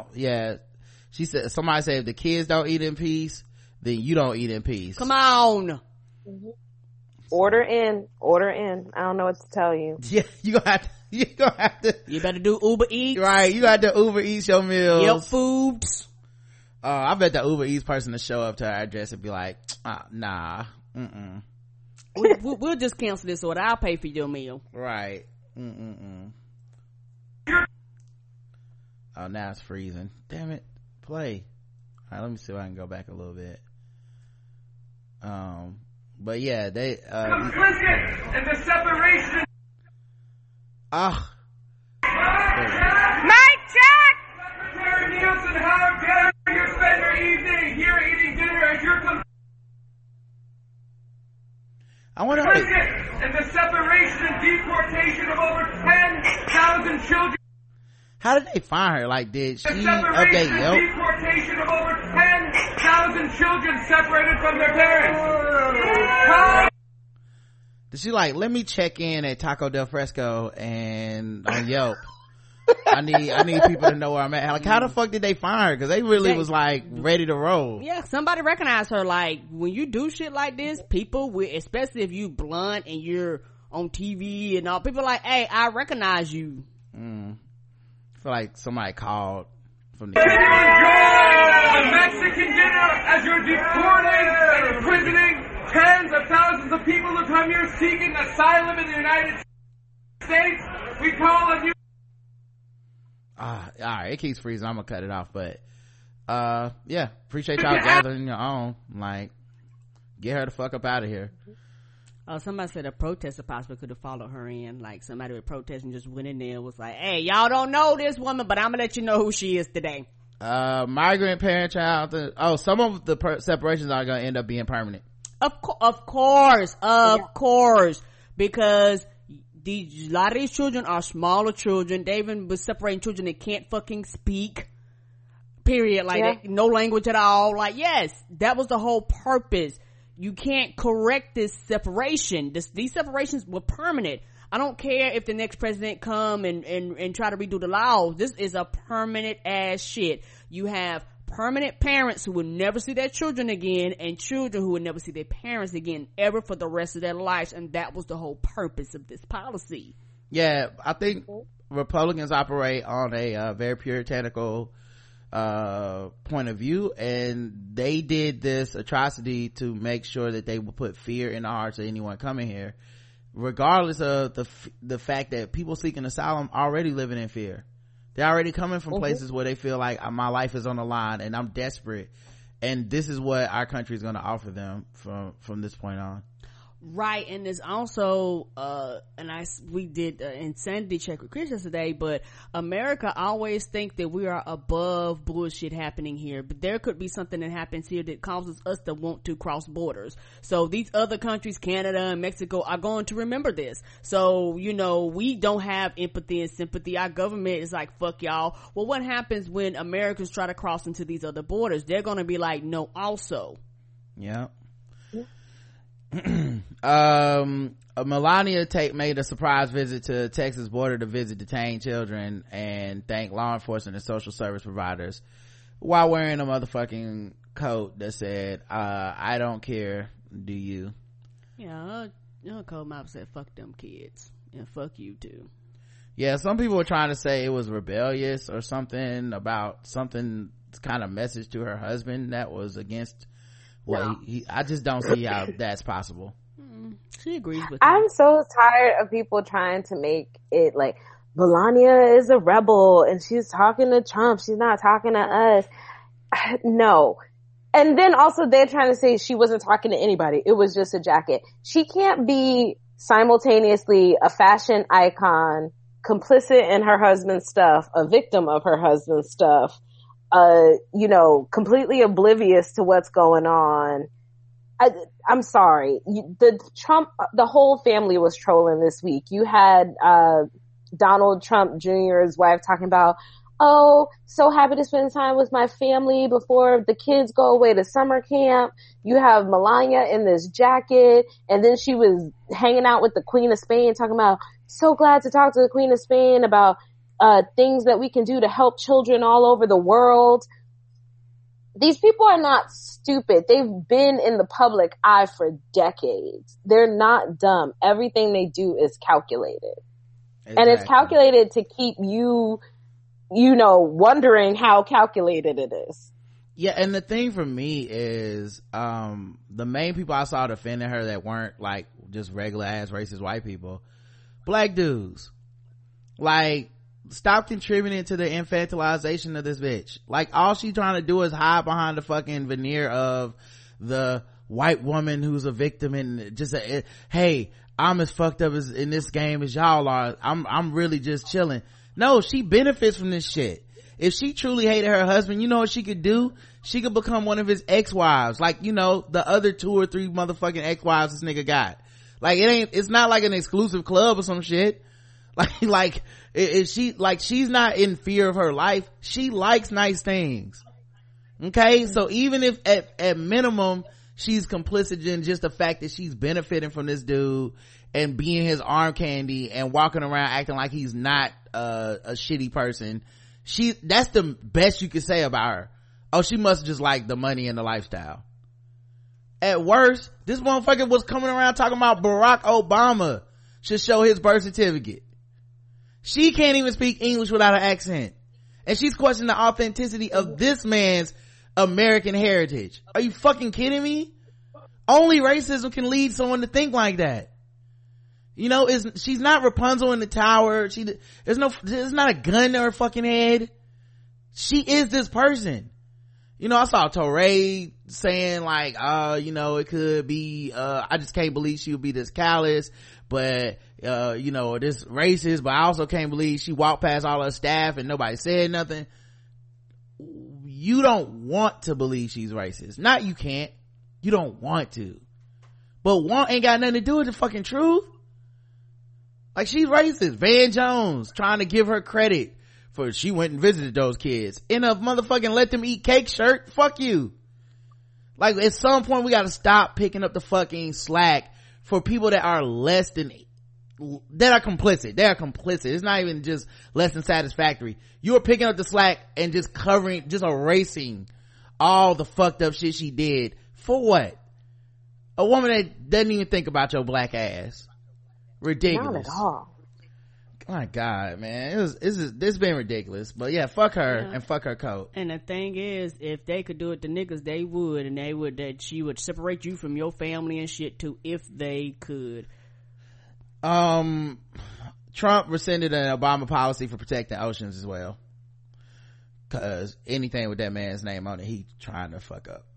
Speaker 3: she said, somebody said if the kids don't eat in peace, then you don't eat in peace.
Speaker 4: Come on.
Speaker 2: Order in. I don't know what to tell you.
Speaker 3: Yeah, you gonna have to.
Speaker 4: You better do Uber Eats.
Speaker 3: Right, you got to Uber Eats your meals.
Speaker 4: Yep, foods.
Speaker 3: I bet the Uber Eats person to show up to our address and be like, nah,
Speaker 4: We'll just cancel this order. I'll pay for your meal.
Speaker 3: Right. Oh, now it's freezing. Damn it. Play. All right, let me see if I can go back a little bit. But yeah, they
Speaker 13: complicit in the separation.
Speaker 10: Mic check.
Speaker 13: Secretary Nielsen, how dare you spend your evening here eating dinner as your
Speaker 3: I wonder
Speaker 13: in the separation and deportation of over 10,000 children.
Speaker 3: How did they find her? Like, did she
Speaker 13: update
Speaker 3: Yelp?
Speaker 13: Deportation of over 10,000 children separated from their parents.
Speaker 3: Did she like, let me check in at Taco Del Fresco and on Yelp? I need people to know where I'm at. Like, how the fuck did they find her? Because they really was like ready to roll.
Speaker 4: Yeah, somebody recognized her. Like, when you do shit like this, people will, especially if you blunt and you're on TV and all, people are like, hey, I recognize you.
Speaker 3: I feel like somebody called from the
Speaker 13: enjoy a Mexican dinner as you're deporting and imprisoning tens of thousands of people who come here seeking asylum in the United States. We call on you.
Speaker 3: All right, it keeps freezing. I'm gonna cut it off, but yeah, appreciate y'all gathering your own. Like, get her the fuck up out of here.
Speaker 4: Somebody said a protester possibly could have followed her in. Like, somebody would protest and just went in there and was like, hey, y'all don't know this woman, but I'm gonna let you know who she is today.
Speaker 3: Migrant parent child. Some of the separations are gonna end up being permanent.
Speaker 4: Of course, because a lot of these children are smaller children. They even was separating children that can't fucking speak. Period. Like, no language at all. Like, yes, that was the whole purpose. You can't correct this separation. These separations were permanent. I don't care if the next president come and try to redo the laws. This is a permanent ass shit. You have permanent parents who will never see their children again, and children who will never see their parents again ever for the rest of their lives. And that was the whole purpose of this policy.
Speaker 3: Yeah, I think Republicans operate on a very puritanical point of view, and they did this atrocity to make sure that they would put fear in the hearts of anyone coming here, regardless of the fact that people seeking asylum already living in fear. They're already coming from places where they feel like my life is on the line and I'm desperate, and this is what our country is going to offer them from this point on.
Speaker 4: Right. And there's also we did an insanity check with Chris yesterday, but America always think that we are above bullshit happening here, but there could be something that happens here that causes us to want to cross borders. So these other countries, Canada and Mexico, are going to remember this. So, you know, we don't have empathy and sympathy. Our government is like, fuck y'all. Well, what happens when Americans try to cross into these other borders? They're going to be like, no, also.
Speaker 3: Yeah. Melania made a surprise visit to Texas border to visit detained children and thank law enforcement and social service providers while wearing a motherfucking coat that said, I don't care, do you?
Speaker 4: Yeah, Cole Mop said, fuck them kids, and fuck you too.
Speaker 3: Yeah, some people were trying to say it was rebellious or something about something kind of message to her husband that was against I just don't see how that's possible.
Speaker 4: She agrees with
Speaker 2: I'm so tired of people trying to make it like Melania is a rebel and she's talking to Trump, she's not talking to us. No. And then also they're trying to say she wasn't talking to anybody, it was just a jacket. She can't be simultaneously a fashion icon, complicit in her husband's stuff, a victim of her husband's stuff, you know, completely oblivious to what's going on. I'm sorry. The whole family was trolling this week. You had, Donald Trump Jr.'s wife talking about, oh, so happy to spend time with my family before the kids go away to summer camp. You have Melania in this jacket, and then she was hanging out with the Queen of Spain talking about, so glad to talk to the Queen of Spain about things that we can do to help children all over the world. These people are not stupid. They've been in the public eye for decades. They're not dumb. Everything they do is calculated. Exactly. And it's calculated to keep you know, wondering how calculated it is.
Speaker 3: Yeah, and the thing for me is, the main people I saw defending her that weren't like just regular ass racist white people, black dudes. Like, stop contributing to the infantilization of this bitch. Like, all she trying to do is hide behind the fucking veneer of the white woman who's a victim and just hey, I'm as fucked up as in this game as y'all are. I'm really just chilling. No, she benefits from this shit. If she truly hated her husband, you know what she could do? She could become one of his ex-wives. Like, you know, the other 2 or 3 motherfucking ex-wives this nigga got. Like, it's not like an exclusive club or some shit. She's not in fear of her life. She likes nice things. Okay? So even if at minimum she's complicit in just the fact that she's benefiting from this dude and being his arm candy and walking around acting like he's not a shitty person, that's the best you could say about her. Oh, she must just like the money and the lifestyle. At worst, this motherfucker was coming around talking about Barack Obama should show his birth certificate. She can't even speak English without an accent, and she's questioning the authenticity of this man's American heritage. Are you fucking kidding me? Only racism can lead someone to think like that. You know, she's not Rapunzel in the tower. There's not a gun to her fucking head. She is this person. You know, I saw Touré saying like, you know, it could be, I just can't believe she would be this callous, but, you know, this racist, but I also can't believe she walked past all her staff and nobody said nothing. You don't want to believe she's racist. Not you can't. You don't want to. But want ain't got nothing to do with the fucking truth. Like, she's racist. Van Jones trying to give her credit for she went and visited those kids in a motherfucking let them eat cake shirt. Fuck you. Like, at some point we gotta stop picking up the fucking slack for people that are that are complicit. They are complicit. It's not even just less than satisfactory. You're picking up the slack and just erasing all the fucked up shit she did. For what? A woman that doesn't even think about your black ass. Ridiculous.
Speaker 2: Not at all.
Speaker 3: My God, man, this been ridiculous. But yeah, fuck her and fuck her coat.
Speaker 4: And the thing is, if they could do it to niggas, they would, and that she would separate you from your family and shit too, if they could.
Speaker 3: Trump rescinded an Obama policy for protecting oceans as well, cause anything with that man's name on it, he trying to fuck up.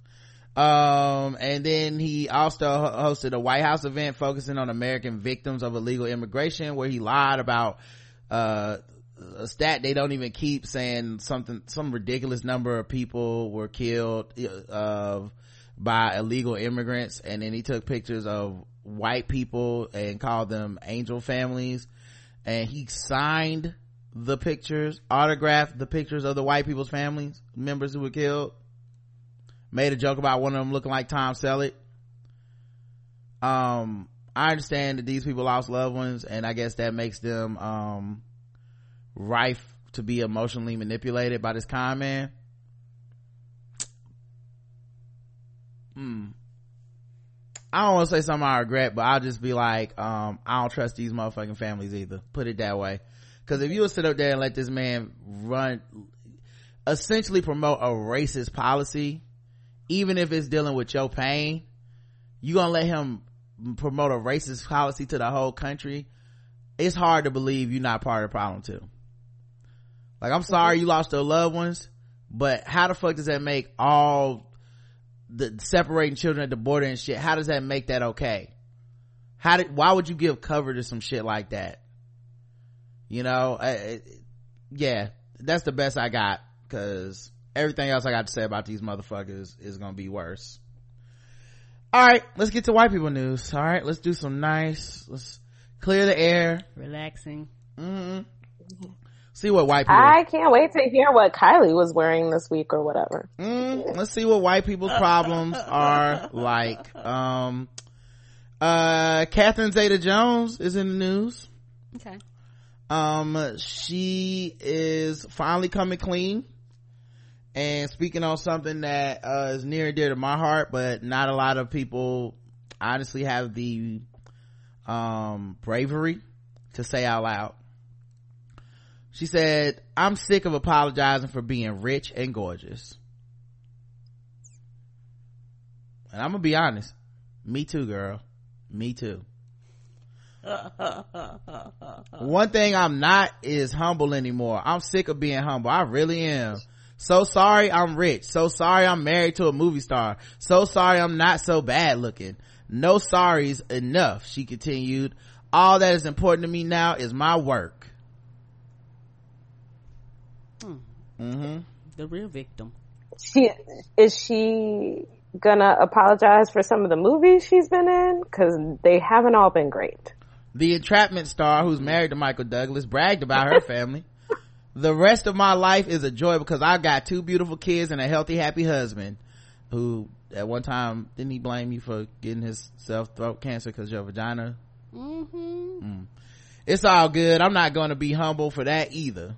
Speaker 3: And then he also hosted a White House event focusing on American victims of illegal immigration, where he lied about a stat they don't even keep, saying some ridiculous number of people were killed by illegal immigrants, and then he took pictures of white people and called them angel families, and he signed the pictures, autographed the pictures of the white people's families members who were killed. Made a joke about one of them looking like Tom Selleck. I understand that these people lost loved ones, and I guess that makes them rife to be emotionally manipulated by this con man. I don't want to say something I regret, but I'll just be like, I don't trust these motherfucking families either. Put it that way. Because if you would sit up there and let this man essentially promote a racist policy, even if it's dealing with your pain, you gonna let him promote a racist policy to the whole country? It's hard to believe you're not part of the problem too. Like, I'm sorry you lost your loved ones, but how the fuck does that make all the separating children at the border and shit, how does that make that okay? Why would you give cover to some shit like that? You know, yeah, that's the best I got, because everything else I got to say about these motherfuckers is gonna be worse. All right, let's get to white people news. All right, let's do some let's clear the air,
Speaker 4: relaxing.
Speaker 3: See what white people.
Speaker 2: I can't wait to hear what Kylie was wearing this week or whatever.
Speaker 3: Let's see what white people's problems are like. Catherine Zeta-Jones is in the news.
Speaker 4: Okay.
Speaker 3: She is finally coming clean and speaking on something that is near and dear to my heart, but not a lot of people honestly have the bravery to say out loud. She said, "I'm sick of apologizing for being rich and gorgeous." And I'm gonna be honest, me too, girl, me too. One thing I'm not is humble anymore. I'm sick of being humble. I really am. So sorry I'm rich. So sorry I'm married to a movie star. So sorry I'm not so bad looking. No sorry's enough, she continued. All that is important to me now is my work.
Speaker 4: The real victim.
Speaker 2: Is she gonna apologize for some of the movies she's been in? Because they haven't all been great.
Speaker 3: The Entrapment star, who's married to Michael Douglas, bragged about her family. The rest of my life is a joy because I got 2 beautiful kids and a healthy, happy husband, who at one time, didn't he blame you for getting himself throat cancer because your vagina? It's all good. I'm not going to be humble for that either.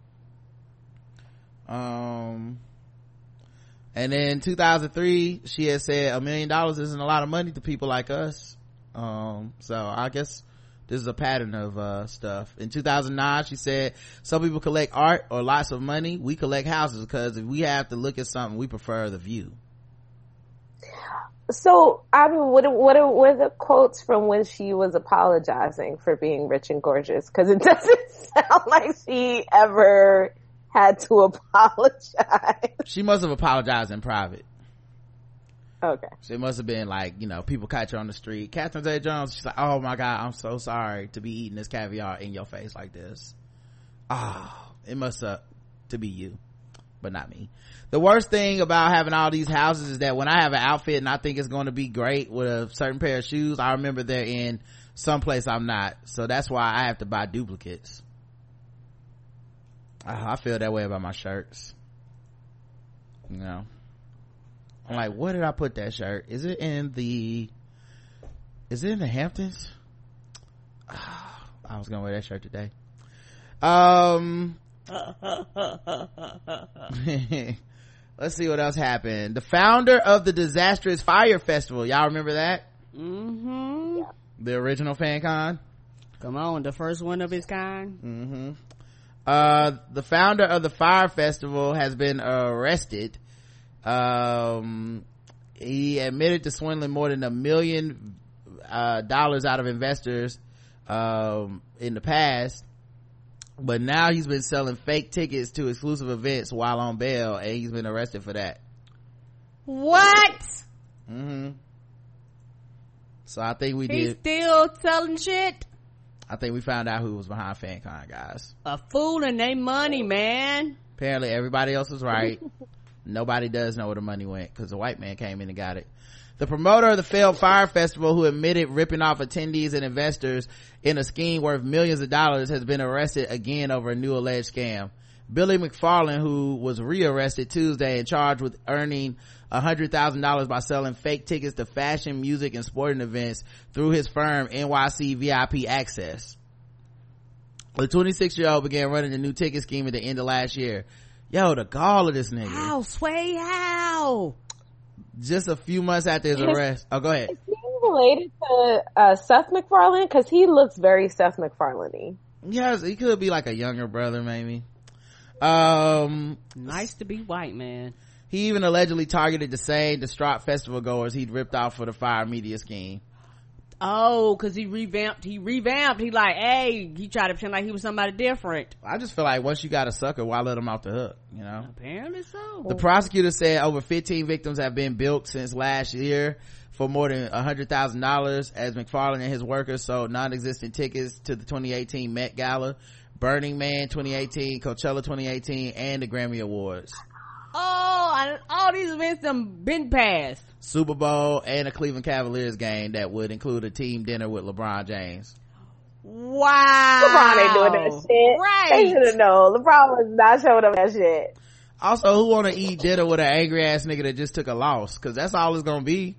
Speaker 3: And in 2003 she had said $1 million isn't a lot of money to people like us. So I guess this is a pattern of stuff. In 2009 she said, some people collect art or lots of money. We collect houses because if we have to look at something, we prefer the view.
Speaker 2: So, I mean, what were the quotes from when she was apologizing for being rich and gorgeous? Because it doesn't sound like she ever had to apologize.
Speaker 3: She must have apologized in private.
Speaker 2: Okay.
Speaker 3: So it must have been like, you know, people catch her on the street. Catherine Zeta-Jones, she's like, oh my God, I'm so sorry to be eating this caviar in your face like this. It must suck to be you, but not me. The worst thing about having all these houses is that when I have an outfit and I think it's going to be great with a certain pair of shoes, I remember they're in someplace I'm not. So that's why I have to buy duplicates. I feel that way about my shirts. You know, I'm like, where did I put that shirt? Is it in the Hamptons? I was gonna wear that shirt today. Let's see what else happened. The founder of the Disastrous Fire Festival, y'all remember that?
Speaker 2: Yeah.
Speaker 3: The original FanCon.
Speaker 4: Come on, the first one of its kind.
Speaker 3: The founder of the Fire Festival has been arrested. He admitted to swindling more than $1 million out of investors in the past, but now he's been selling fake tickets to exclusive events while on bail, and he's been arrested for that.
Speaker 4: What?
Speaker 3: So I think
Speaker 4: He's still selling shit.
Speaker 3: I think we found out who was behind FanCon, guys.
Speaker 4: A fool and they money, man.
Speaker 3: Apparently everybody else was right. Nobody does know where the money went because the white man came in and got it. The promoter of the failed Fire Festival, who admitted ripping off attendees and investors in a scheme worth millions of dollars, has been arrested again over a new alleged scam. Billy McFarland, who was rearrested Tuesday and charged with earning $100,000 by selling fake tickets to fashion, music, and sporting events through his firm NYC VIP Access. The 26-year-old began running the new ticket scheme at the end of last year. Yo, the gall of this nigga.
Speaker 4: How? Sway how?
Speaker 3: Just a few months after his arrest. Oh, go ahead.
Speaker 2: Is he related to Seth MacFarlane? Because he looks very Seth MacFarlane-y.
Speaker 3: Yes, he could be like a younger brother, maybe.
Speaker 4: Nice to be white, man.
Speaker 3: He even allegedly targeted the same distraught festival goers he'd ripped off for the Fire media scheme.
Speaker 4: Oh, cause he revamped. He like, hey, he tried to pretend like he was somebody different.
Speaker 3: I just feel like once you got a sucker, why let him off the hook, you know?
Speaker 4: Apparently so.
Speaker 3: The prosecutor said over 15 victims have been bilked since last year for more than $100,000 as McFarlane and his workers sold non-existent tickets to the 2018 Met Gala, Burning Man 2018, Coachella 2018, and the Grammy Awards.
Speaker 4: Oh, all these events have been passed.
Speaker 3: Super Bowl and a Cleveland Cavaliers game that would include a team dinner with LeBron James.
Speaker 4: Wow.
Speaker 2: LeBron ain't doing that shit.
Speaker 4: Right.
Speaker 2: They should have known. LeBron was not showing up that shit.
Speaker 3: Also, who want to eat dinner with an angry ass nigga that just took a loss? Cause that's all it's gonna be.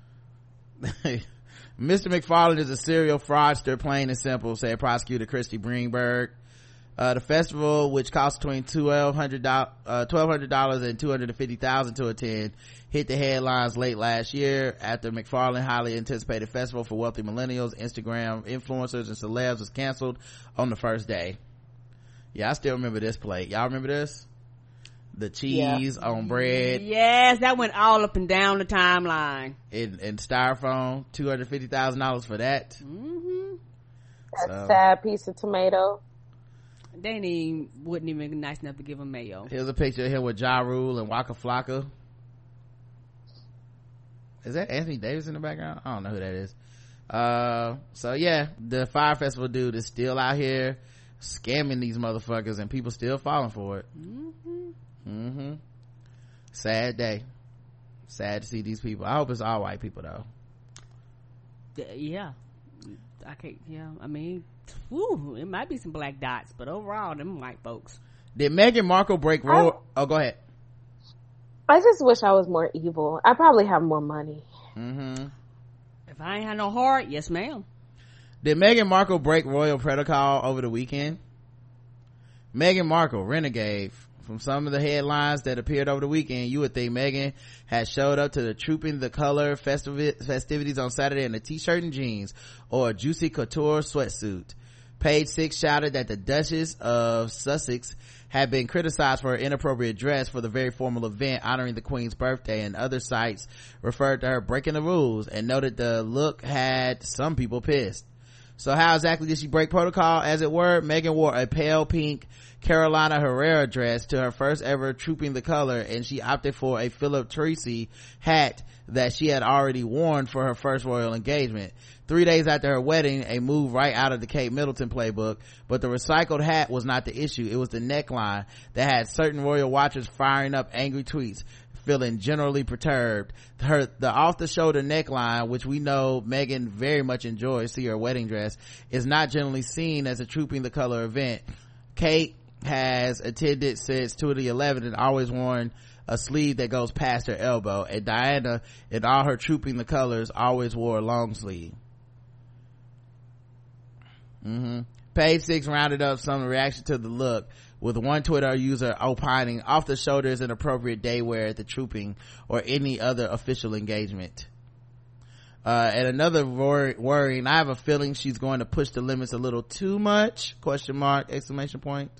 Speaker 3: Mr. McFarlane is a serial fraudster, plain and simple, said prosecutor Christy Greenberg. The festival, which cost between $1,200 and $250,000 to attend, hit the headlines late last year after McFarlane highly anticipated festival for wealthy millennials, Instagram influencers, and celebs was canceled on the first day. Yeah, I still remember this plate. Y'all remember this? The cheese on bread.
Speaker 4: Yes, that went all up and down the timeline.
Speaker 3: In styrofoam, $250,000 for that.
Speaker 2: That sad piece of tomato.
Speaker 4: They wouldn't even be nice enough to give him mayo.
Speaker 3: Here's a picture of him with Ja Rule and Waka Flocka. Is that Anthony Davis in the background? I don't know who that is. So yeah, the Fire Festival dude is still out here scamming these motherfuckers and people still falling for it. Sad day. Sad to see these people. I hope it's all white people though.
Speaker 4: Yeah. I mean, whew, it might be some black dots, but overall, them white folks.
Speaker 3: Did Meghan Markle break royal? Oh, go ahead.
Speaker 2: I just wish I was more evil. I probably have more money.
Speaker 4: If I ain't had no heart, yes ma'am.
Speaker 3: Did Meghan Markle break royal protocol over the weekend? Meghan Markle, renegade. From some of the headlines that appeared over the weekend, you would think Meghan had showed up to the Trooping the Color festivities on Saturday in a t-shirt and jeans or a Juicy Couture sweatsuit. Page 6 shouted that the Duchess of Sussex had been criticized for her inappropriate dress for the very formal event honoring the Queen's birthday, and other sites referred to her breaking the rules and noted the look had some people pissed. So how exactly did she break protocol, as it were? Meghan wore a pale pink Carolina Herrera dress to her first ever Trooping the Color, and she opted for a Philip Treacy hat that she had already worn for her first royal engagement. 3 days after her wedding, a move right out of the Kate Middleton playbook, but the recycled hat was not the issue. It was the neckline that had certain royal watchers firing up angry tweets, feeling generally perturbed. The off-the-shoulder neckline, which we know Meghan very much enjoys, see her wedding dress, is not generally seen as a Trooping the Color event. Kate has attended since 2011 and always worn a sleeve that goes past her elbow, and Diana, in all her Trooping the Colors, always wore a long sleeve. Page 6 rounded up some reaction to the look, with one Twitter user opining, off the shoulder is an appropriate day wear at the Trooping or any other official engagement. And another worrying, I have a feeling she's going to push the limits a little too much, ? Exclamation point.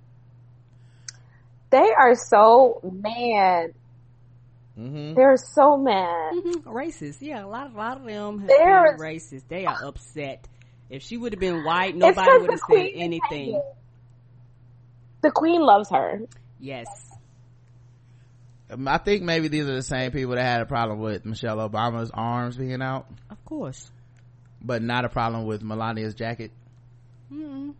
Speaker 2: They are so mad. They're so mad.
Speaker 4: Racist. Yeah, a lot of them have been racist. They are upset. If she would have been white, nobody would have said anything.
Speaker 2: The queen loves her.
Speaker 4: Yes.
Speaker 3: I think maybe these are the same people that had a problem with Michelle Obama's arms being out.
Speaker 4: Of course.
Speaker 3: But not a problem with Melania's jacket.
Speaker 2: No.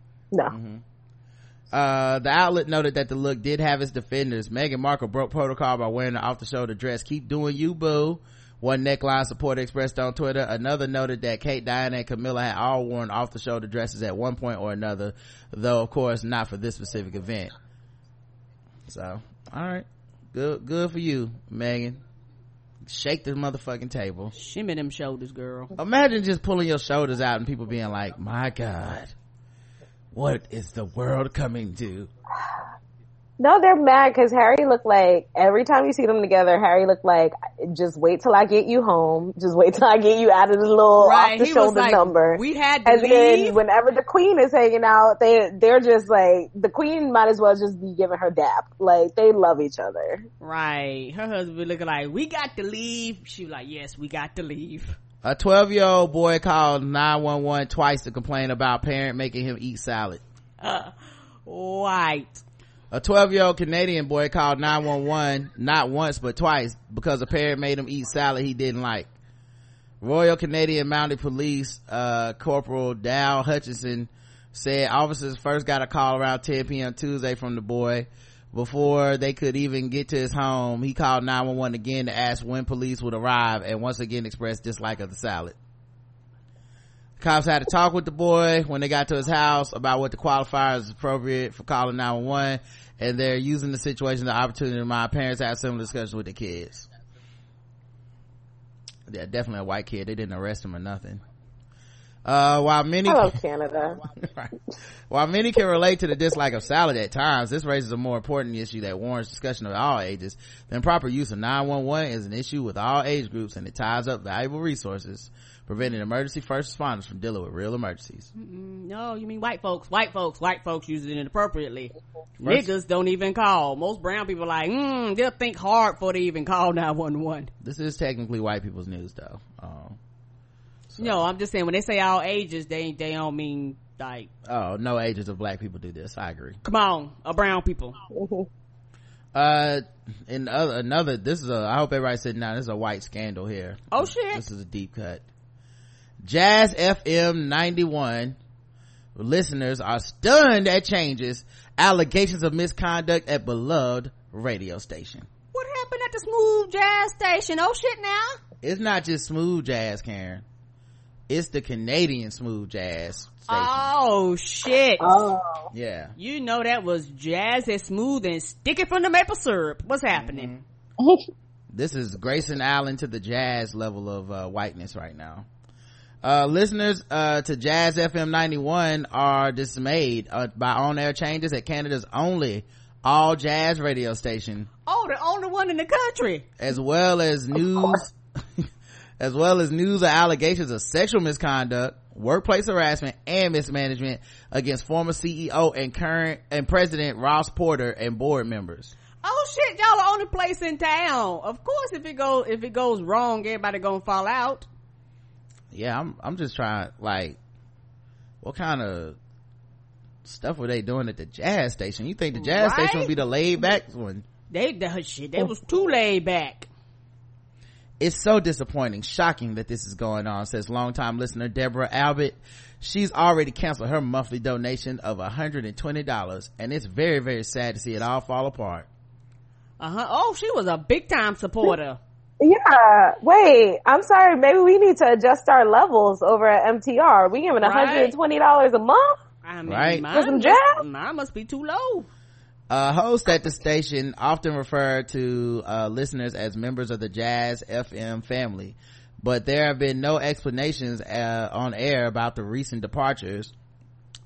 Speaker 3: The outlet noted that the look did have its defenders. Meghan Markle broke protocol by wearing an off-the-shoulder dress. Keep doing you, boo. One neckline supporter expressed on Twitter. Another noted that Kate, Diana, and Camilla had all worn off-the-shoulder dresses at one point or another, though of course not for this specific event. So, alright. Good for you, Meghan. Shake the motherfucking table.
Speaker 4: Shimmy them shoulders, girl.
Speaker 3: Imagine just pulling your shoulders out and people being like, my God, what is the world coming to?
Speaker 2: No, they're mad because Harry looked like, every time you see them together, Harry looked like, just wait till I get you home. Just wait till I get you out of the little off-the-shoulder number.
Speaker 4: We had to
Speaker 2: leave. Then whenever the queen is hanging out, they're just like, the queen might as well just be giving her dap. Like, they love each other.
Speaker 4: Right. Her husband be looking like, we got to leave. She was like, yes, we got to leave.
Speaker 3: A 12-year-old boy called 911 twice to complain about parent making him eat salad.
Speaker 4: White.
Speaker 3: A 12-year-old Canadian boy called 911 not once but twice because a parent made him eat salad he didn't like. Royal Canadian Mounted Police Corporal Dal Hutchinson said officers first got a call around 10 p.m. Tuesday from the boy. Before they could even get to his home, he called 911 again to ask when police would arrive and once again expressed dislike of the salad. Cops had to talk with the boy when they got to his house about what the qualifiers is appropriate for calling 911, and they're using the situation as an opportunity to remind parents to have similar discussions with their kids. Yeah, definitely a white kid. They didn't arrest him or nothing. While many
Speaker 2: I love Canada.
Speaker 3: Right. While many can relate to the dislike of salad at times, this raises a more important issue that warrants discussion of all ages. The improper use of 911 is an issue with all age groups, and it ties up valuable resources, preventing emergency first responders from dealing with real emergencies.
Speaker 4: No, you mean white folks use it inappropriately. Niggas don't even call. Most brown people are like, they'll think hard before they even call 911.
Speaker 3: This is technically white people's news though.
Speaker 4: So. No, I'm just saying when they say all ages, they don't mean like,
Speaker 3: oh, no ages of black people do this. I agree.
Speaker 4: Come on, brown people.
Speaker 3: In another, this is I hope everybody's sitting down. This is a white scandal here.
Speaker 4: Oh shit.
Speaker 3: This is a deep cut. Jazz FM 91 listeners are stunned at changes, allegations of misconduct at beloved radio station.
Speaker 4: What happened at the Smooth Jazz station? Oh shit now.
Speaker 3: It's not just Smooth Jazz, Karen. It's the Canadian Smooth Jazz station.
Speaker 4: Oh shit.
Speaker 2: Oh.
Speaker 3: Yeah.
Speaker 4: You know that was jazz as smooth and sticky from the maple syrup. What's happening?
Speaker 3: This is Grayson Allen to the jazz level of whiteness right now. Listeners to Jazz FM 91 are dismayed by on-air changes at Canada's only all jazz radio station.
Speaker 4: Oh, the only one in the country.
Speaker 3: As well as news or allegations of sexual misconduct, workplace harassment, and mismanagement against former CEO and current and president Ross Porter and board members.
Speaker 4: Oh shit, y'all the only place in town. Of course, if it goes wrong, everybody gonna fall out.
Speaker 3: Yeah, I'm just trying, like, what kind of stuff were they doing at the jazz station? You think the jazz station would be the laid back one?
Speaker 4: They was too laid back.
Speaker 3: It's so disappointing, shocking that this is going on, says longtime listener Deborah Albert. She's already canceled her monthly donation of $120, and it's very, very sad to see it all fall apart.
Speaker 4: Oh, she was a big time supporter.
Speaker 2: Yeah, wait, I'm sorry, maybe we need to adjust our levels over at MTR. We giving $120 a month?
Speaker 4: I mean,
Speaker 3: right?
Speaker 2: For some jazz?
Speaker 4: Mine must be too low.
Speaker 3: Hosts at the station often refer to listeners as members of the Jazz FM family, but there have been no explanations on air about the recent departures.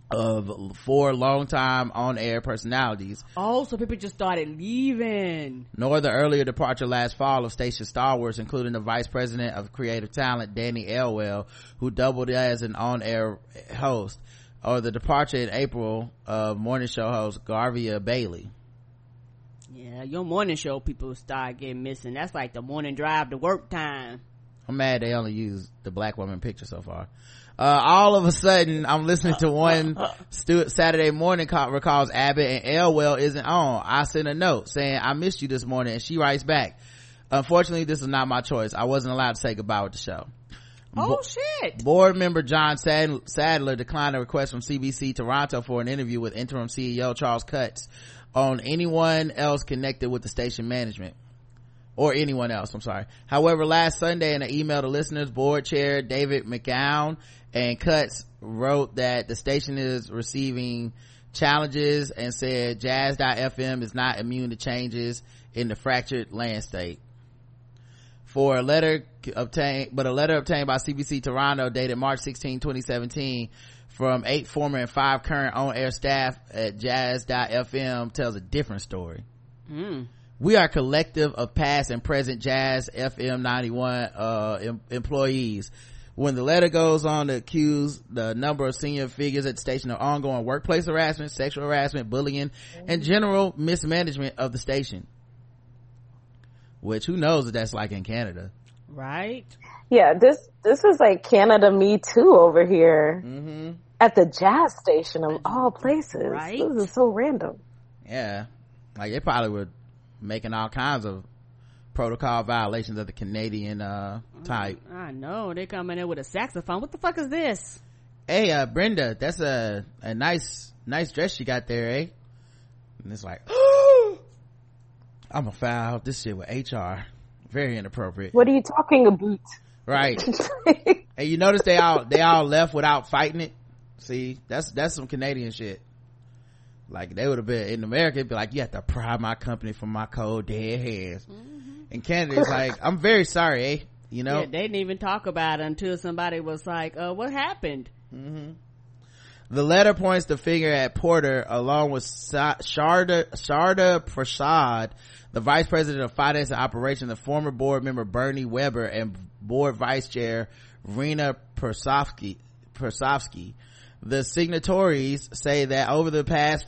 Speaker 3: of 4 longtime on-air personalities.
Speaker 4: Oh, so people just started leaving.
Speaker 3: Nor the earlier departure last fall of station stalwarts, including the vice president of creative talent, Danny Elwell, who doubled as an on-air host, or the departure in April of morning show host Garvia Bailey.
Speaker 4: Yeah, your morning show people start getting missing. That's like the morning drive to work time.
Speaker 3: I'm mad they only used the black woman picture so far. All of a sudden I'm listening to one Saturday morning recalls Abbott and Elwell isn't on. I sent a note saying I missed you this morning, and she writes back, unfortunately this is not my choice. I wasn't allowed to say goodbye with the show.
Speaker 4: Shit.
Speaker 3: Board member John Sadler declined a request from CBC Toronto for an interview with interim CEO Charles Cutts on anyone else connected with the station management. Or anyone else, I'm sorry. However, last Sunday in an email to listeners, board chair David McGowan and Cutts wrote that the station is receiving challenges and said Jazz.fm is not immune to changes in the fractured landscape. A letter obtained by CBC Toronto dated March 16, 2017 from 8 former and 5 current on-air staff at Jazz.fm tells a different story. We are a collective of past and present Jazz FM 91 employees. When the letter goes on to accuse the number of senior figures at the station of ongoing workplace harassment, sexual harassment, bullying, and general mismanagement of the station. Which, who knows what that's like in Canada.
Speaker 4: Right?
Speaker 2: Yeah, this is like Canada Me Too over here. At the Jazz station of all places.
Speaker 4: Right?
Speaker 2: This is so random.
Speaker 3: Yeah. Like, they probably were making all kinds of protocol violations of the Canadian type.
Speaker 4: I know, they come in there with a saxophone. What the fuck is this?
Speaker 3: Hey, Brenda, that's a nice dress you got there, eh? And it's like, I'm gonna file this shit with HR. Very inappropriate.
Speaker 2: What are you talking about?
Speaker 3: Right. And you notice they all left without fighting it. See, that's some Canadian shit. Like, they would have been in America, it'd be like, you have to pry my company from my cold dead hands. In Canada, it's like, I'm very sorry, eh? You know?
Speaker 4: Yeah, they didn't even talk about it until somebody was like, what happened?
Speaker 3: The letter points the finger at Porter along with Sharda Prasad, the vice president of finance and operations, the former board member Bernie Weber, and board vice chair Rena Persofsky. The signatories say that over the past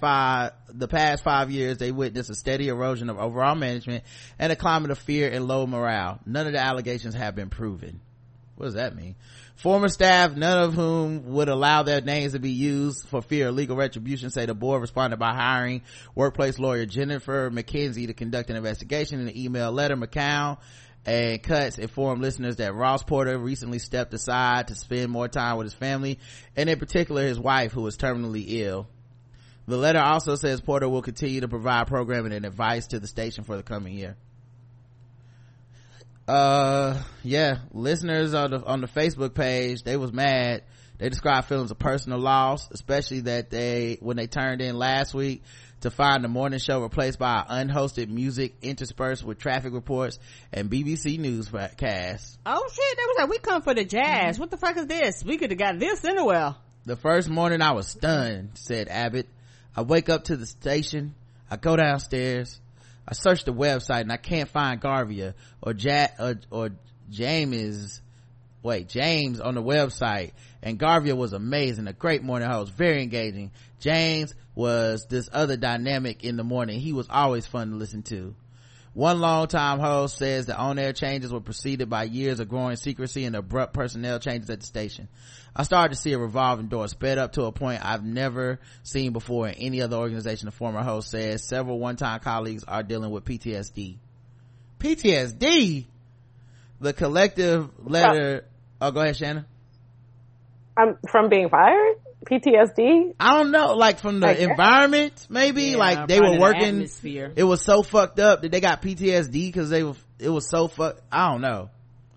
Speaker 3: 5 years, they witnessed a steady erosion of overall management and a climate of fear and low morale. None of the allegations have been proven. What does that mean? Former staff, none of whom would allow their names to be used for fear of legal retribution, say the board responded by hiring workplace lawyer Jennifer McKenzie to conduct an investigation. In an email letter, McCown and Cutts informed listeners that Ross Porter recently stepped aside to spend more time with his family, and in particular his wife, who is terminally ill. The letter also says Porter will continue to provide programming and advice to the station for the coming year. Listeners on the Facebook page, they was mad. They described feelings of personal loss, especially that when they turned in last week to find the morning show replaced by unhosted music interspersed with traffic reports and BBC newscasts.
Speaker 4: Oh shit, they was like, we come for the jazz. What the fuck is this? We could have got this anywhere.
Speaker 3: The first morning I was stunned, said Abbott. I wake up to the station, I go downstairs, I search the website, and I can't find Garvia or James on the website. And Garvia was amazing, a great morning host, very engaging. James was this other dynamic in the morning. He was always fun to listen to. One longtime host says the on-air changes were preceded by years of growing secrecy and abrupt personnel changes at the station. I started to see a revolving door sped up to a point I've never seen before in any other organization, the former host says. Several one-time colleagues are dealing with PTSD. PTSD? The collective letter... Oh, go ahead, Shannon.
Speaker 2: From being fired? PTSD?
Speaker 3: I don't know, like from the environment, maybe. Yeah, like they were working, it was so fucked up that they got PTSD because it was so fucked. I don't know.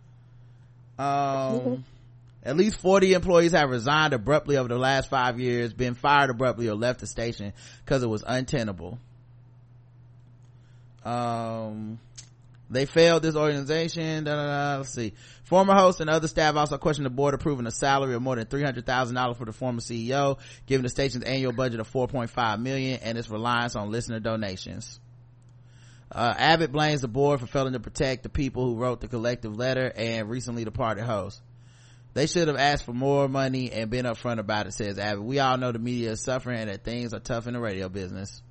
Speaker 3: At least 40 employees have resigned abruptly over the last 5 years, been fired abruptly, or left the station because it was untenable. They failed this organization. Let's see. Former hosts and other staff also questioned the board approving a salary of more than $300,000 for the former CEO, given the station's annual budget of $4.5 million and its reliance on listener donations. Abbott blames the board for failing to protect the people who wrote the collective letter and recently departed host. They should have asked for more money and been upfront about it, says Abbott. We all know the media is suffering and that things are tough in the radio business.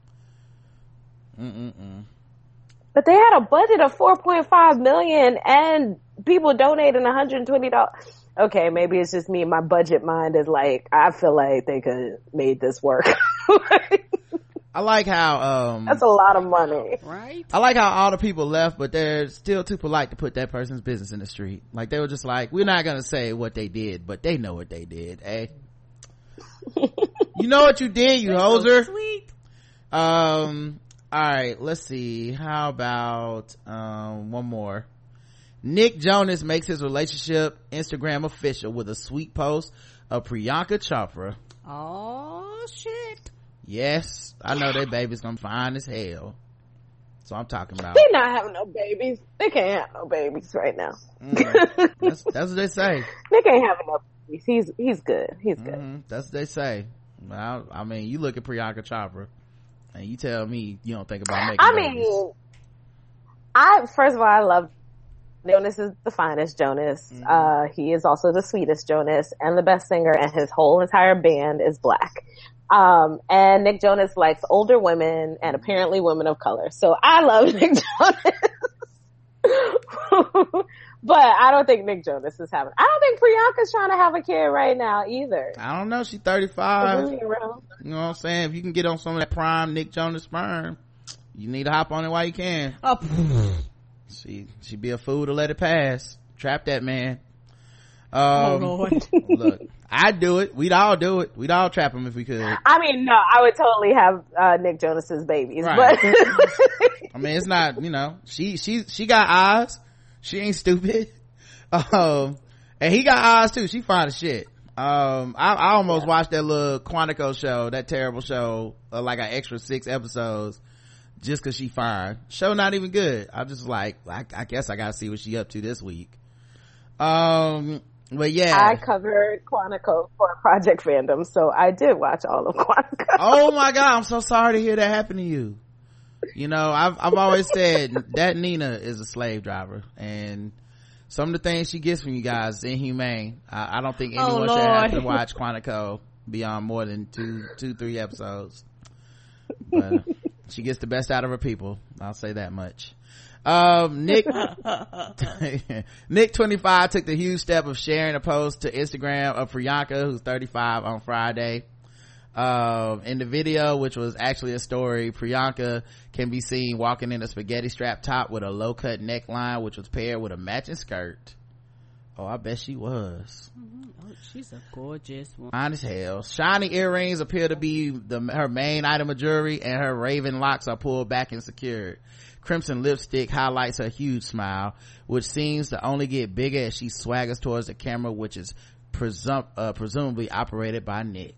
Speaker 2: But they had a budget of $4.5 million and people donating $120. Okay, maybe it's just me. My budget mind is like, I feel like they could made this work.
Speaker 3: I like how
Speaker 2: that's a lot of money,
Speaker 4: right?
Speaker 3: I like how all the people left, but they're still too polite to put that person's business in the street. Like, they were just like, we're not gonna say what they did, but they know what they did, eh? You know what you did, you hoser.
Speaker 4: So sweet.
Speaker 3: All right, let's see. How about one more? Nick Jonas makes his relationship Instagram official with a sweet post of Priyanka Chopra.
Speaker 4: Oh shit.
Speaker 3: Yes, I know that baby's gonna fine as hell. So I'm talking about.
Speaker 2: They're not having no babies. They can't have no babies right now.
Speaker 3: That's what they say.
Speaker 2: They can't have no babies. He's good. He's good.
Speaker 3: That's what they say. Well, I mean, you look at Priyanka Chopra and you tell me you don't think about making babies.
Speaker 2: First of all, I love Jonas is the finest Jonas. He is also the sweetest Jonas and the best singer, and his whole entire band is black. And Nick Jonas likes older women and apparently women of color. So I love Nick Jonas. But I don't think Nick Jonas is having, I don't think Priyanka's trying to have a kid right now either.
Speaker 3: I don't know. She's 35.
Speaker 2: You know
Speaker 3: what I'm saying? If you can get on some of that prime Nick Jonas sperm, you need to hop on it while you can. She'd be a fool to let it pass. Trap that man.
Speaker 4: Oh Lord.
Speaker 3: Look, I'd do it. We'd all do it. We'd all trap him if we could.
Speaker 2: I mean, no, I would totally have Nick Jonas's babies,
Speaker 3: right.
Speaker 2: But
Speaker 3: I mean, it's not, she got eyes. She ain't stupid. And he got eyes too. She fine as shit. I almost watched that little Quantico show, that terrible show, like an extra 6 episodes, just cause she fine. Show not even good. I just like, I guess I gotta see what she up to this week. But yeah,
Speaker 2: I covered Quantico for Project Fandom, so I did watch all of Quantico.
Speaker 3: Oh my god, I'm so sorry to hear that happen to you. I've always said that Nina is a slave driver, and some of the things she gets from you guys is inhumane. I don't think anyone should have to watch Quantico beyond more than 2-3 episodes. But she gets the best out of her people, I'll say that much. Nick 25 took the huge step of sharing a post to Instagram of Priyanka, who's 35, on Friday. In the video, which was actually a story, Priyanka can be seen walking in a spaghetti strap top with a low cut neckline, which was paired with a matching skirt. Oh, I bet she was.
Speaker 4: Oh, she's a gorgeous one.
Speaker 3: Fine as hell. Shiny earrings appear to be her main item of jewelry, and her raven locks are pulled back and secured. Crimson lipstick highlights her huge smile, which seems to only get bigger as she swaggers towards the camera, which is presumably operated by Nick.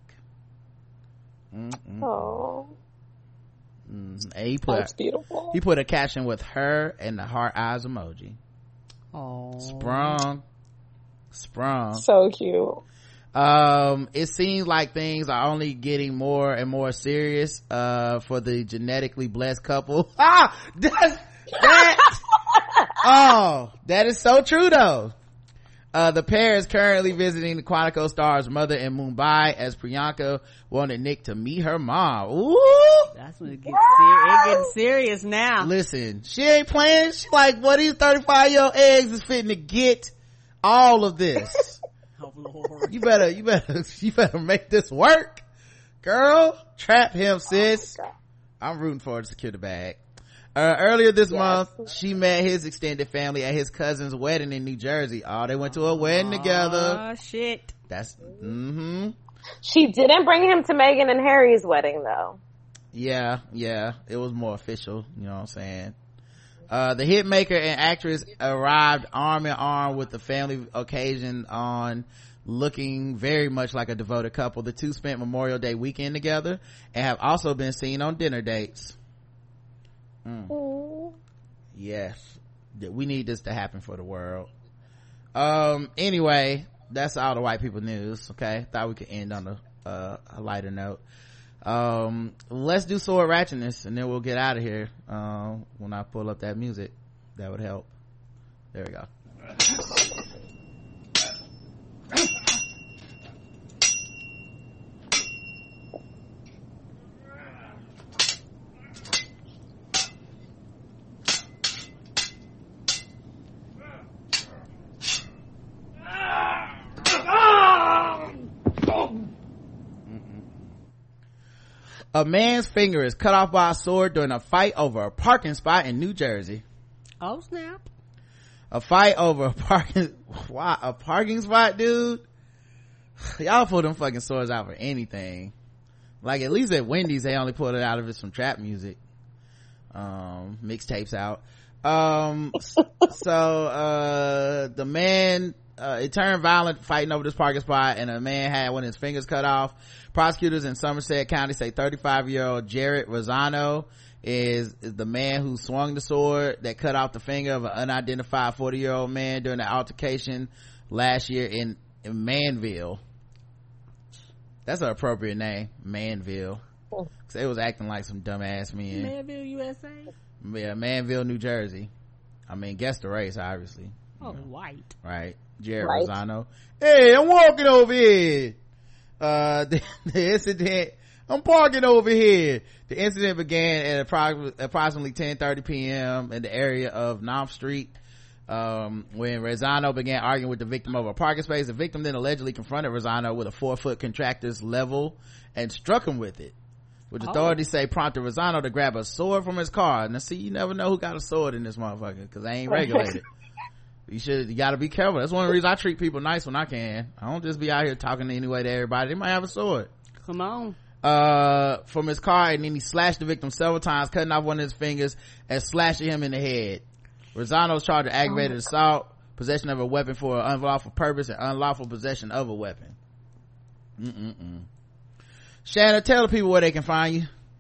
Speaker 2: Oh,
Speaker 3: that's beautiful. He put a caption with her and the heart eyes emoji.
Speaker 4: Oh,
Speaker 3: sprung,
Speaker 2: so cute.
Speaker 3: It seems like things are only getting more and more serious for the genetically blessed couple. That is so true though. The pair is currently visiting the Quantico star's mother in Mumbai, as Priyanka wanted Nick to meet her mom. Ooh,
Speaker 4: that's when it gets serious now.
Speaker 3: Listen, she ain't playing. She like, what, these 35-year-old eggs is fitting to get all of this.
Speaker 4: Oh Lord.
Speaker 3: You better make this work, girl. Trap him, sis. I'm rooting for her to secure the bag. Earlier this month, she met his extended family at his cousin's wedding in New Jersey. They went to a wedding together.
Speaker 4: Oh shit.
Speaker 3: That's
Speaker 2: She didn't bring him to Meghan and Harry's wedding though.
Speaker 3: Yeah, it was more official, you know what I'm saying. The hit maker and actress arrived arm in arm with the family occasion on, looking very much like a devoted couple. The two spent Memorial Day weekend together and have also been seen on dinner dates. Yes. we need this to happen for the world. Anyway, that's all the white people news. Okay, thought we could end on a lighter note. Let's do sword ratchetness and then we'll get out of here. When I pull up that music, that would help. There we go. A man's finger is cut off by a sword during a fight over a parking spot in New Jersey.
Speaker 4: Oh snap.
Speaker 3: A fight over a parking spot, dude. Y'all pull them fucking swords out for anything. Like at least at Wendy's they only pulled it out of some trap music. Mixtapes out. So the man, it turned violent fighting over this parking spot and a man had one of his fingers cut off. Prosecutors in Somerset County say 35-year-old Jared Rosano is the man who swung the sword that cut off the finger of an unidentified 40-year-old man during the altercation last year in Manville. That's an appropriate name, Manville. Cause they was acting like some dumbass men.
Speaker 4: Manville, USA?
Speaker 3: Yeah, Manville, New Jersey. I mean, guess the race, obviously.
Speaker 4: Oh, white.
Speaker 3: Right. Jared Rosano. Hey, I'm walking over here. The incident, I'm parking over here. The incident began at approximately 10:30 p.m. in the area of Knopf Street, when Rosano began arguing with the victim over a parking space. The victim then allegedly confronted Rosano with a 4-foot contractor's level and struck him with it, which authorities say prompted Rosano to grab a sword from his car. Now see, you never know who got a sword in this motherfucker because they ain't regulated. You gotta be careful. That's one of the reasons I treat people nice when I can. I don't just be out here talking anyway to everybody. They might have a sword.
Speaker 4: Come on.
Speaker 3: From his car, and then he slashed the victim several times, cutting off one of his fingers and slashing him in the head. Rosano was charged with aggravated assault, possession of a weapon for an unlawful purpose, and unlawful possession of a weapon. Shanna, tell the people where they can find you.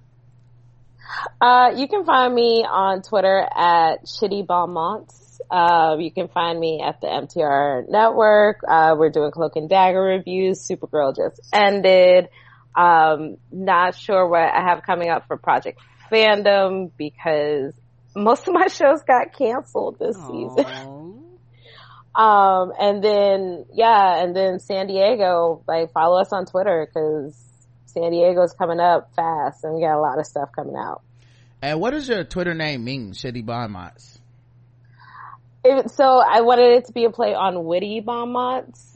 Speaker 2: You can find me on Twitter at Shitty Beaumont. You can find me at the MTR Network. We're doing Cloak and Dagger reviews. Supergirl just ended. Not sure what I have coming up for Project Fandom because most of my shows got canceled this season. And then San Diego, like follow us on Twitter because San Diego's coming up fast and we got a lot of stuff coming out.
Speaker 3: And what does your Twitter name mean, Shitty Beaumonts?
Speaker 2: So I wanted it to be a play on Witty Beaumonts.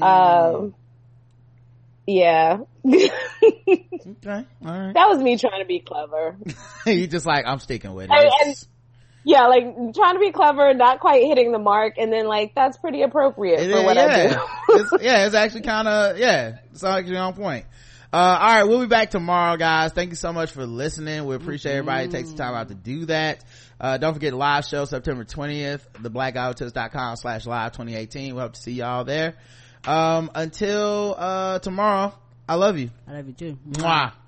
Speaker 2: Yeah.
Speaker 3: Okay, all right.
Speaker 2: That was me trying to be clever.
Speaker 3: You just like, I'm sticking with it.
Speaker 2: And yeah, like trying to be clever, not quite hitting the mark, and then like that's pretty appropriate for what I do.
Speaker 3: It's actually kind of it's actually on point. All right, we'll be back tomorrow, guys. Thank you so much for listening. We appreciate everybody who takes the time out to do that. Don't forget live show September 20th, theblackguywhotips.com/live 2018. We hope to see y'all there. Until tomorrow, I love you.
Speaker 4: I love you too.
Speaker 3: Mwah.